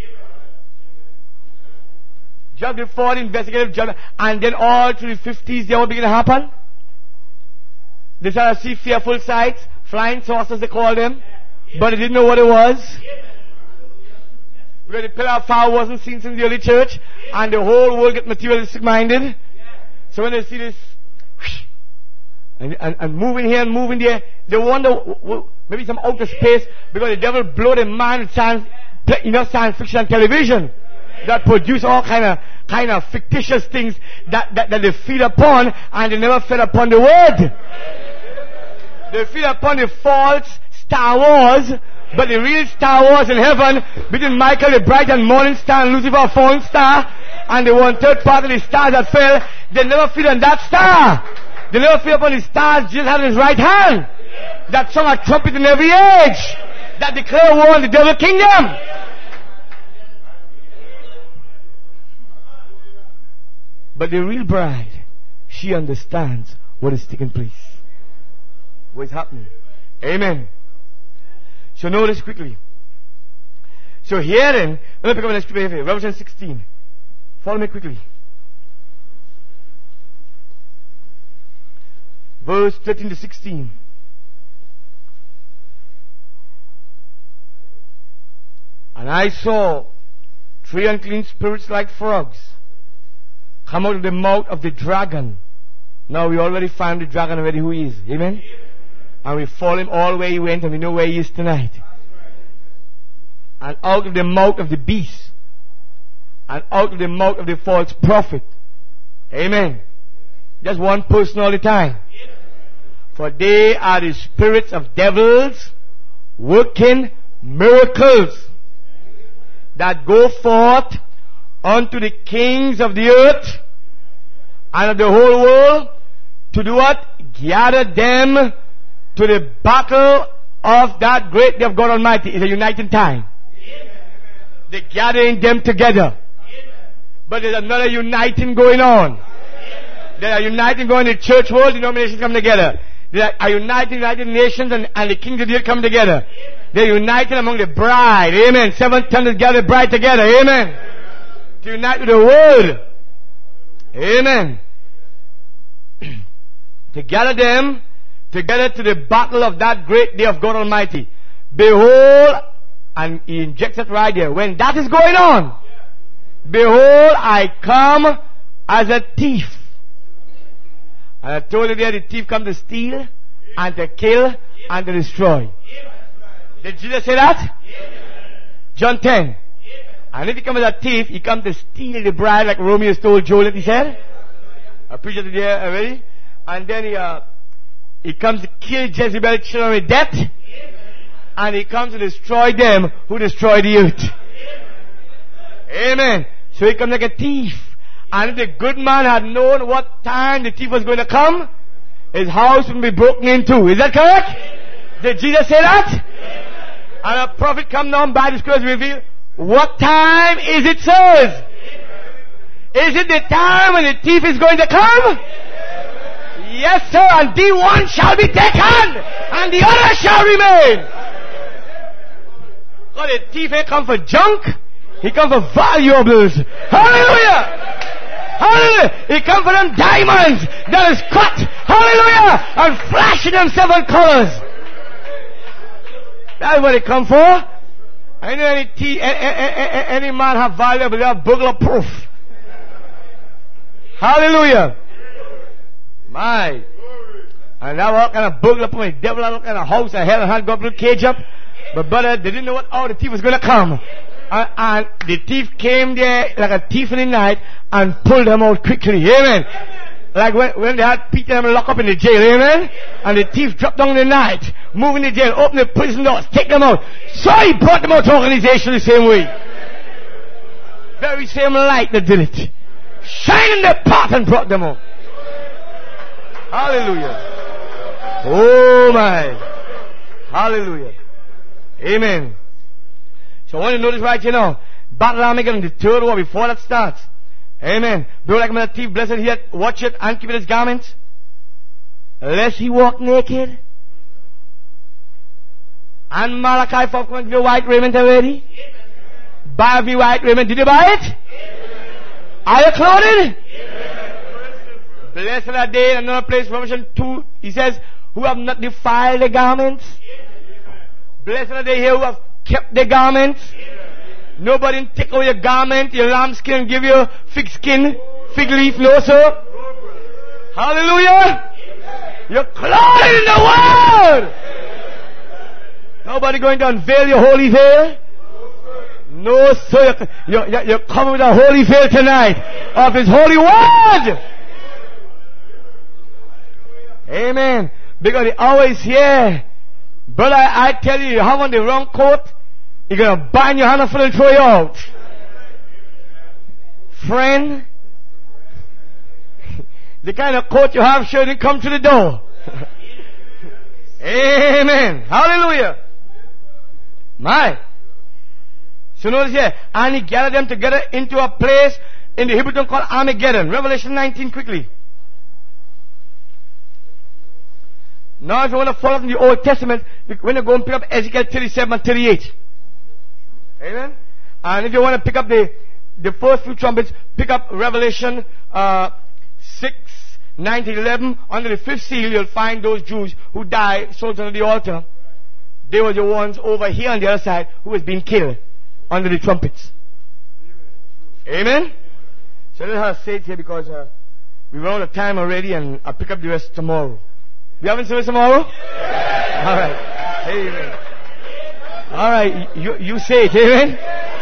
Just before the investigative judgment, and then all through the 50s, they all begin to happen. They started to see fearful sights, flying saucers they call them, but they didn't know what it was. Because the pillar of fire wasn't seen since the early church, and the whole world get materialistic minded. So when they see this, and moving here and moving there, they wonder, maybe some outer space, because the devil blow their mind with science fiction and television that produce all kind of fictitious things that they feed upon, and they never fed upon the word. They feed upon the false Star Wars, but the real Star Wars in heaven, between Michael the bright and morning star and Lucifer a fallen star, and the 1/3 part of the stars that fell, they never feed on that star. They never feed upon the stars Jesus had in his right hand, that sung a trumpet in every age, that declare war on the devil kingdom. But the real bride, she understands what is taking place, what is happening. Amen. So notice quickly. So here then, let me pick up the next scripture here, Revelation 16. Follow me quickly. Verse 13 to 16. And I saw 3 unclean spirits like frogs come out of the mouth of the dragon. Now we already found the dragon already who he is. Amen? And we follow him all where he went, and we know where he is tonight. And out of the mouth of the beast, and out of the mouth of the false prophet. Amen. Just one person all the time. For they are the spirits of devils working miracles that go forth unto the kings of the earth and of the whole world to do what? Gather them to the battle of that great day of God Almighty. It's a uniting time. They're gathering them together. But there's another uniting going on. There are uniting going in the church world, denominations come together. There are uniting nations and the kings of the earth come together. They're united among the bride. Amen. 7 thunders gather the bride together. Amen. To unite with the word. Amen. To gather them together to the battle of that great day of God Almighty. Behold, and he injects it right there. When that is going on, behold, I come as a thief. And I told you there, the thief come to steal and to kill and to destroy. Did Jesus say that? John 10. And if he comes as a thief, he comes to steal the bride like Romeo stole Juliet, he said. I preached it there already. And then he comes to kill Jezebel, children with death. And he comes to destroy them who destroy the earth. Amen. So he comes like a thief. And if the good man had known what time the thief was going to come, his house would be broken into. Is that correct? Did Jesus say that? And a prophet come down by the scriptures reveal, what time is it, sirs? Is it the time when the thief is going to come? Yes, sir, and the one shall be taken, and the other shall remain. God, the thief ain't come for junk, he come for valuables. Hallelujah! Hallelujah! He come for them diamonds that is cut, hallelujah, and flashing them 7 colors. That's what he come for. I know any man have value, but they have burglar proof. Hallelujah. My. And now all kind of burglar up on the devil, all kind of house and hell and had got a little cage up. But brother, they didn't know how the thief was going to come. And the thief came there like a thief in the night and pulled them out quickly. Amen. Like when they had Peter and them locked up in the jail. Amen. And the thief dropped down in the night, moving the jail, open the prison doors, take them out. So he brought them out to organization the same way. Very same light that did it. Shining the path and brought them out. Hallelujah. Oh my. Hallelujah. Amen. So I want you to notice right now, Battle Armageddon, the third war before that starts. Amen. Be like a thief, blessed he that watch it and keep it his garments, lest he walk naked. And Malachi 4 come and give you white raiment already. Buy me white raiment. Did you buy it? Are you clothed? Blessed are they. In another place, Revelation 2, he says, who have not defiled the garments. Blessed are they here who have kept the garments. Nobody take away your garment, your lambskin, give you fig skin, fig leaf, no sir. Hallelujah. You're clothed in the word. Nobody going to unveil your holy veil. No sir. You're coming with a holy veil tonight of his holy word. Amen. Because the hour is here. Brother, I tell you, you have on the wrong coat, you're going to bind your hand off and throw you out. Friend, the kind of coat you have shouldn't come to the door. Amen. Hallelujah. My. So notice here, and he gathered them together into a place in the Hebrew tongue called Armageddon. Revelation 19 quickly. Now if you want to follow in the Old Testament, when you go and pick up Ezekiel 37 and 38. Amen? And if you want to pick up the first few trumpets, pick up Revelation 6, 9 to 11. Under the fifth seal, you'll find those Jews who died, souls under the altar. They were the ones over here on the other side who was being killed under the trumpets. Amen? So let us say it here because we run out of time already and I'll pick up the rest tomorrow. We having service tomorrow? Yeah. All right. Amen. All right. You say it. Amen.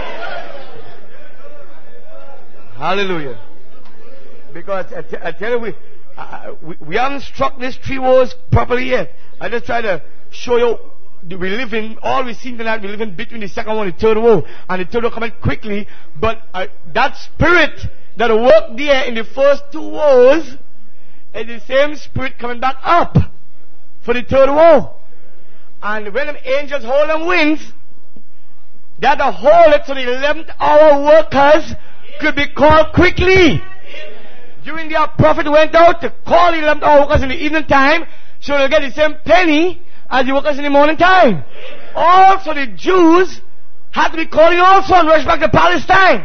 Hallelujah. Because I tell you, we haven't struck these three wars properly yet. I just try to show you we live in, all we see tonight, we live in between the second war and the third war. And the third war coming quickly. But that spirit that worked there in the first two wars is the same spirit coming back up for the third war. And when them angels hold them wings, they had to hold it so the 11th hour workers could be called quickly. During their prophet went out to call the 11th hour workers in the evening time, so they'll get the same penny as the workers in the morning time. Also the Jews had to be calling also and rush back to Palestine.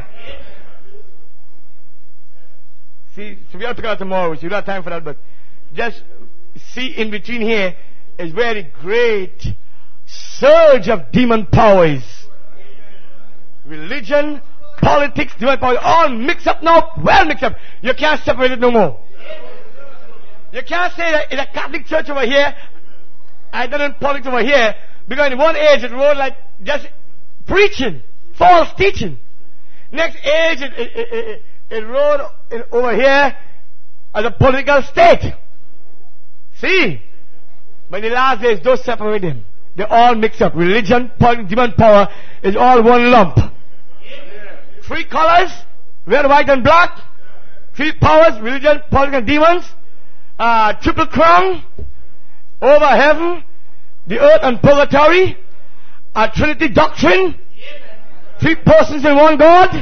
See, so we have to pick out tomorrow, so we don't have time for that, but just see in between here is where the great surge of demon power is. Religion, politics, demon power, all mixed up now, well mixed up. You can't separate it no more. You can't say that in a Catholic church over here, I done in politics over here, because in one age it rode like just preaching, false teaching. Next age it rode over here as a political state. See? But in the last days, don't separate them. They all mix up. Religion, politics, demon power is all one lump. Three colors, red, white, and black. Three powers, religion, politics, and demons. Triple crown, over heaven, the earth, and purgatory. Trinity doctrine. Three persons in one God.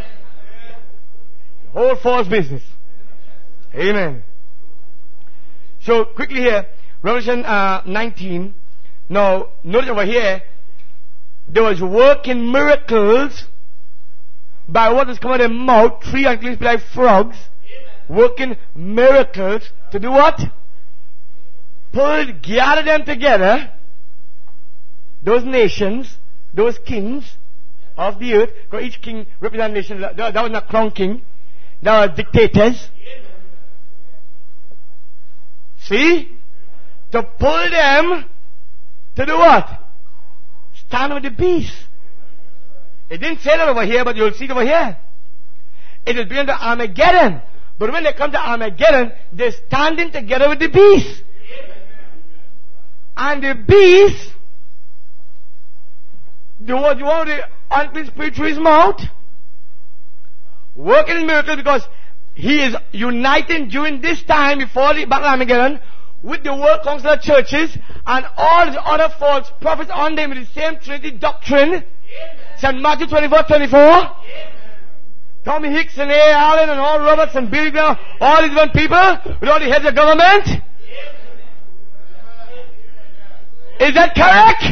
Whole false business. Amen. So quickly here, Revelation 19. Now, notice over here, there was working miracles by what is coming out of their mouth, three unclean spirits like frogs, working miracles to do what? Gather them together, those nations, those kings of the earth, because each king represents a nation. That was not crown king, that was dictators. See? to pull them to do what? Stand with the beast. It didn't say that over here, but you'll see it over here. It is beyond the Armageddon. But when they come to Armageddon, they're standing together with the beast. And the beast, the word you want the unclean spirit through his mouth, working in miracles, because he is uniting during this time before the Battle of Armageddon with the World Council of Churches and all the other false prophets on them with the same Trinity doctrine. St. Matthew 24:24. Tommy Hicks and A. Allen and all Roberts and Billy Graham, all these different people with all the heads of government. Is that correct?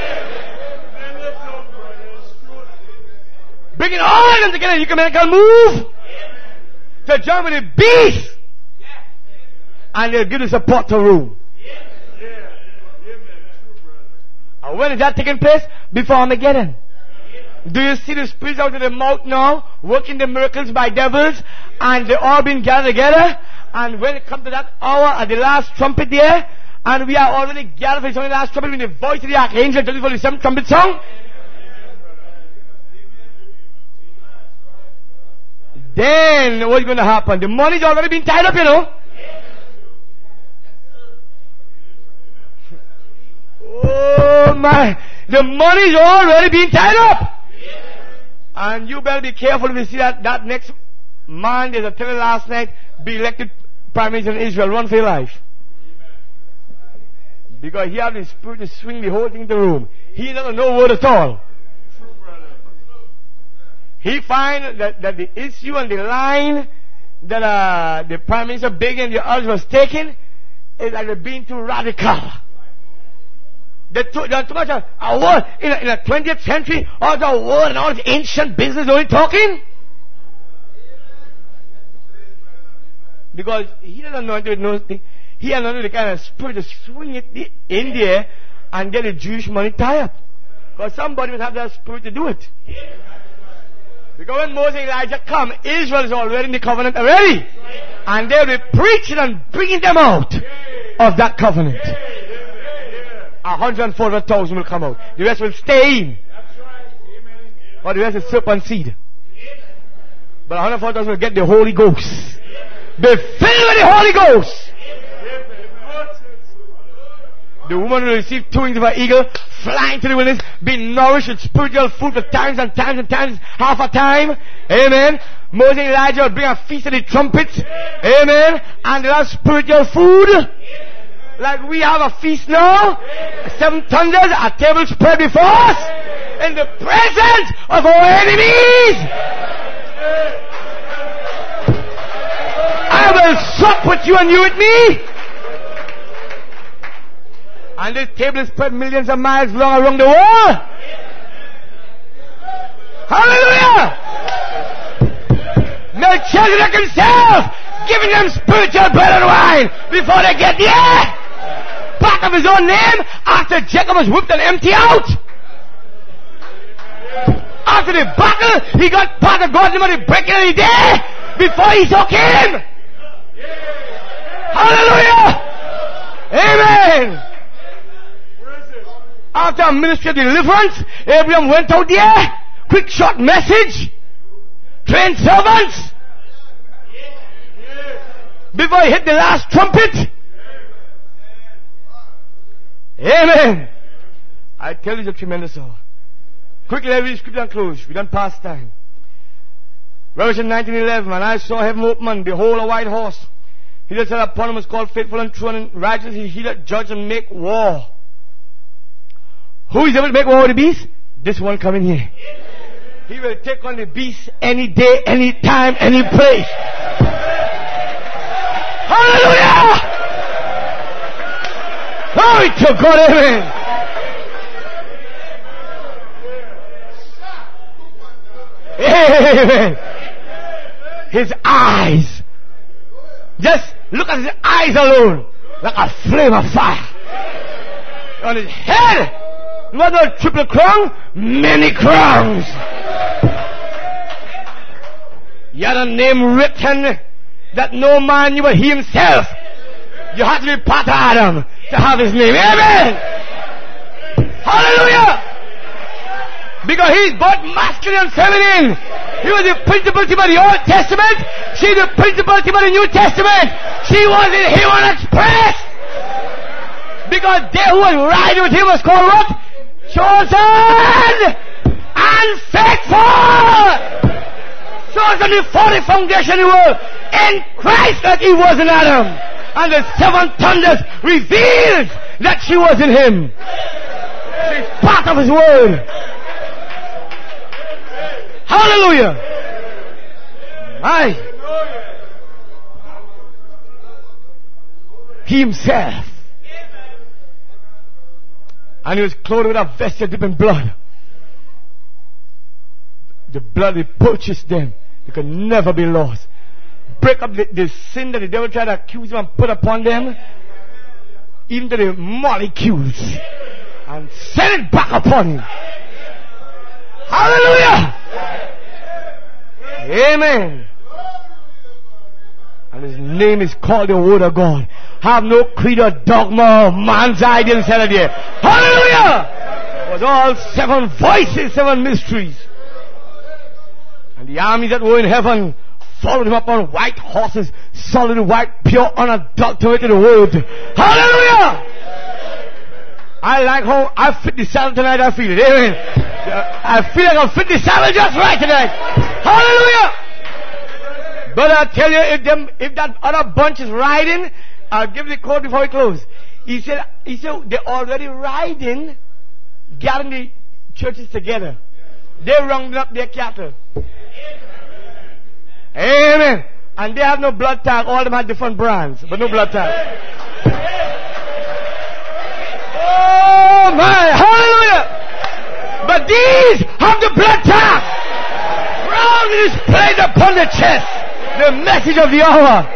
Bringing all of them together, you can move to join with the beast. And they'll give the support to room. And when is that taking place? Before Armageddon. Do you see the spirits out of the mouth now, working the miracles by devils, and they all been gathered together? And when it comes to that hour at the last trumpet there, and we are already gathered for the last trumpet with the voice of the archangel, just for the 7th trumpet song, then what's going to happen? The money's already been tied up, you know. Oh my, the money's already been tied up. And you better be careful if you see that next man, there's a teller last night, be elected Prime Minister in Israel. Run for your life. Because he has the spirit to swing the whole thing in the room. He doesn't know word at all. He finds that the issue and the line that the Prime Minister Begin and the others was taking is like they're being too radical. There's too much a word in the 20th century, all the word and all this ancient business only talking. Because he doesn't know nothing. He doesn't know the kind of spirit to swing it in there and get the Jewish money tied up. Because somebody must have that spirit to do it. Because when Moses and Elijah come, Israel is already in the covenant already. And they'll be preaching and bringing them out of that covenant. 140,000 will come out. The rest will stay in. Or the rest is serpent seed. But 140,000 will get the Holy Ghost. Be filled with the Holy Ghost. The woman will receive 2 wings of an eagle, flying to the wilderness, being nourished with spiritual food for times and times and times, half a time. Amen. Moses and Elijah will bring a feast of the trumpets. Amen. And they'll have spiritual food. Like we have a feast now. 7 thunders, a table spread before us. In the presence of our enemies. I will sup with you and you with me. And this table is spread millions of miles long around the world. Hallelujah! Melchizedek himself giving them spiritual bread and wine before they get there. Part of his own name after Jacob was whipped and empty out. After the battle, he got part of God's money breaking every day before he took him. Hallelujah! Amen! After a ministry of deliverance, Abraham went out there, quick short message, trained servants, before he hit the last trumpet. Amen. I tell you it's a tremendous hour. Quickly, let me read scripture and close. We don't pass time. Revelation 19:11, and I saw heaven open, and behold a white horse. He that sat upon him was called Faithful and True, and righteous he that judge and make war. Who is able to make war with the beast? This one coming here. He will take on the beast any day, any time, any place. Hallelujah! Glory to God, amen. Amen. His eyes. Just look at his eyes alone. Like a flame of fire. On his head. Not a triple crown, many crowns. He had a name written that no man knew but he himself. You have to be part of Adam to have his name. Amen. Hallelujah. Because he's both masculine and feminine. He was the principality of the Old Testament. She's the principality of the New Testament. She was in human express. Because they who was riding with him was called what? Chosen and faithful. Chosen before the foundation of the world. In Christ that he was in Adam. And the seven thunders revealed that she was in him. She's part of his word. Hallelujah. Aye. He himself. And he was clothed with a vesture dipped in blood. The blood that purchased them. They could never be lost. Break up the sin that the devil tried to accuse him and put upon them. Even to the molecules. And send it back upon him. Hallelujah. Amen. And his name is called the Word of God. Have no creed or dogma or man's idea inside of there. Hallelujah! It was all seven voices, seven mysteries. And the armies that were in heaven followed him up on white horses, solid white, pure, unadulterated word. Hallelujah! I like how I fit the saddle tonight, I feel it. Amen. I feel like I fit the saddle just right tonight. Hallelujah! But I tell you, if that other bunch is riding, I'll give the quote before we close. He said they're already riding, gathering the churches together. They're rounding up their cattle. Amen. And they have no blood tag. All of them have different brands, but no blood tag. Oh my, hallelujah! But these have the blood tag. Proudly displayed upon the chest. The message of the hour.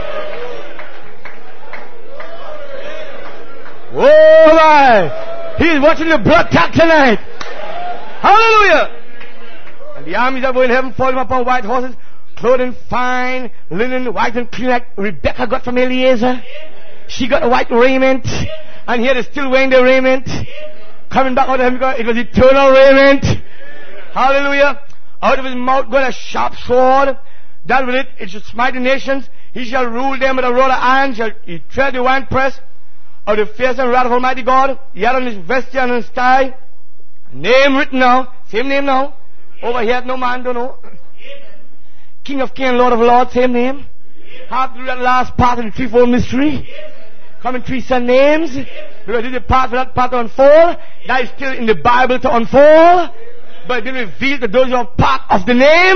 Oh my! He's watching the blood tag tonight. Hallelujah! And the armies that were in heaven followed him upon white horses, clothed in fine linen, white and clean, like Rebecca got from Eliezer. She got a white raiment, and here they're still wearing the raiment. Coming back out of heaven because it was eternal raiment. Hallelujah! Out of his mouth got a sharp sword. That with it shall smite the nations. He shall rule them with a rod of iron. He tread the winepress of the fierce and wrath of Almighty God. He had on his vesture and on his thigh name written now. Same name now. Over here no man don't know. King of Kings, Lord of Lords, same name. Half through that last part of the threefold mystery. Coming three son names. Because this is the part for that part to unfold. That is still in the Bible to unfold. But it will reveal to those who are part of the name.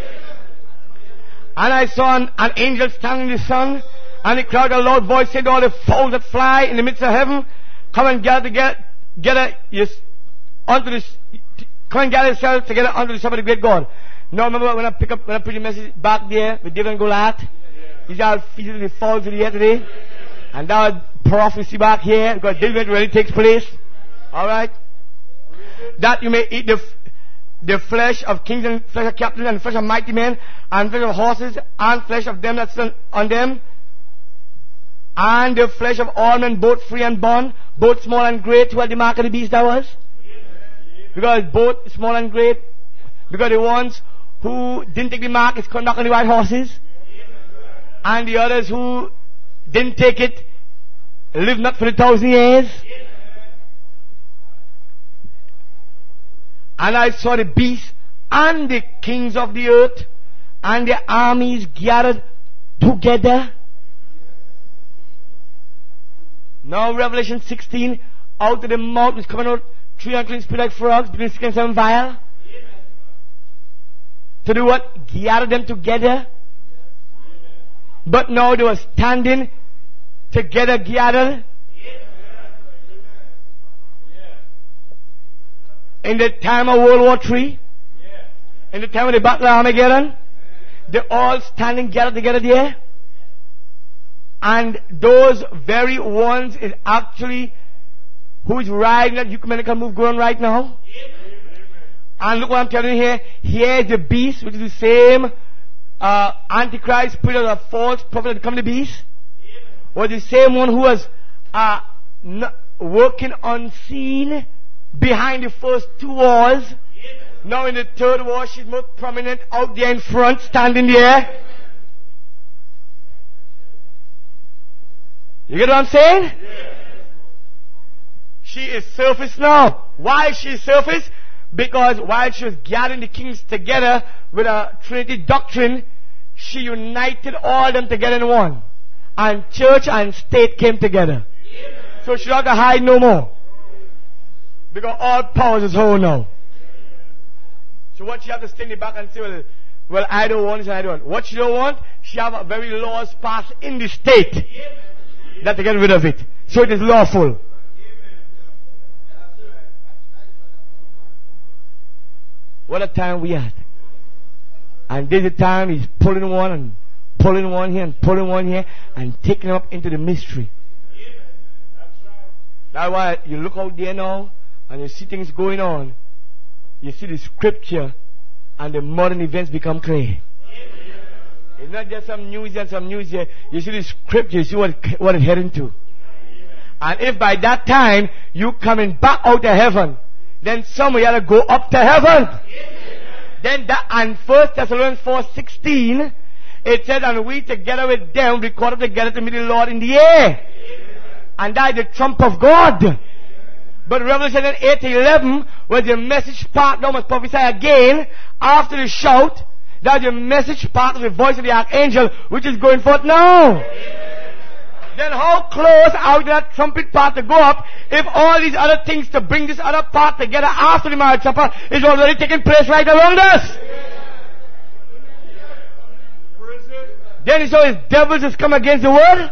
And I saw an angel standing in the sun, and he cried a loud voice, saying to all the fowls that fly in the midst of heaven, come and gather yourselves together unto the supper of the great God. Now remember when I preach the message back there with David and Goliath? These are feeding the fowls of the air today. And that prophecy back here, because David really takes place. Alright? That you may eat the flesh of kings and flesh of captains and flesh of mighty men and flesh of horses and flesh of them that stand on them and the flesh of all men, both free and bond, both small and great. Who had the mark of the beast that was? Because both small and great, because the ones who didn't take the mark is conducting the white horses, and the others who didn't take it live not for the 1,000 years. And I saw the beast and the kings of the earth and the armies gathered together. Now Revelation 16, out of the mouth is coming out 3 unclean spirits like frogs between 6 and 7 vial. To do what? Gather them together. But now they were standing together gathered. In the time of World War III, in the time of the Battle of Armageddon, they're all standing gathered together there. And those very ones is actually who is riding that ecumenical move going on right now. And look what I'm telling you here. Here is the beast, which is the same Antichrist, spirit of the false prophet that become the beast. was the same one who was working unseen behind the first two walls. Now in the third wall, she's more prominent out there in front, standing there. You get what I'm saying? Yeah. She is surface now. Why is she surface? Because while she was gathering the kings together with a Trinity doctrine, she united all them together in one. And church and state came together. Yeah. So she don't have to hide no more. Because all powers is whole now. So what she have to stand in the back and say, well, I don't want this and I don't want. What she don't want, she have a very laws passed in the state. Yeah. That to get rid of it. So it is lawful. What a time we had. And this is the time he's pulling one and pulling one here and pulling one here and taking them up into the mystery. That's why you look out there now and you see things going on. You see the scripture and the modern events become clear. It's not just some news and some news here. You see the scripture, you see what it's heading to. And if by that time you coming back out of heaven, then somebody ought to go up to heaven. Then that, and 1 Thessalonians 4:16, it says, and we together with them recorded together to meet the Lord in the air. And that is the trump of God. But Revelation 8:11, where the message part now must prophesy again after the shout. That's the message part of the voice of the archangel, which is going forth now. Then how close are we to that trumpet part to go up if all these other things to bring this other part together after the marriage supper is already taking place right around us? Then he saw his devils has come against the word.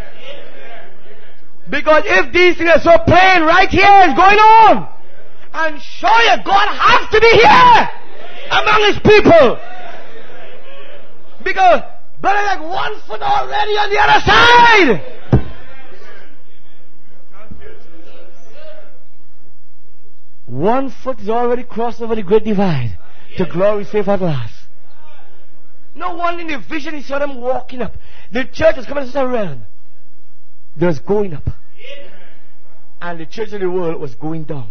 Because if these things are so plain right here is going on, and show you God has to be here among his people. Because brother, like 1 foot already on the other side. 1 foot is already crossed over the great divide to glory safe at last. No one in the vision he saw them walking up. The church was coming to such a realm. They was going up. And the church of the world was going down.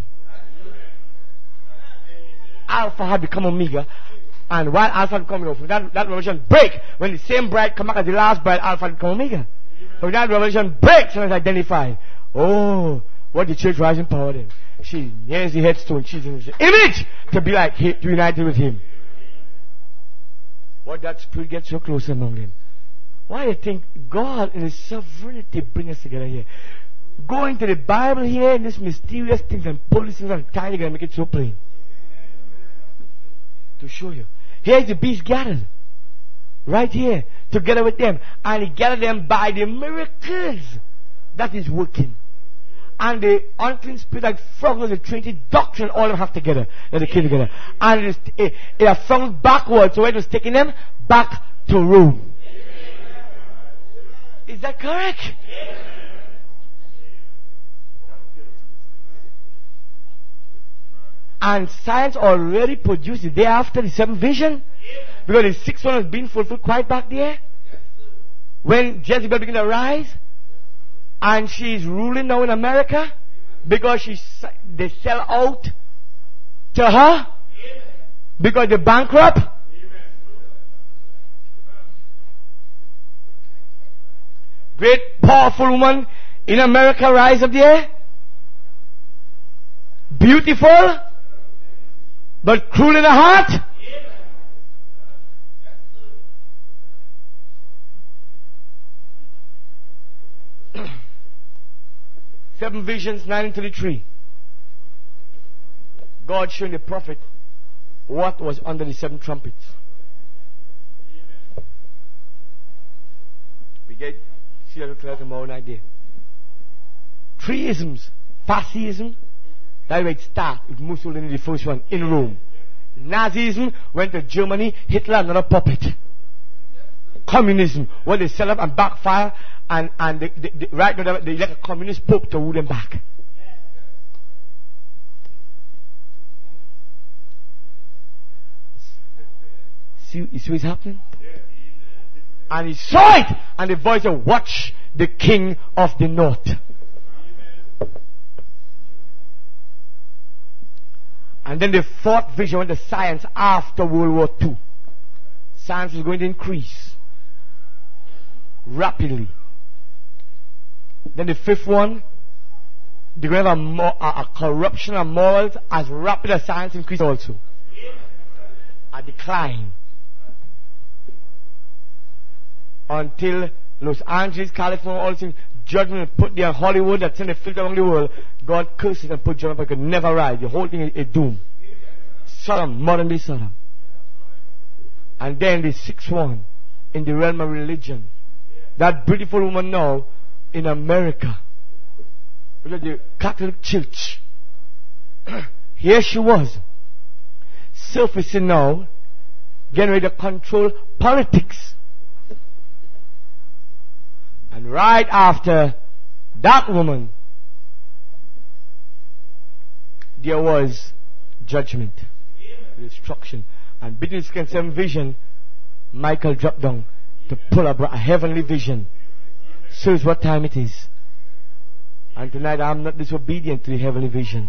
Alpha had become Omega. And while Alpha had come from that revelation break, when the same bride come back as the last bride, Alpha had become Omega. So that revelation breaks and it's identified. Oh, what the church rising power then. She nails the headstone. She's in the image to be like to unite with him. What that spirit gets so close among them. Why you think God in his sovereignty bring us together here? Go into the Bible here and these mysterious things and pull these things and tie together and make it so plain. To show you. Here's the beast gathered. Right here. Together with them. And he gathered them by the miracles that is working. And the unclean spirit like frogs, the Trinity doctrine, all of them have together. That they came together. And it have flung backwards. So it was taking them back to Rome. Is that correct? And science already produced the day after the seventh vision. Because the sixth one has been fulfilled quite back there. When Jezebel began to rise. And she's ruling now in America. Because they sell out to her. Because they're bankrupt. Great powerful woman in America rise up there. Beautiful. But cruel in the heart. Seven visions, 9:33. God showing the prophet what was under the seven trumpets. We get see a little tomorrow night there. Three isms. Fascism. That's where it started with Mussolini, the first one, in Rome. Nazism went to Germany, Hitler, another puppet. Communism, where they set up and backfire, and right now they elect a communist pope to rule them back. See what's happening? And he saw it, and the voice said, watch the king of the north. And then the fourth vision went to science after World War II. Science was going to increase rapidly. Then the fifth one, they're going to have a corruption of morals as rapid as science increase also. A decline. Until Los Angeles, California, all these things, judgment put there, Hollywood, that sent a filter around the world, God cursed it and put judgment, but it could never rise. The whole thing is doomed. Sodom, modern day Sodom. And then the sixth one, in the realm of religion. That beautiful woman now in America, the Catholic Church. Here she was, surfacing now, getting ready to control politics. And right after that woman, there was judgment, destruction. And between the same vision, Michael dropped down to pull up a heavenly vision. So it's what time it is. And tonight I'm not disobedient to the heavenly vision.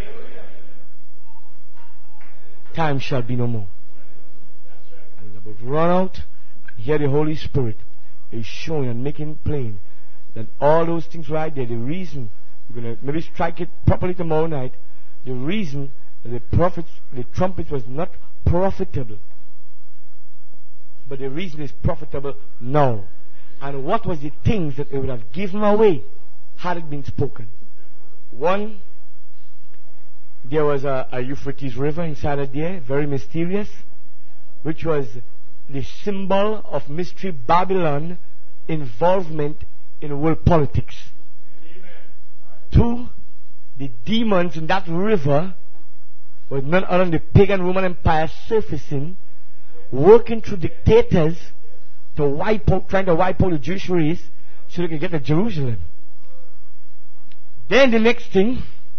Time shall be no more. And I'm about to run out and hear the Holy Spirit is showing and making plain that all those things right there, the reason, we're going to maybe strike it properly tomorrow night, the reason that the trumpet was not profitable, but the reason is profitable now. And what was the things that they would have given away had it been spoken? One, there was a Euphrates River inside of there, very mysterious, which was the symbol of mystery Babylon involvement in world politics. Two, the demons in that river were none other than the pagan Roman Empire surfacing, working through dictators to trying to wipe out the Jewish race so they could get to Jerusalem. Then the next thing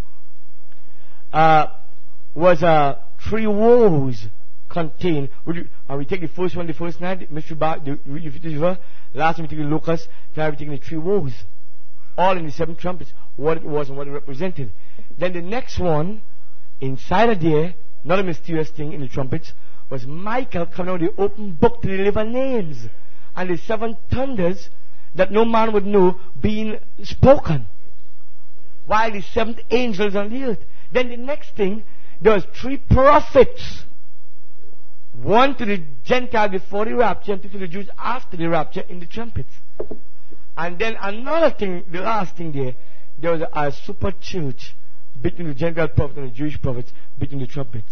was three woes contained. And we take the first one the first night, the mystery the river. Last time we take the locust. Now we take the three woes, all in the seven trumpets, what it was and what it represented. Then the next one, inside of there, not a mysterious thing in the trumpets, was Michael coming out with the open book to deliver names, and the seven thunders that no man would know being spoken, while the seventh angel is on the earth. Then the next thing, there was three prophets, one to the Gentile before the rapture, and two to the Jews after the rapture in the trumpets. And then another thing, the last thing there was a super church between the Gentile prophets and the Jewish prophets, between the trumpets.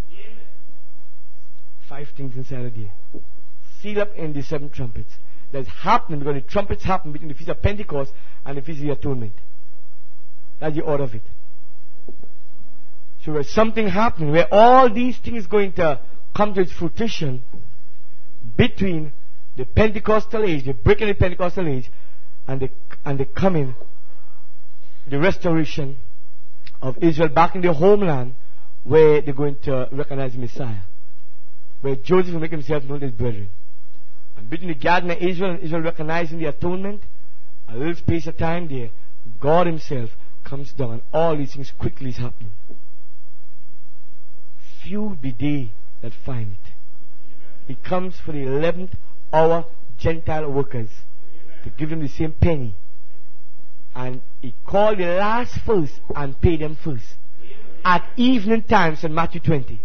5 things inside of there, sealed up in the 7 trumpets. That's happening because the trumpets happen between the Feast of Pentecost and the Feast of the Atonement. That's the order of it. So there's something happening where all these things going to come to its fruition between the Pentecostal age, the breaking of the Pentecostal age, and the coming, the restoration of Israel back in their homeland, where they're going to recognize the Messiah, where Joseph will make himself known to his brethren. And between the garden of Israel and Israel recognizing the atonement, a little space of time there, God himself comes down, and all these things quickly is happening. Few be they that find it. He comes for the 11th hour Gentile workers to give them the same penny. And he called the last first and paid them first. At evening time, St. Matthew 20.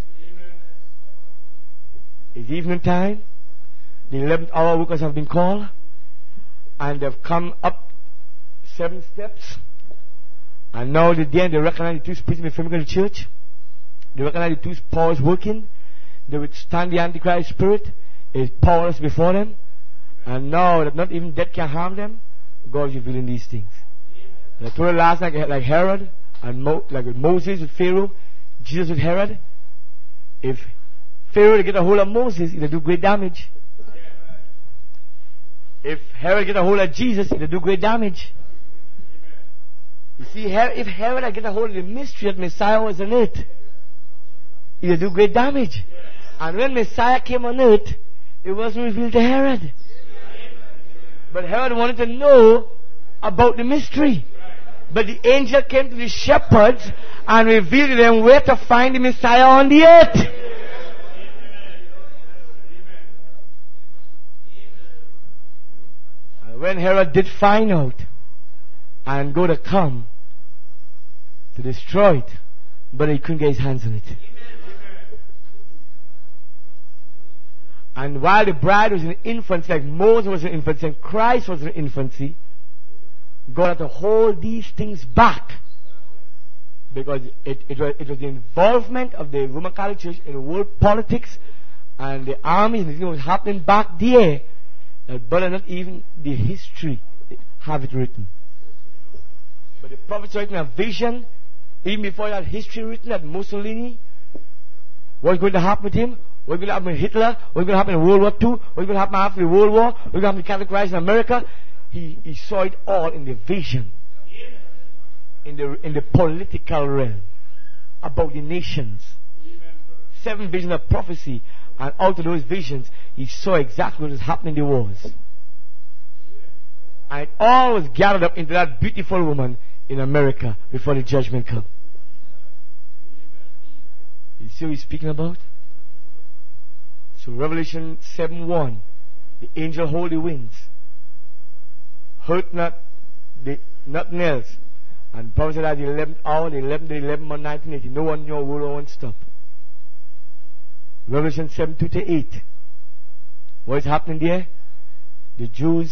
It's evening time. The 11th hour workers have been called. And they've come up 7 steps. And now they recognize the two spirits in the framework of the church. They recognize the two powers working. They withstand the Antichrist spirit. It's powerless before them. And now that not even death can harm them, God is revealing these things. And I told you last night, like Herod, and like with Moses with Pharaoh, Jesus with Herod. If Pharaoh to get a hold of Moses, it'll do great damage. If Herod get a hold of Jesus, it'll do great damage. You see, if Herod had get a hold of the mystery that Messiah was on earth, it'll do great damage. And when Messiah came on earth, it wasn't revealed to Herod. But Herod wanted to know about the mystery. But the angel came to the shepherds and revealed to them where to find the Messiah on the earth. And when Herod did find out and go to come to destroy it, but he couldn't get his hands on it. And while the bride was in infancy, like Moses was in infancy and Christ was in infancy, God had to hold these things back. Because it was the involvement of the Roman Catholic Church in world politics and the armies and everything was happening back there, but not even the history have it written. But the prophets were writing a vision, even before that history written, that Mussolini, what's going to happen with him, what's going to happen with Hitler, what's going to happen in World War II, what's going to happen after the World War, what's going to happen with the Catholic rise in America. He saw it all in the vision, in the political realm, about the nations. 7 visions of prophecy, and out of those visions, he saw exactly what was happening in the wars. And it all was gathered up into that beautiful woman in America before the judgment comes. You see what he's speaking about? So Revelation 7:1, the angel hold the winds, hurt nothing else. And Prophet said at the 11th hour, the 11th month, 1980, no one knew World War I stop. Revelation 7:2-8. What is happening there? The Jews,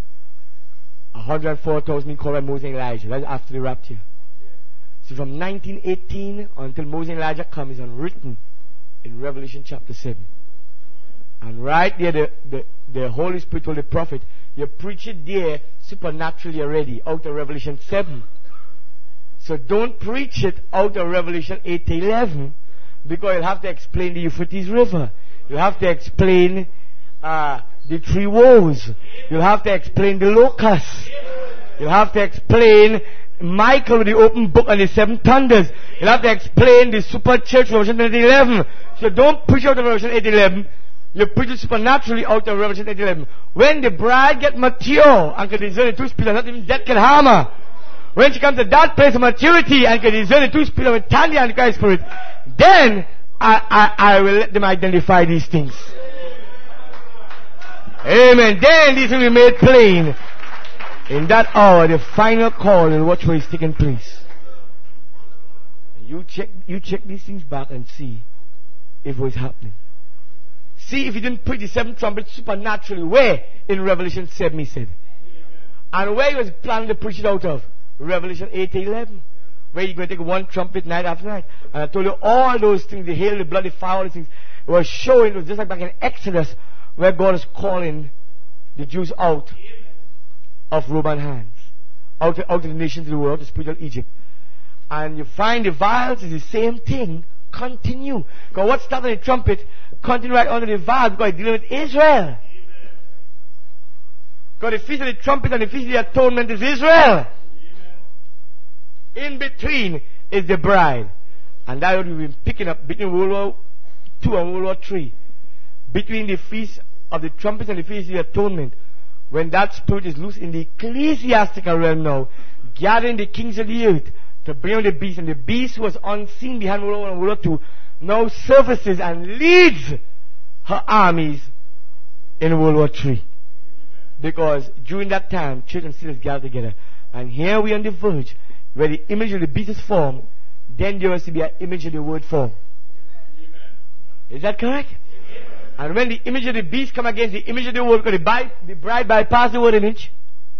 104,000 called by Moses and Elijah. That's after the rapture. So from 1918 until Moses and Elijah come is unwritten in Revelation chapter 7. And right there, the Holy Spirit told the prophet, you preach it there supernaturally already, out of Revelation 7. So don't preach it out of Revelation 8-11, because you'll have to explain the Euphrates River. You'll have to explain the 3 woes. You'll have to explain the locusts. You'll have to explain Michael with the open book and the 7 thunders. You'll have to explain the super church Revelation 8-11. So don't preach out of Revelation 8-11. You preach it supernaturally out of Revelation 8-11. When the bride get mature and can discern the 2 spirits, not even death can harm her. When she comes to that place of maturity and can discern the 2 spirits with Tandy and the Christ Spirit, then I will let them identify these things. Amen. Then these will be made plain. In that hour, the final call and watch what is taking place. You check these things back and see if what's happening. See if he didn't preach the 7 trumpets supernaturally. Where? In Revelation 7 he said. And where he was planning to preach it out of? Revelation 8-11. Where you're going to take 1 trumpet night after night. And I told you all those things, the hail, the blood, the fire, all these things, it was showing, it was just like back in Exodus, where God is calling the Jews out of Roman hands. Out of the nations of the world, out of spiritual Egypt. And you find the vials is the same thing. Continue. Because what started the trumpet, continue right under the vial, because it's dealing with Israel. Because the feast of the trumpet and the feast of the atonement is Israel. In between is the bride. And that's what we've been picking up between World War II and World War III. Between the feast of the trumpets and the feast of the atonement. When that spirit is loose in the ecclesiastical realm now, gathering the kings of the earth to bring on the beast. And the beast was unseen behind World War I and World War II. Now surfaces and leads her armies in World War III. Because during that time, church and cities gathered together. And here we are on the verge, where the image of the beast is formed, then there has to be an image of the word formed. Is that correct? And when the image of the beast come against the image of the word, because the bride bypass the word image,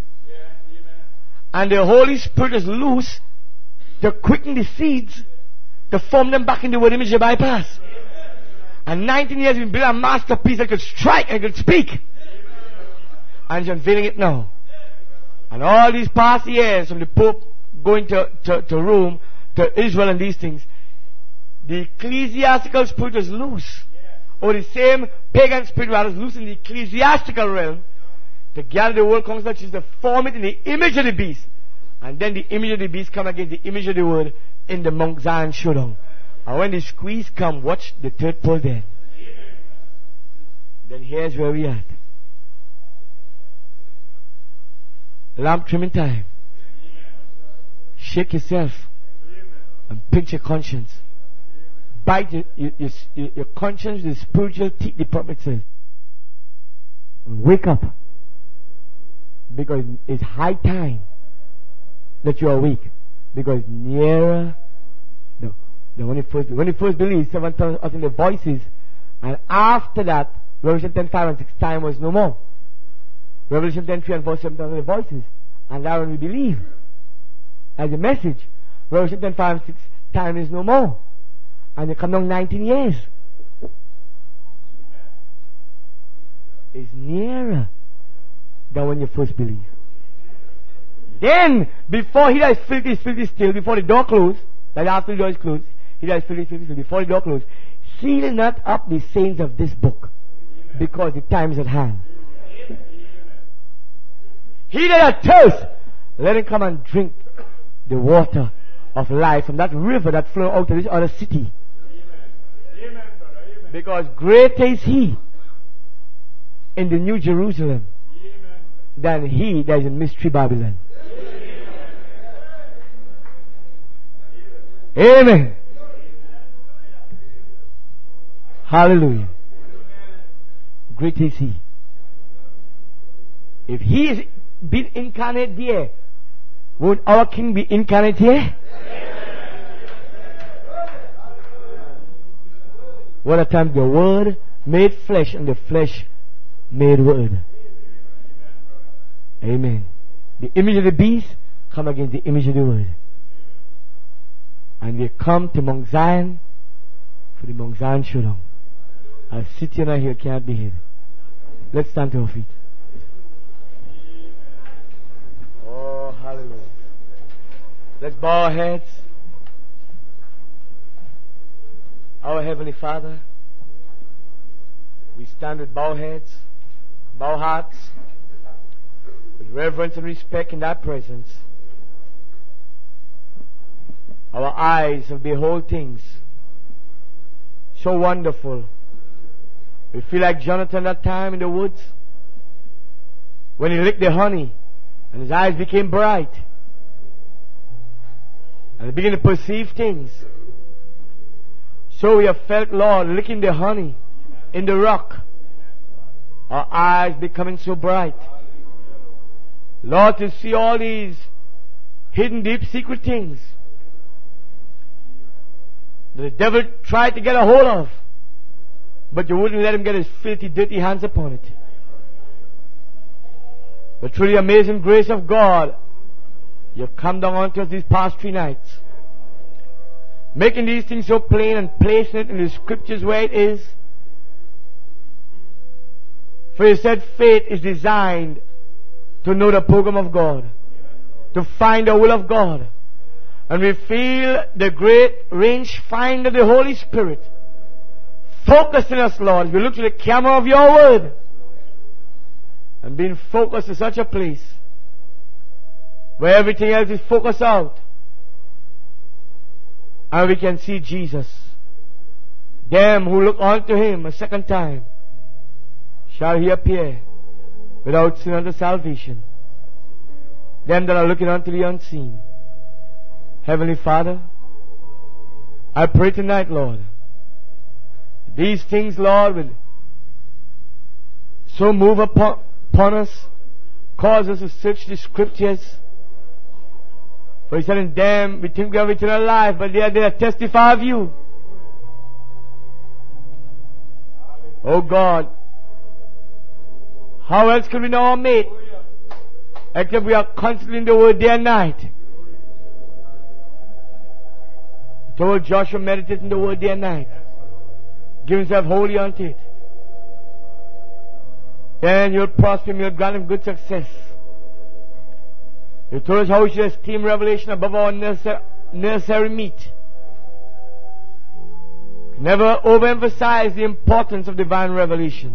and the Holy Spirit is loose to quicken the seeds, to form them back in the word image they bypass. And 19 years we've built a masterpiece that could strike and could speak. And he's unveiling it now. And all these past years from the Pope going to Rome, to Israel and these things, the ecclesiastical spirit was loose. Or the same pagan spirit was loose in the ecclesiastical realm to gather the world council, which is to form it in the image of the beast. And then the image of the beast come against the image of the word in the Mount Zion showdown. And when the squeeze come, watch the 3rd pole there. Then here's where we are. lamp trimming time. Shake yourself and pinch your conscience. Bite your conscience with the spiritual teeth, the prophet says. And wake up. Because it's high time that you are awake. Because nearer, when you first believed, 7,000 uttered their voices, and after that, Revelation 10:5 and 6 time was no more. Revelation 10:3 and 4, 7,000 their voices, and that when we believe, as a message, Revelation 10:5 and 6 time is no more, and you come down 19 years. It's nearer than when you first believe. Then, before he that is filthy still, before the door closed, like after the door is closed, he that is filthy still, before the door closed, seal not up the sayings of this book, because the time is at hand. He that thirsts, let him come and drink the water of life from that river that flows out of this other city. Because greater is he in the New Jerusalem than he that is in Mystery Babylon. Amen. Hallelujah. Great is he. If he is been incarnate there, would our King be incarnate here? What a time the Word made flesh and the flesh made Word. Amen. The image of the beast come against the image of the Word. And we come to Mount Zion for the Mount Zion showdown. Our city and our hill cannot be hid. Let's stand to our feet. Oh, hallelujah. Let's bow our heads. Our Heavenly Father, we stand with bowed heads, bowed hearts, with reverence and respect in Thy presence. Our eyes have beheld things so wonderful. We feel like Jonathan that time in the woods when he licked the honey and his eyes became bright and he began to perceive things. So we have felt, Lord, licking the honey in the rock, our eyes becoming so bright. Lord, to see all these hidden deep secret things that the devil tried to get a hold of, but you wouldn't let him get his filthy, dirty hands upon it. But through the amazing grace of God, you've come down onto us these past 3 nights, making these things so plain and placing it in the scriptures where it is. For you said faith is designed to know the program of God, to find the will of God. And we feel the great range finder, the Holy Spirit, focusing us, Lord. We look to the camera of your word and being focused to such a place where everything else is focused out. And we can see Jesus. Them who look unto him a second time, shall he appear without sin unto salvation. Them that are looking unto the unseen. Heavenly Father, I pray tonight, Lord, these things, Lord, will so move upon us, cause us to search the scriptures. For he said, in them we think we have eternal life, but they are there to testify of you. Oh God, how else could we know our mate except we are constantly in the word day and night? He told Joshua, meditate in the word day and night, give himself wholly unto it. Then you'll prosper and you'll grant him good success. He told us how we should esteem revelation above our necessary meat. Never overemphasize the importance of divine revelation.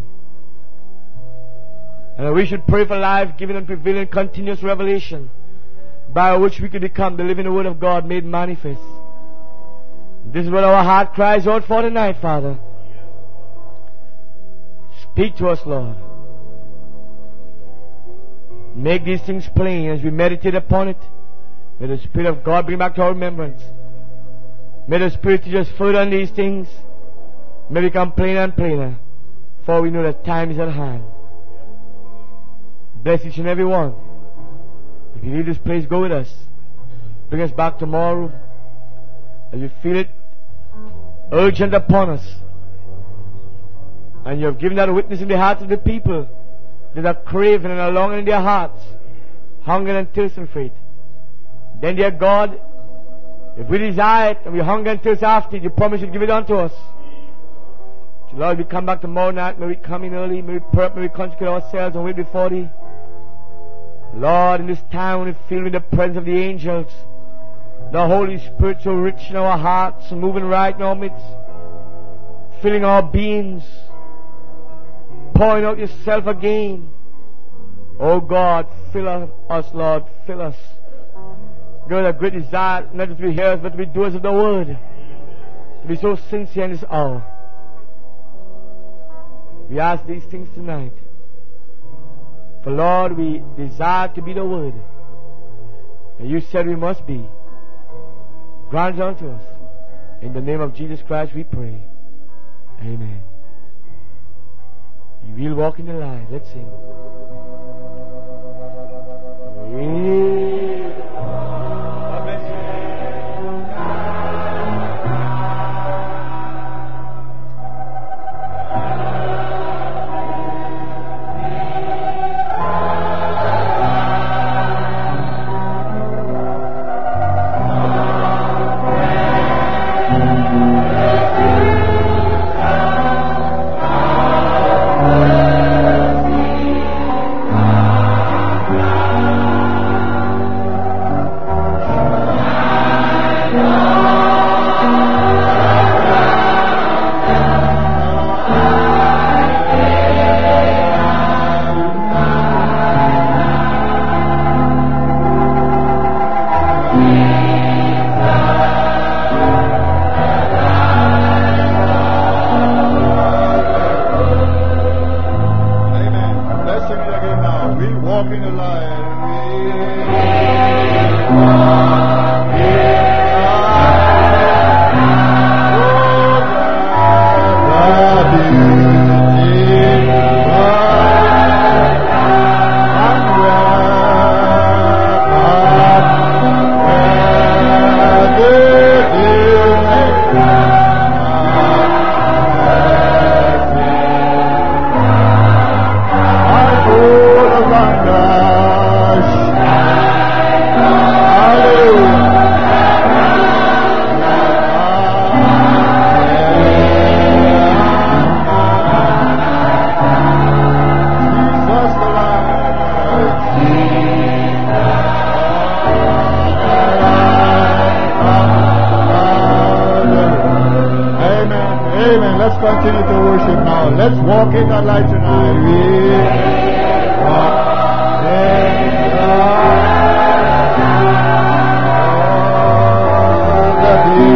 And we should pray for life-giving and prevailing continuous revelation by which we could become the living word of God made manifest. This is what our heart cries out for tonight, Father. Speak to us, Lord. Make these things plain as we meditate upon it. May the Spirit of God bring back to our remembrance. May the Spirit teach us further on these things. May we become plainer and plainer, for we know that time is at hand. Bless each and every one. If you leave this place, go with us. Bring us back tomorrow as you feel it urgent upon us. And you have given that witness in the hearts of the people that are craving and are longing in their hearts, hunger and thirsting for it. Then, dear God, if we desire it and we hunger and thirst after it, you promise you'll give it unto us. So Lord, we come back tomorrow night, may we come in early, may we pray up, may we consecrate ourselves and wait before Thee. Lord, in this time when we feel with the presence of the angels, the Holy Spirit so rich in our hearts and moving right in our midst, filling our beings, pouring out yourself again. Oh God, fill us, Lord, fill us. Give us a great desire, not to be hearers, but to be doers of the word. To be so sincere in this hour. We ask these things tonight. For Lord, we desire to be the word. And you said we must be. Grant it unto us. In the name of Jesus Christ we pray. Amen. You will walk in the light. Let's sing. Continue to worship now. Let's walk in the light tonight. We walk in the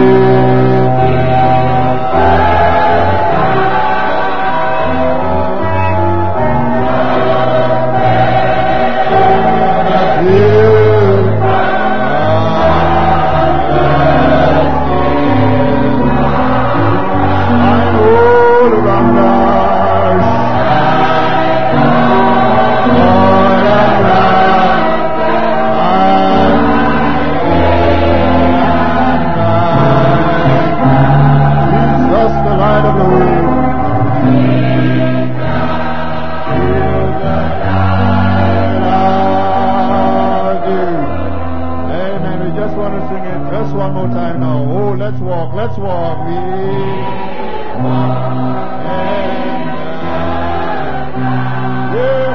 Let's walk. We walk in the